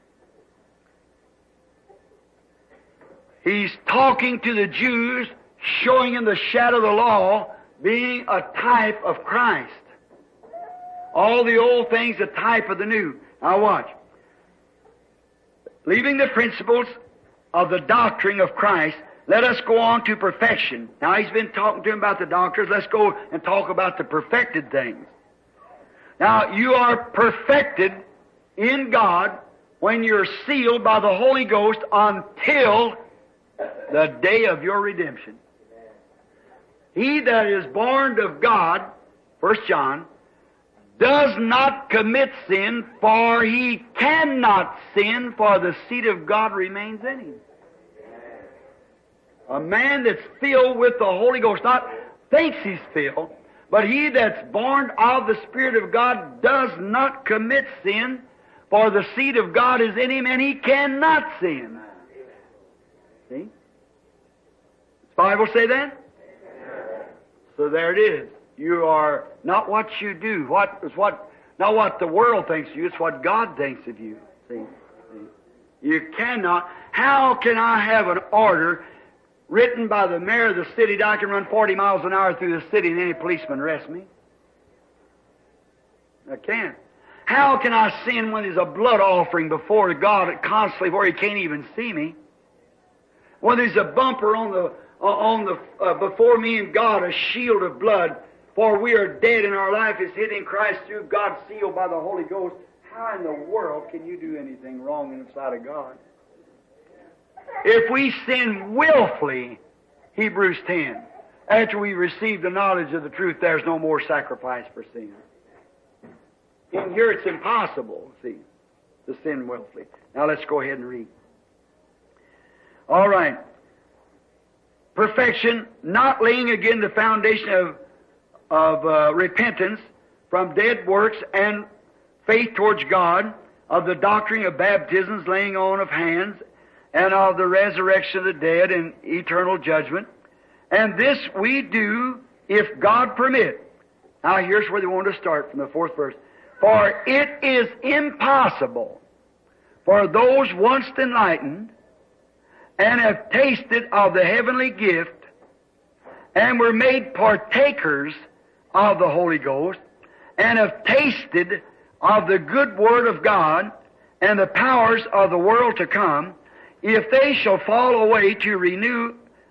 He's talking to the Jews, showing them the shadow of the law, being a type of Christ. All the old things, a type of the new. Now watch. Leaving the principles of the doctrine of Christ, let us go on to perfection. Now he's been talking to him about the doctrines. Let's go and talk about the perfected things. Now you are perfected in God when you're sealed by the Holy Ghost until the day of your redemption. He that is born of God, 1 John, does not commit sin, for he cannot sin, for the seed of God remains in him. A man that's filled with the Holy Ghost, not thinks he's filled, but he that's born of the Spirit of God does not commit sin, for the seed of God is in him, and he cannot sin. See? Does the Bible say that? So there it is. You are not what you do. Not what the world thinks of you. It's what God thinks of you. See? You cannot. How can I have an order written by the mayor of the city that I can run 40 miles an hour through the city and any policeman arrest me? I can't. How can I sin when there's a blood offering before God constantly where He can't even see me? When there's a bumper on before me and God a shield of blood, for we are dead and our life is hid in Christ through God's seal by the Holy Ghost. How in the world can you do anything wrong in the sight of God? If we sin willfully, Hebrews 10, after we receive the knowledge of the truth, there's no more sacrifice for sin. In here it's impossible, see, to sin willfully. Now let's go ahead and read. All right. Perfection, not laying again the foundation of repentance from dead works and faith towards God, of the doctrine of baptisms, laying on of hands, and of the resurrection of the dead and eternal judgment. And this we do if God permit. Now here's where they want to start from the 4th verse. For it is impossible for those once enlightened and have tasted of the heavenly gift and were made partakers of the Holy Ghost and have tasted of the good word of God and the powers of the world to come, if they shall fall away, to renew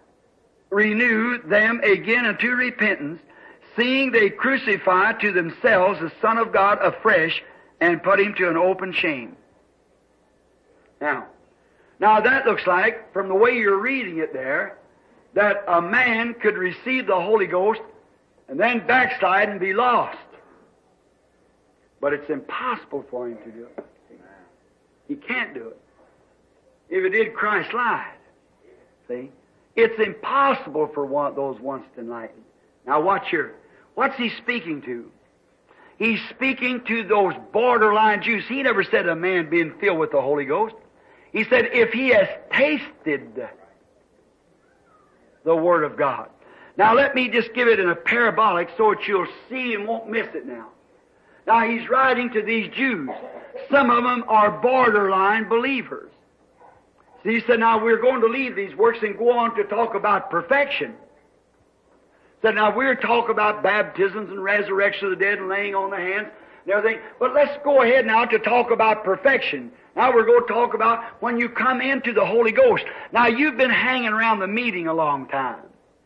them again unto repentance, seeing they crucify to themselves the Son of God afresh and put him to an open shame. Now that looks like, from the way you're reading it there, that a man could receive the Holy Ghost and then backslide and be lost. But it's impossible for him to do it. He can't do it. If it did, Christ lied. See? It's impossible for those once enlightened. Now watch here. What's he speaking to? He's speaking to those borderline Jews. He never said a man being filled with the Holy Ghost. He said if he has tasted the Word of God. Now let me just give it in a parabolic so that you'll see and won't miss it now. Now he's writing to these Jews. Some of them are borderline believers. So he said, now we're going to leave these works and go on to talk about perfection. Said, now we're talking about baptisms and resurrection of the dead and laying on the hands and everything. But let's go ahead now to talk about perfection. Now we're going to talk about when you come into the Holy Ghost. Now you've been hanging around the meeting a long time.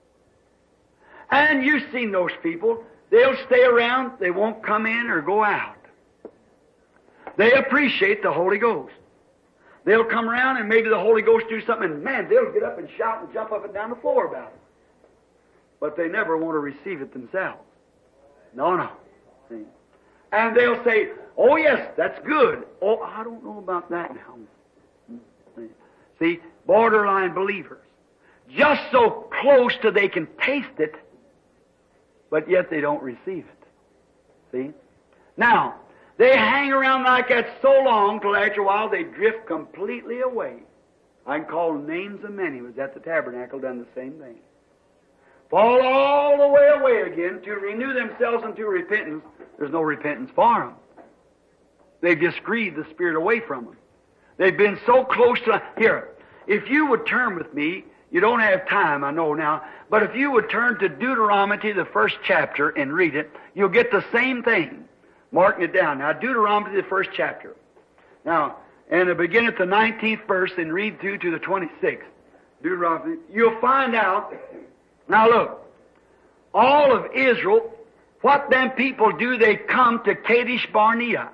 And you've seen those people. They'll stay around. They won't come in or go out. They appreciate the Holy Ghost. They'll come around and maybe the Holy Ghost do something, and man, they'll get up and shout and jump up and down the floor about it. But they never want to receive it themselves. No. See? And they'll say, oh yes, that's good. Oh, I don't know about that now. See, borderline believers. Just so close to they can taste it, but yet they don't receive it. See? Now, they hang around like that so long till after a while they drift completely away. I can call names of many who was at the tabernacle done the same thing. Fall all the way away again to renew themselves unto repentance. There's no repentance for them. They've just grieved the Spirit away from them. They've been so close to... Here, if you would turn with me, you don't have time, I know now, but if you would turn to Deuteronomy, the 1st chapter, and read it, you'll get the same thing. Marking it down. Now, Deuteronomy, the 1st chapter. Now, and begin at the 19th verse and read through to the 26th. Deuteronomy. You'll find out... Now look, all of Israel, what them people do, they come to Kadesh Barnea.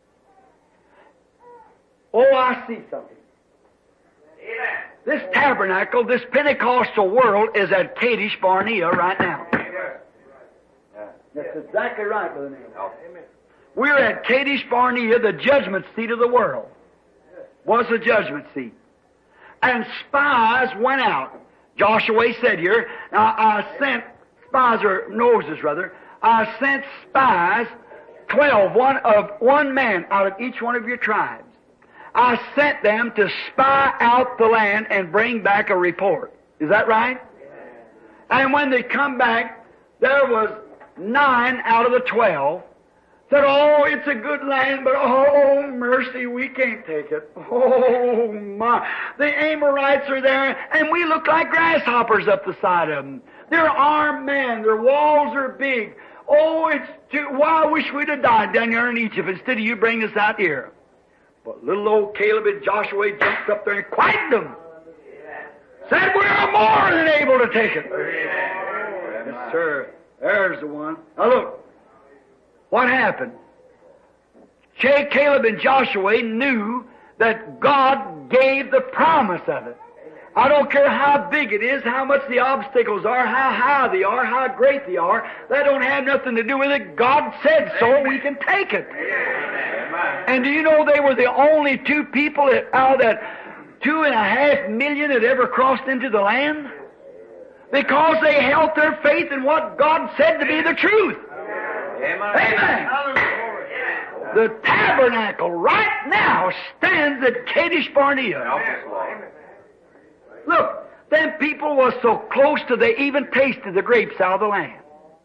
Oh, I see something. Amen. This tabernacle, this Pentecostal world is at Kadesh Barnea right now. That's exactly right, Brother Neil. We're at Kadesh Barnea, the judgment seat of the world. Was the judgment seat. And spies went out. Joshua said here, now I sent spies, or Moses rather, I sent spies, 12, one man out of each one of your tribes. I sent them to spy out the land and bring back a report. Is that right? And when they come back, there was 9 out of the 12 said, oh, it's a good land, but oh, mercy, we can't take it. Oh, my. The Amorites are there, and we look like grasshoppers up the side of them. They're armed men. Their walls are big. Oh, it's too... Why, I wish we'd have died down there in Egypt instead of you bringing us out here. But little old Caleb and Joshua jumped up there and quieted them. Said we're more than able to take it. Yes, sir. There's the one. Now look, what happened? Caleb and Joshua knew that God gave the promise of it. I don't care how big it is, how much the obstacles are, how high they are, how great they are. That don't have nothing to do with it. God said so, we can take it. And do you know they were the only two people out of that 2.5 million that ever crossed into the land? Because they held their faith in what God said to be the truth. Amen. The tabernacle right now stands at Kadesh Barnea. Look, them people was so close to they even tasted the grapes out of the land.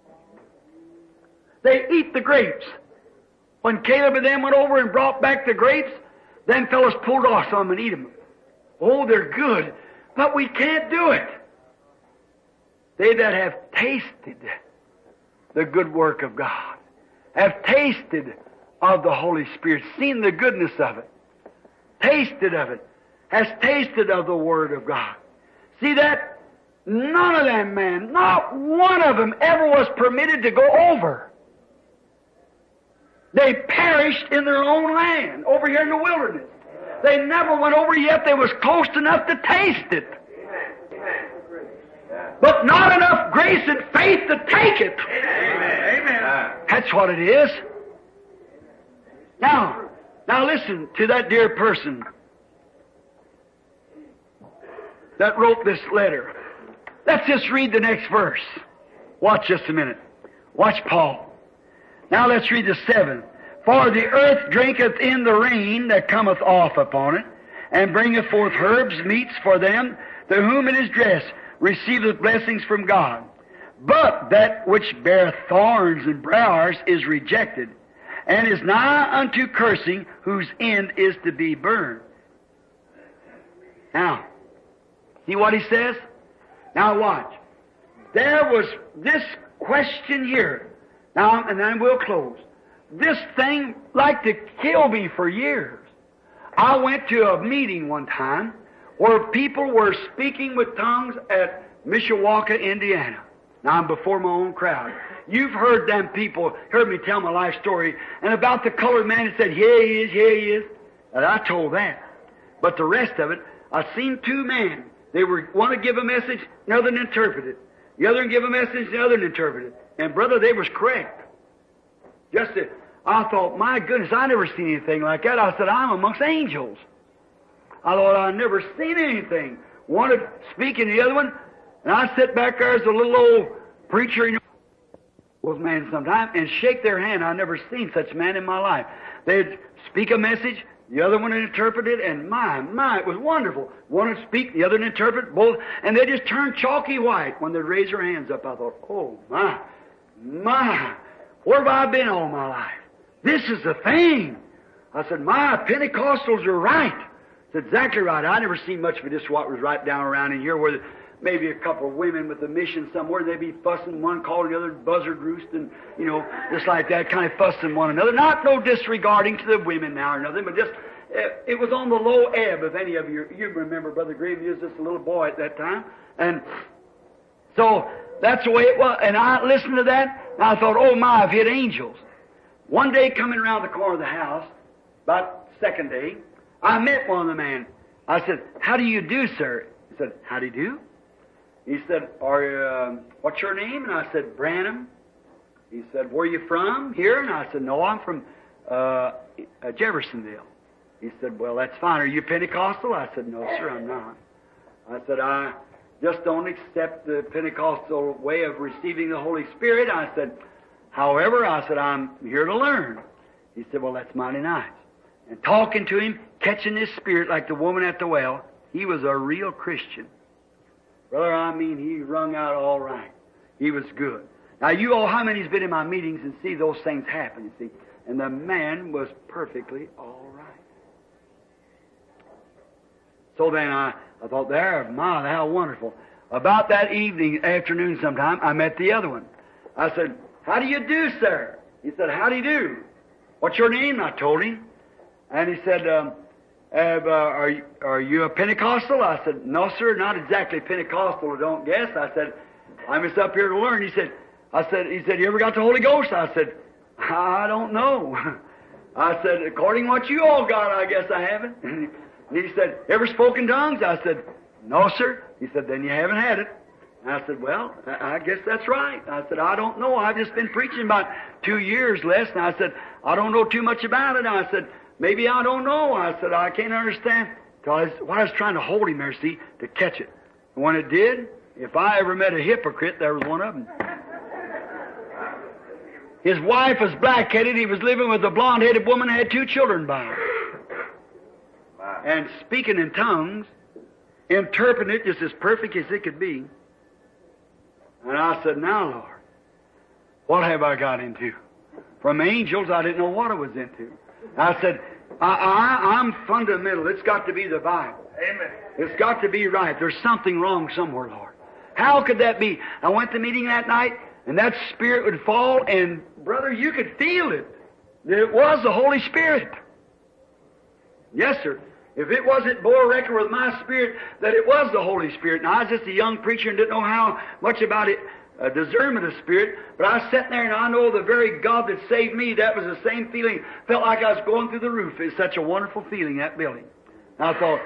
They eat the grapes. When Caleb and them went over and brought back the grapes, them fellows pulled off some and eat them. Oh, they're good, but we can't do it. They that have tasted the good work of God, have tasted of the Holy Spirit, seen the goodness of it, tasted of it, has tasted of the Word of God. See that? None of them, man, not one of them ever was permitted to go over. They perished in their own land, over here in the wilderness. They never went over, yet they was close enough to taste it. But not enough grace and faith to take it. Amen. That's what it is. Now listen to that dear person that wrote this letter. Let's just read the next verse. Watch just a minute. Watch Paul. Now let's read the 7th. For the earth drinketh in the rain that cometh off upon it, and bringeth forth herbs, meats for them to whom it is dressed, receiveth blessings from God. But that which beareth thorns and briars is rejected, and is nigh unto cursing, whose end is to be burned. Now, see what he says? Now watch. There was this question here. Now, and then we'll close. This thing like to kill me for years. I went to a meeting one time where people were speaking with tongues at Mishawaka, Indiana. Now I'm before my own crowd. You've heard them people, heard me tell my life story, and about the colored man that said, here he is, here he is. And I told that. But the rest of it, I seen two men. They were one to give a message, the other to interpret it. The other to give a message, the other to interpret it. And brother, they was correct. I thought, my goodness, I never seen anything like that. I said, I'm amongst angels. I thought, I never seen anything. One would speak in the other one, and I'd sit back there as a little old preacher, old man sometime, and shake their hand. I never seen such a man in my life. They'd speak a message, the other one would interpret it, and my, it was wonderful. One would speak, the other would interpret, both, and they just turned chalky white when they'd raise their hands up. I thought, oh, my, where have I been all my life? This is the thing. I said, my Pentecostals are right. That's exactly right. I never seen much of this what was right down around in here where maybe a couple of women with a mission somewhere, they'd be fussing, one calling the other buzzard roost and, just like that, kind of fussing one another. Not no disregarding to the women now or nothing, but just, it was on the low ebb, if any of you remember Brother Graham, he was just a little boy at that time. And so, that's the way it was. And I listened to that, and I thought, oh my, I've hit angels. One day coming around the corner of the house, about the second day, I met one of the men. I said, how do you do, sir? He said, how do you do? He said, what's your name? And I said, Branham. He said, where are you from? Here? And I said, no, I'm from Jeffersonville. He said, well, that's fine. Are you Pentecostal? I said, no, sir, I'm not. I said, I just don't accept the Pentecostal way of receiving the Holy Spirit. I said, however, I said, I'm here to learn. He said, well, that's mighty nice. And talking to him, catching his spirit like the woman at the well, he was a real Christian. Brother, I mean, he rung out all right. He was good. Now, you all, how many's been in my meetings and see those things happen, you see? And the man was perfectly all right. So then I thought, there, my, how wonderful. About that afternoon sometime, I met the other one. I said, how do you do, sir? He said, how do you do? What's your name? I told him. And he said, are you a Pentecostal? I said, no, sir, not exactly Pentecostal, I don't guess. I said, I'm just up here to learn. He said, you ever got the Holy Ghost? I said, I don't know. I said, according to what you all got, I guess I haven't. And he said, ever spoken tongues? I said, no, sir. He said, then you haven't had it. And I said, well, I guess that's right. I said, I don't know. I've just been preaching about 2 years less. And I said, I don't know too much about it. I said, maybe I don't know. I said, I can't understand. So I was trying to hold him there, see, to catch it. And when it did, if I ever met a hypocrite, there was one of them. His wife was black-headed. He was living with a blonde-headed woman and had 2 children by her. And speaking in tongues, interpreting it just as perfect as it could be. And I said, now, Lord, what have I got into? From angels, I didn't know what I was into. I said, I'm fundamental. It's got to be the Bible. Amen. It's got to be right. There's something wrong somewhere, Lord. How could that be? I went to meeting that night, and that Spirit would fall, and, brother, you could feel it. It was the Holy Spirit. Yes, sir. If it wasn't bore record with my spirit that it was the Holy Spirit. Now, I was just a young preacher and didn't know how much about it, discernment of spirit, but I was sitting there and I know the very God that saved me, that was the same feeling. Felt like I was going through the roof. It's such a wonderful feeling, that building. And I thought,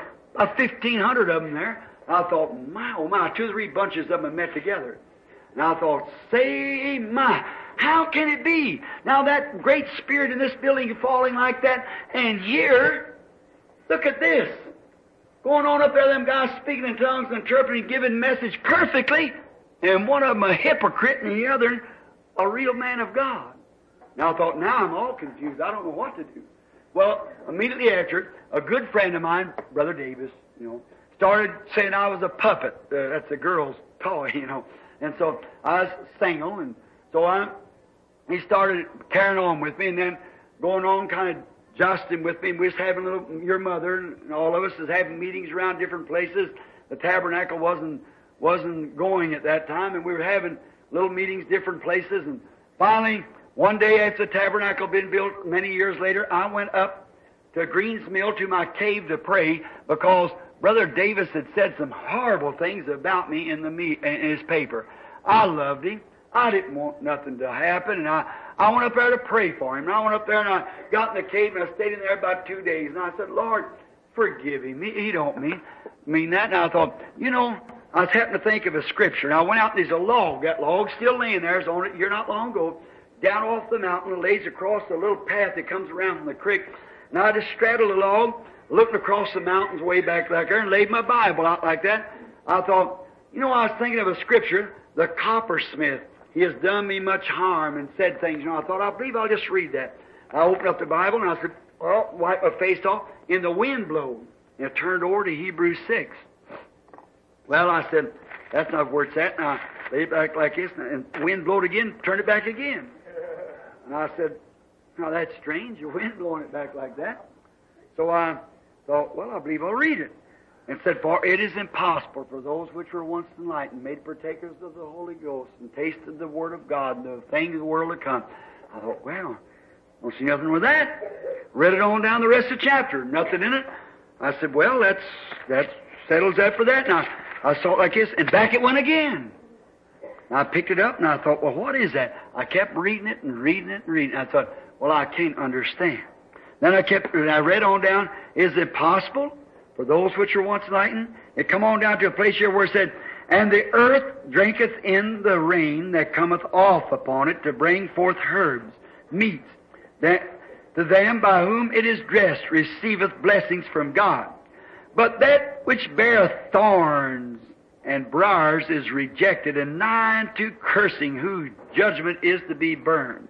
1,500 of them there. I thought, my, oh my, 2 or 3 bunches of them met together. And I thought, say my, how can it be? Now that great spirit in this building falling like that, and here, look at this. Going on up there, them guys speaking in tongues, interpreting, giving message perfectly, and one of them a hypocrite and the other a real man of God. Now I thought, now I'm all confused. I don't know what to do. Well, immediately after, a good friend of mine, Brother Davis, started saying I was a puppet. That's a girl's toy, And so I was single, and so he started carrying on with me, and then going on kind of Justin with me, we was having your mother and all of us was having meetings around different places. The tabernacle wasn't going at that time, and we were having little meetings different places. And finally, one day after the tabernacle had been built, many years later, I went up to Greens Mill to my cave to pray because Brother Davis had said some horrible things about me in his paper. I loved him. I didn't want nothing to happen, and I went up there to pray for him. And I went up there and I got in the cave and I stayed in there about 2 days. And I said, Lord, forgive him. He don't mean that. And I thought, I was happening to think of a scripture. And I went out and there's a log. That log's still laying there. It's on it here not long ago. Down off the mountain, it lays across a little path that comes around from the creek. And I just straddled the log, looked across the mountains way back there, and laid my Bible out like that. I thought, I was thinking of a scripture, the coppersmith. He has done me much harm and said things. I thought, I believe I'll just read that. I opened up the Bible and I said, well, wipe my face off. And the wind blew. And it turned over to Hebrews 6. Well, I said, that's not where it's at. And I laid it back like this, and the wind blew it again, turned it back again. And I said, now that's strange, the wind blowing it back like that. So I thought, well, I believe I'll read it. And said, for it is impossible for those which were once enlightened, made partakers of the Holy Ghost, and tasted the Word of God, and the things of the world to come. I thought, well, don't see nothing with that. Read it on down the rest of the chapter, nothing in it. I said, well, that settles that for that. Now, I saw it like this, and back it went again. And I picked it up, and I thought, well, what is that? I kept reading it and reading it and reading it. I thought, well, I can't understand. Then I read on down, is it possible for those which were once enlightened? It come on down to a place here where it said, and the earth drinketh in the rain that cometh off upon it to bring forth herbs, meats, that to them by whom it is dressed receiveth blessings from God. But that which beareth thorns and briars is rejected, and nigh unto cursing, whose judgment is to be burned.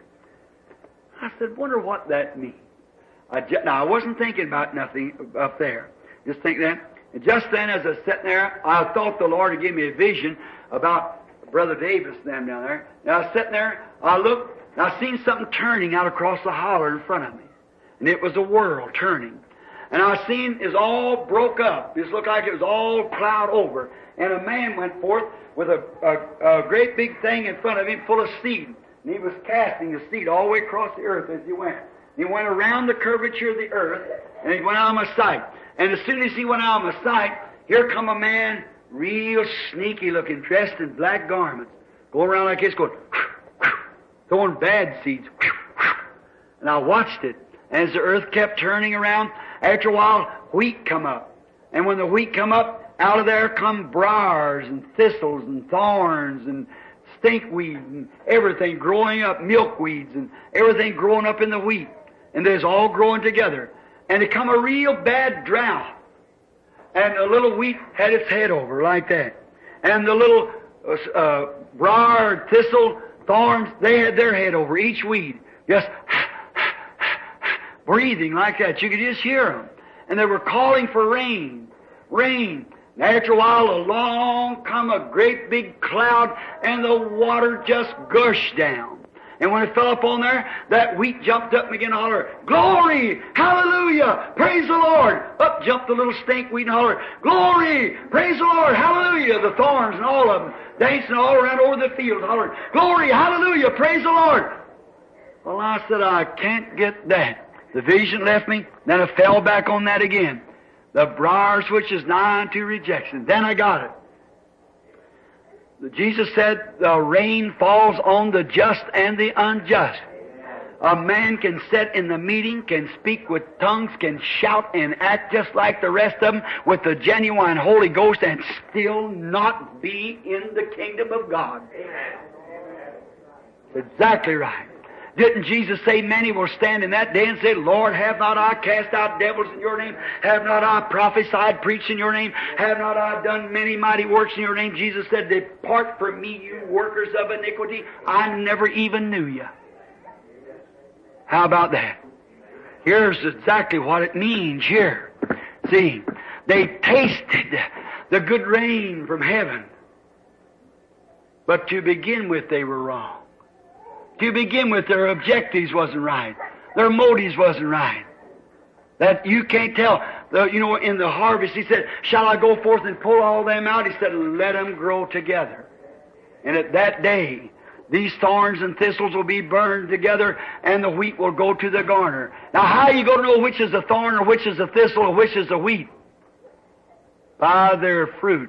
I said, wonder what that means. Now, I wasn't thinking about nothing up there. Just think that. And just then, as I was sitting there, I thought the Lord had given me a vision about Brother Davis and them down there. And I was sitting there, I looked, and I seen something turning out across the holler in front of me. And it was a world turning. And I seen it was all broke up. It looked like it was all plowed over. And a man went forth with a great big thing in front of him full of seed. And he was casting the seed all the way across the earth as he went. He went around the curvature of the earth, and he went out of my sight. And as soon as he went out of my sight, here come a man, real sneaky looking, dressed in black garments, going around like this, going, throwing bad seeds. And I watched it. As the earth kept turning around, after a while, wheat come up. And when the wheat come up, out of there come briars and thistles and thorns and stinkweed and everything growing up, milkweeds and everything growing up in the wheat. And there's all growing together. And it come a real bad drought. And the little wheat had its head over like that. And the little briar, thistle, thorns, they had their head over each weed. Just breathing like that. You could just hear them. And they were calling for rain. Rain. And after a while, along come a great big cloud, and the water just gushed down. And when it fell upon there, that wheat jumped up and began to holler, "Glory! Hallelujah! Praise the Lord!" Up jumped the little stinkweed and hollered, "Glory! Praise the Lord! Hallelujah!" The thorns and all of them dancing all around over the field, hollering, "Glory! Hallelujah! Praise the Lord!" Well, I said, I can't get that. The vision left me, then I fell back on that again. The briars which is nigh unto rejection. Then I got it. Jesus said the rain falls on the just and the unjust. A man can sit in the meeting, can speak with tongues, can shout and act just like the rest of them with the genuine Holy Ghost and still not be in the kingdom of God. That's exactly right. Didn't Jesus say many will stand in that day and say, "Lord, have not I cast out devils in your name? Have not I prophesied, preached in your name? Have not I done many mighty works in your name?" Jesus said, "Depart from me, you workers of iniquity. I never even knew you." How about that? Here's exactly what it means here. See, they tasted the good rain from heaven. But to begin with, they were wrong. To begin with, their objectives wasn't right. Their motives wasn't right. That you can't tell. In the harvest, he said, "Shall I go forth and pull all them out?" He said, "Let them grow together." And at that day, these thorns and thistles will be burned together, and the wheat will go to the garner. Now, how are you going to know which is a thorn or which is a thistle or which is a wheat? By their fruit.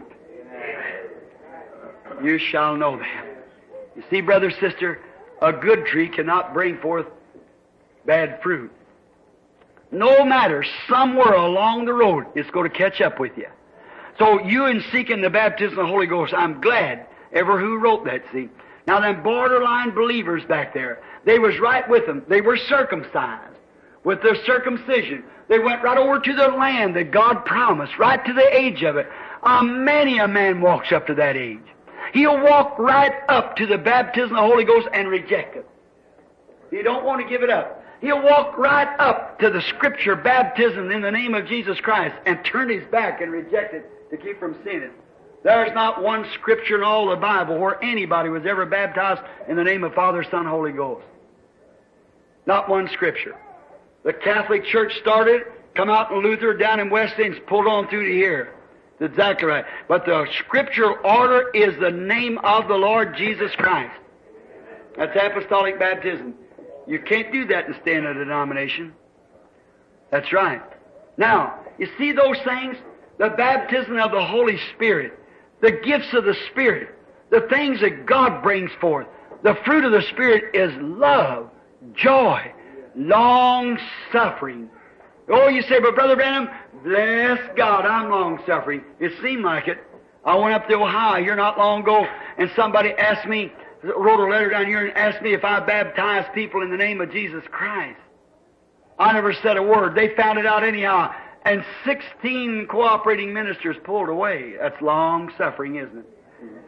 You shall know them. You see, brother, sister, a good tree cannot bring forth bad fruit. No matter, somewhere along the road, it's going to catch up with you. So you in seeking the baptism of the Holy Ghost, I'm glad ever who wrote that, see. Now them borderline believers back there, they was right with them. They were circumcised with their circumcision. They went right over to the land that God promised, right to the age of it. Many a man walks up to that age. He'll walk right up to the baptism of the Holy Ghost and reject it. He don't want to give it up. He'll walk right up to the Scripture baptism in the name of Jesus Christ and turn his back and reject it to keep from sinning. There's not one Scripture in all the Bible where anybody was ever baptized in the name of Father, Son, Holy Ghost. Not one Scripture. The Catholic Church started, come out in Luther down in West Indies, pulled on through to here. That's exactly right. But the scriptural order is the name of the Lord Jesus Christ. That's apostolic baptism. You can't do that and stay in a denomination. That's right. Now, you see those things? The baptism of the Holy Spirit, the gifts of the Spirit, the things that God brings forth. The fruit of the Spirit is love, joy, long-suffering. Oh, you say, "But Brother Branham, bless God, I'm long-suffering." It seemed like it. I went up to Ohio here not long ago, and somebody asked me, wrote a letter down here and asked me if I baptized people in the name of Jesus Christ. I never said a word. They found it out anyhow. And 16 cooperating ministers pulled away. That's long-suffering, isn't it?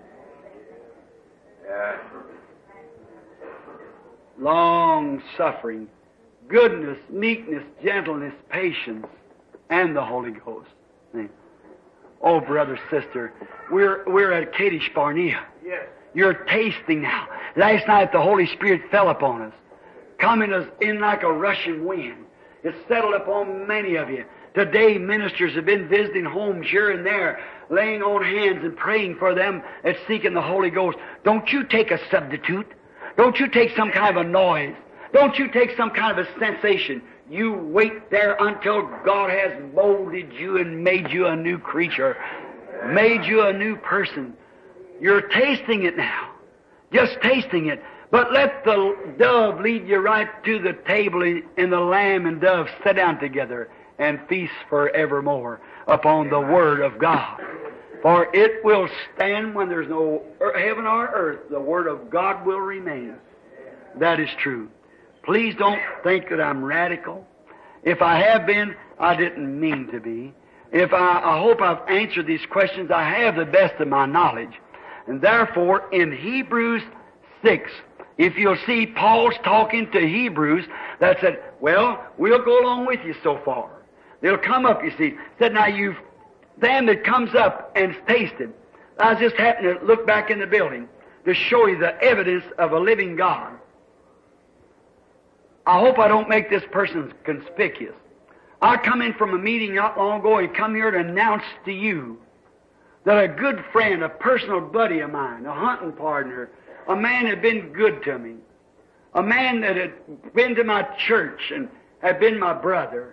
Long-suffering. Goodness, meekness, gentleness, patience, and the Holy Ghost. Oh, brother, sister, we're at Kadesh Barnea. Yes. You're tasting now. Last night the Holy Spirit fell upon us, coming us in like a rushing wind. It settled upon many of you. Today ministers have been visiting homes here and there, laying on hands and praying for them that's seeking the Holy Ghost. Don't you take a substitute. Don't you take some kind of a noise. Don't you take some kind of a sensation. You wait there until God has molded you and made you a new creature, made you a new person. You're tasting it now, just tasting it. But let the dove lead you right to the table, and the lamb and dove sit down together and feast forevermore upon the Word of God. For it will stand when there's no heaven or earth. The Word of God will remain. That is true. Please don't think that I'm radical. If I have been, I didn't mean to be. I hope I've answered these questions. I have the best of my knowledge. And therefore, in Hebrews 6, if you'll see, Paul's talking to Hebrews that said, well, we'll go along with you so far. They'll come up, you see. Said, now them that comes up and's tasted. I just happened to look back in the building to show you the evidence of a living God. I hope I don't make this person conspicuous. I come in from a meeting not long ago and come here to announce to you that a good friend, a personal buddy of mine, a hunting partner, a man that had been good to me, a man that had been to my church and had been my brother,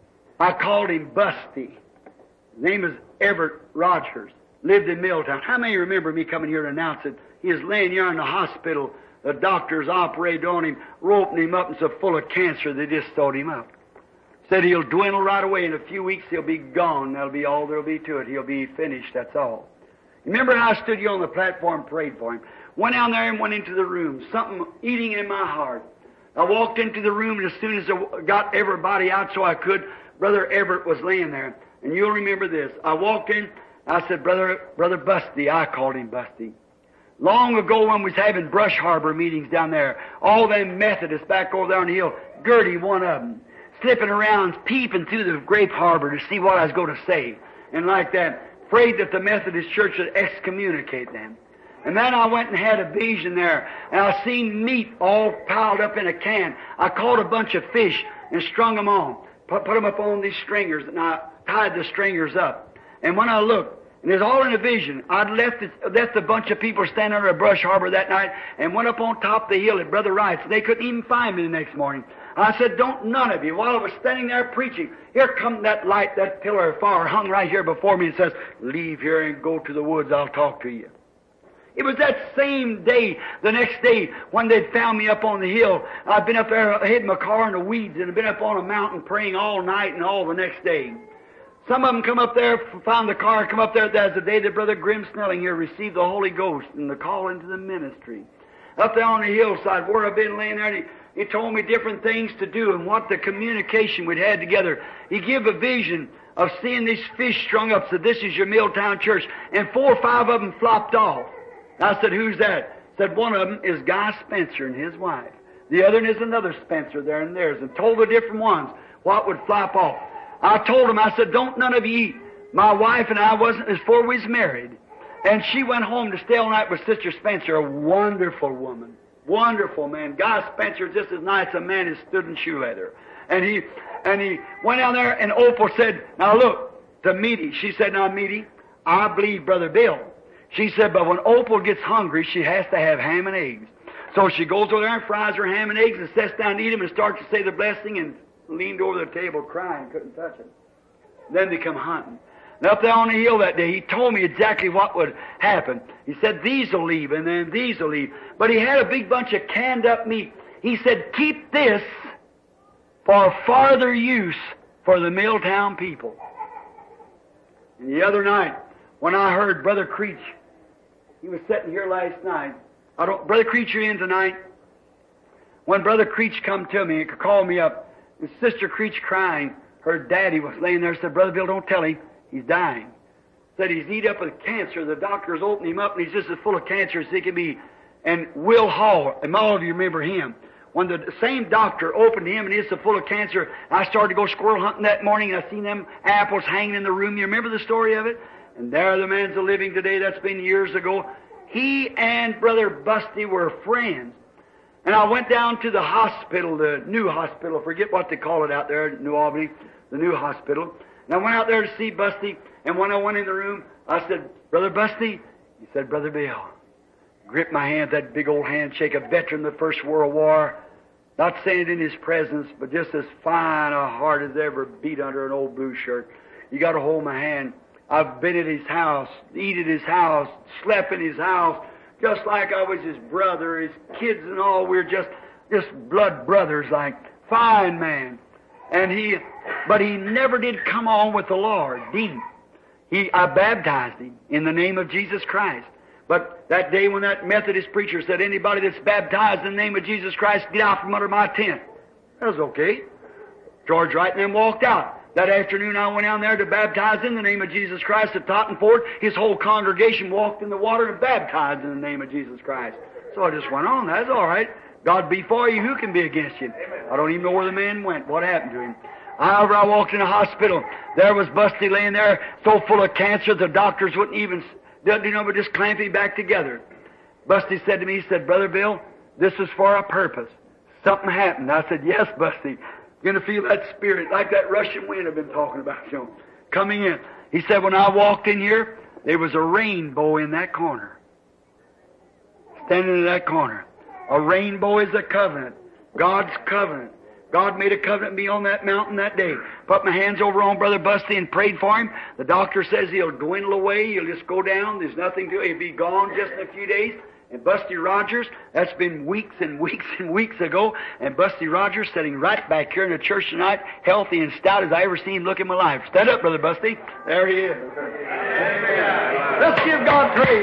I called him Busty. His name is Everett Rogers, lived in Milltown. How many remember me coming here to announce it? He is laying here in the hospital. The doctors operated on him, roping him up, and so full of cancer they just sewed him up. Said he'll dwindle right away. In a few weeks he'll be gone. That'll be all there'll be to it. He'll be finished, that's all. Remember how I stood here on the platform and prayed for him? Went down there and went into the room, something eating in my heart. I walked into the room, and as soon as I got everybody out so I could, Brother Everett was laying there. And you'll remember this. I walked in, I said, Brother Busty. I called him Busty. Long ago when we was having Brush Harbor meetings down there, all them Methodists back over there on the hill, Gertie, one of them, slipping around, peeping through the grape harbor to see what I was going to say. And like that, afraid that the Methodist Church would excommunicate them. And then I went and had a vision there, and I seen meat all piled up in a can. I caught a bunch of fish and strung them on, put them up on these stringers, and I tied the stringers up. And when I looked, and it was all in a vision, I'd left a bunch of people standing under a Brush Harbor that night and went up on top of the hill at Brother Wright's. They couldn't even find me the next morning. I said, don't none of you, while I was standing there preaching, here come that light, that pillar of fire hung right here before me and says, leave here and go to the woods, I'll talk to you. It was that same day, the next day, when they'd found me up on the hill. I'd been up there, hid my car in the weeds, and had been up on a mountain praying all night and all the next day. Some of them come up there, found the car, come up there. That's the day that Brother Grim Snelling here received the Holy Ghost and the call into the ministry. Up there on the hillside where I've been laying there, and he told me different things to do and what the communication we'd had together. He gave a vision of seeing these fish strung up, said, this is your Milltown church. And 4 or 5 of them flopped off. I said, who's that? Said, one of them is Guy Spencer and his wife. The other is another Spencer there and theirs. And told the different ones what would flop off. I told him, I said, don't none of you eat. My wife and I wasn't before we was married. And she went home to stay all night with Sister Spencer, a wonderful woman. Wonderful man. Guy Spencer, just as nice a man as stood in shoe leather. And he went down there, and Opal said, now look, to Meaty. She said, now Meaty, I believe Brother Bill. She said, but when Opal gets hungry, she has to have ham and eggs. So she goes over there and fries her ham and eggs and sits down to eat them and starts to say the blessing and leaned over the table crying, couldn't touch it. Then they come hunting. And up there on the hill that day, he told me exactly what would happen. He said, these will leave, and then these will leave. But he had a big bunch of canned up meat. He said, keep this for farther use for the Milltown people. And the other night, when I heard Brother Creech, he was sitting here last night. Brother Creech, you in tonight? When Brother Creech come to me and called me up, and Sister Creech crying, her daddy was laying there, said, Brother Bill, don't tell him, he's dying. Said he's eat up with cancer. The doctors opened him up, and he's just as full of cancer as he can be. And Will Hall, and all of you remember him. When the same doctor opened him and he's so full of cancer, I started to go squirrel hunting that morning, and I seen them apples hanging in the room. You remember the story of it? And there the man's a living today. That's been years ago. He and Brother Busty were friends. And I went down to the hospital, the new hospital, forget what they call it out there in New Albany, the new hospital. And I went out there to see Busty, and when I went in the room, I said, Brother Busty? He said, Brother Bill. Gripped my hand, that big old handshake, a veteran of the First World War. Not saying it in His presence, but just as fine a heart as ever beat under an old blue shirt. You got to hold my hand. I've been at his house, eat at his house, slept in his house, just like I was his brother, his kids and all. We're just blood brothers, like. Fine man. But he never did come on with the Lord, deep. I baptized him in the name of Jesus Christ. But that day when that Methodist preacher said, anybody that's baptized in the name of Jesus Christ, get out from under my tent. That was okay. George Wright and them walked out. That afternoon I went down there to baptize in the name of Jesus Christ at Tottenford. His whole congregation walked in the water and baptized in the name of Jesus Christ. So I just went on. That's all right. God be for you. Who can be against you? I don't even know where the man went. What happened to him? However, I walked in a hospital. There was Busty laying there so full of cancer the doctors wouldn't even, but just clamp him back together. Busty said to me, he said, Brother Bill, this is for a purpose. Something happened. I said, yes, Busty. You're going to feel that spirit, like that rushing wind I've been talking about, coming in. He said, when I walked in here, there was a rainbow in that corner. Standing in that corner. A rainbow is a covenant. God's covenant. God made a covenant with me on that mountain that day. Put my hands over on Brother Busty and prayed for him. The doctor says he'll dwindle away. He'll just go down. There's nothing to it. He'll be gone just in a few days. And Busty Rogers, that's been weeks and weeks and weeks ago. And Busty Rogers sitting right back here in the church tonight, healthy and stout as I ever seen him look in my life. Stand up, Brother Busty. There he is. Amen. Let's give God praise.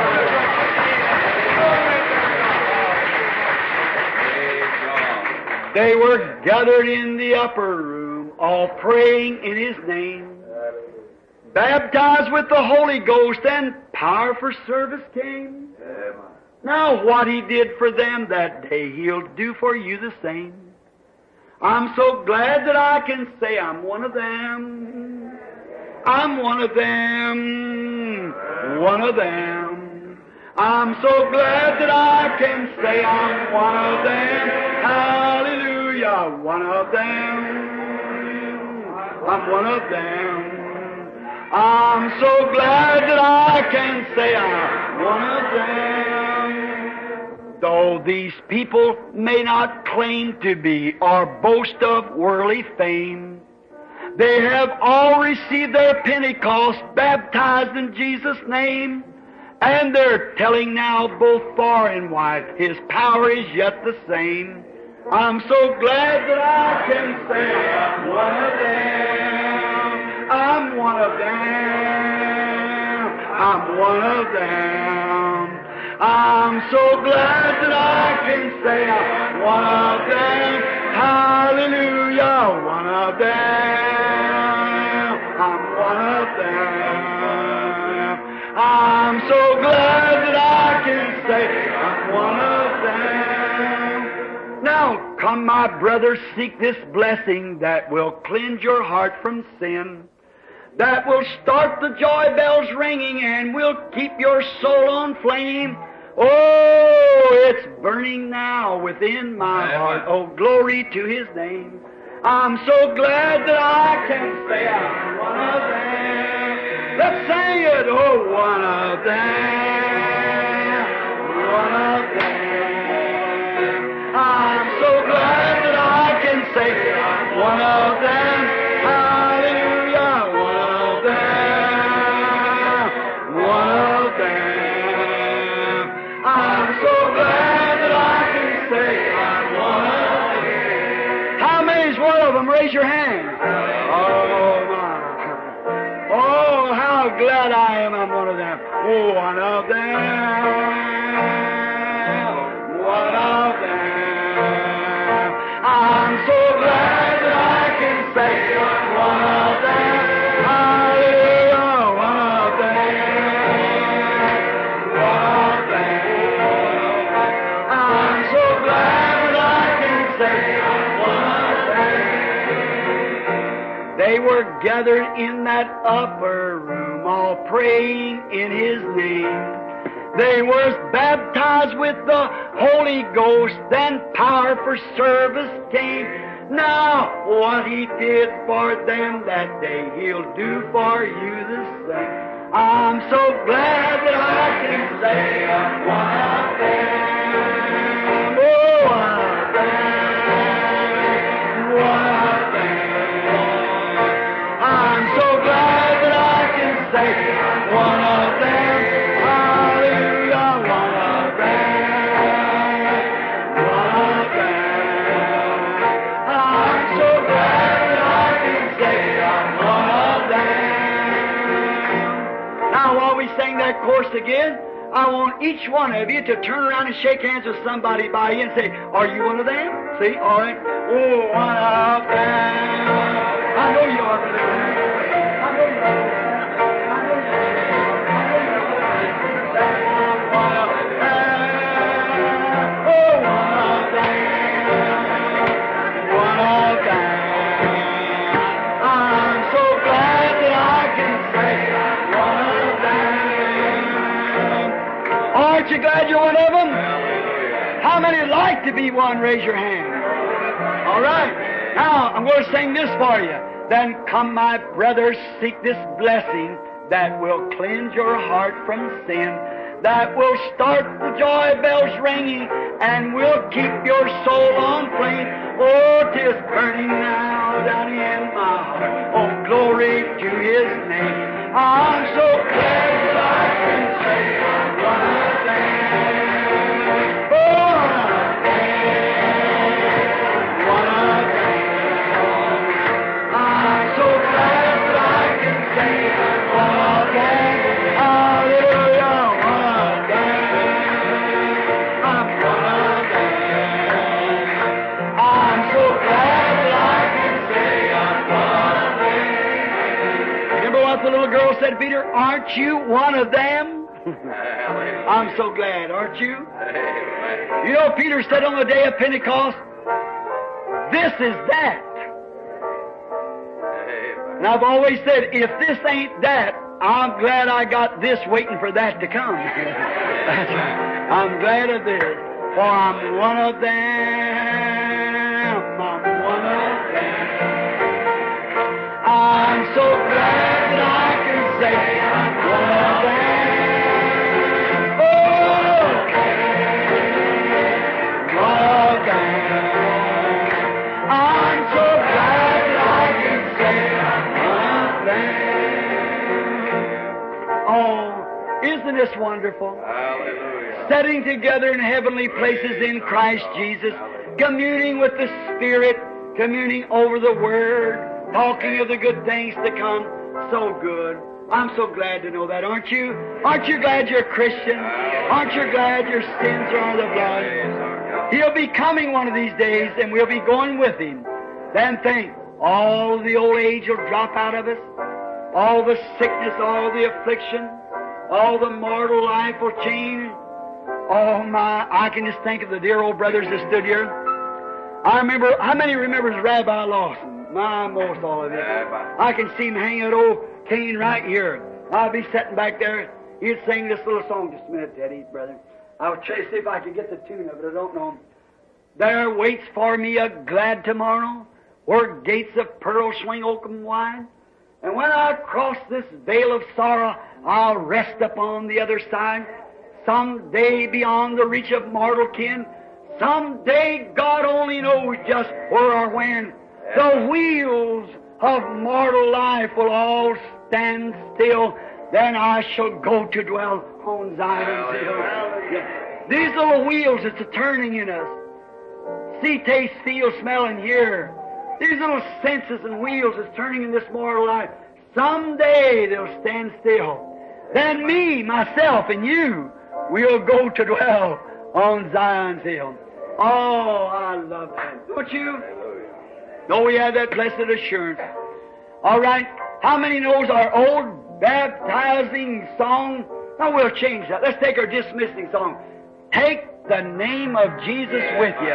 They were gathered in the upper room, all praying in His name. Baptized with the Holy Ghost, and power for service came. Now what He did for them that day, He'll do for you the same. I'm so glad that I can say I'm one of them. I'm one of them. One of them. I'm so glad that I can say I'm one of them. Hallelujah, one of them. I'm one of them. I'm so glad that I can say I'm one of them. Though these people may not claim to be or boast of worldly fame, they have all received their Pentecost, baptized in Jesus' name. And they're telling now both far and wide, His power is yet the same. I'm so glad that I can say I'm one of them. I'm one of them. I'm one of them. I'm so glad that I can say I'm one of them. Hallelujah, one of them. I'm one of them. I'm so glad that I can say I'm one of them. Now, come, my brothers, seek this blessing that will cleanse your heart from sin, that will start the joy bells ringing and will keep your soul on flame. Oh, it's burning now within my heart. Oh, glory to His name. I'm so glad that I can say I'm one of them. Let's sing it, oh, one of them, one of them. I'm so glad that I can say I'm one of them. Hallelujah, one of them, one of them. I'm so glad that I can say I'm one of them. How many's one of them? Raise your hand. Oh, my. Oh, how glad I am I'm one of them. Oh, one of them. One of them. I'm so glad that I can say I'm one of them. Hallelujah, one of them. One of them. I'm so glad that I can say I'm one of them. They were gathered in that upper room, all praying in His name. They was baptized with the Holy Ghost, then power for service came. Now, what He did for them that day, He'll do for you the same. I'm so glad that I can say I'm one of them. Oh, one of them. that course again, I want each one of you to turn around and shake hands with somebody by you and say, are you one of them? See? All right. Oh, one of them. I know you are, brother. I know you are. Aren't you glad you're one of them? How many like to be one? Raise your hand. All right. Now, I'm going to sing this for you. Then come, my brothers, seek this blessing that will cleanse your heart from sin, that will start the joy bells ringing, and will keep your soul on flame. Oh, 'tis burning now down in my heart. Oh, glory to His name. I'm so glad that I can say I'm one of them. The little girl said to Peter, aren't you one of them? I'm so glad, aren't you? You know, Peter said on the day of Pentecost, this is that. And I've always said, if this ain't that, I'm glad I got this waiting for that to come. That's right. I'm glad of this, for I'm one of them. I'm one of them. I'm so glad that I can say I'm one of them. Oh, one of them. I'm so glad that I can say I'm one of them. Oh, isn't this wonderful? Hallelujah. Setting together in heavenly places in Christ Jesus, communing with the Spirit, communing over the Word, talking of the good things to come. So good. I'm so glad to know that, aren't you? Aren't you glad you're a Christian? Aren't you glad your sins are under the blood? He'll be coming one of these days, and we'll be going with Him. Then think, all the old age will drop out of us, all the sickness, all the affliction, all the mortal life will change. Oh my, I can just think of the dear old brothers that stood here. I remember, how many remembers Rabbi Lawson? My, most all of it. I can see him hanging that old cane right here. I'll be sitting back there. He'd sing this little song. Just a minute, Teddy, brother. I'll try to see if I can get the tune of it. I don't know. There waits for me a glad tomorrow, where gates of pearl swing open wide. And when I cross this veil of sorrow, I'll rest upon the other side. Some day beyond the reach of mortal kin, some day God only knows just where or when, the wheels of mortal life will all stand still. Then I shall go to dwell on Zion's hill. These little wheels that's turning in us. See, taste, feel, smell, and hear. These little senses and wheels that's turning in this mortal life. Someday they'll stand still. Then me, myself, and you will go to dwell on Zion's hill. Oh, I love that. Don't you? No, we have that blessed assurance. All right. How many knows our old baptizing song? Now we'll change that. Let's take our dismissing song. Take the name of Jesus with you.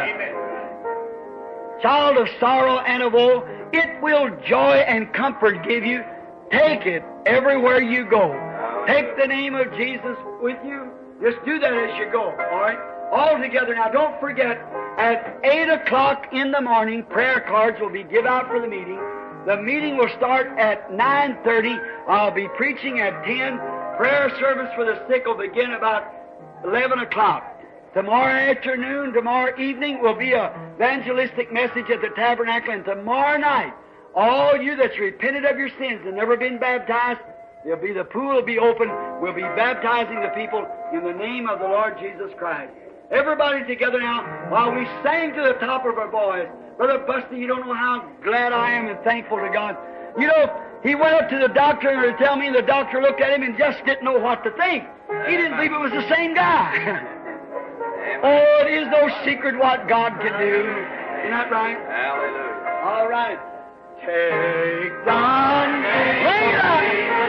Child of sorrow and of woe, it will joy and comfort give you. Take it everywhere you go. Take the name of Jesus with you. Just do that as you go. All right. All together. Now don't forget, at 8 o'clock in the morning, prayer cards will be given out for the meeting. The meeting will start at 9:30. I'll be preaching at 10. Prayer service for the sick will begin about 11 o'clock. Tomorrow afternoon, tomorrow evening will be a evangelistic message at the tabernacle. And tomorrow night, all you that's repented of your sins and never been baptized, the pool will be open. We'll be baptizing the people in the name of the Lord Jesus Christ. Everybody together now, while we sang to the top of our voice. Brother Busty, you don't know how glad I am and thankful to God. You know, He went up to the doctor and to tell me, and the doctor looked at him and just didn't know what to think. He didn't believe it was the same guy. Oh, it is no secret what God can do. Isn't that right? Hallelujah. All right. Take the name of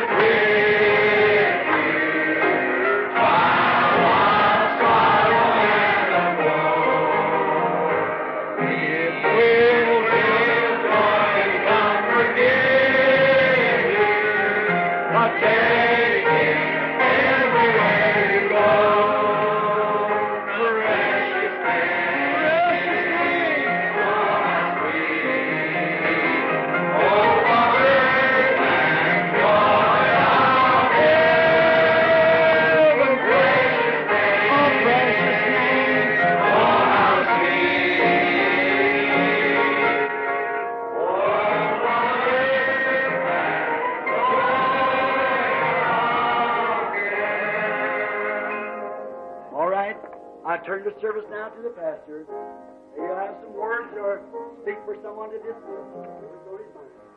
turn the service now to the pastor. He'll have some words or speak for someone to dismiss.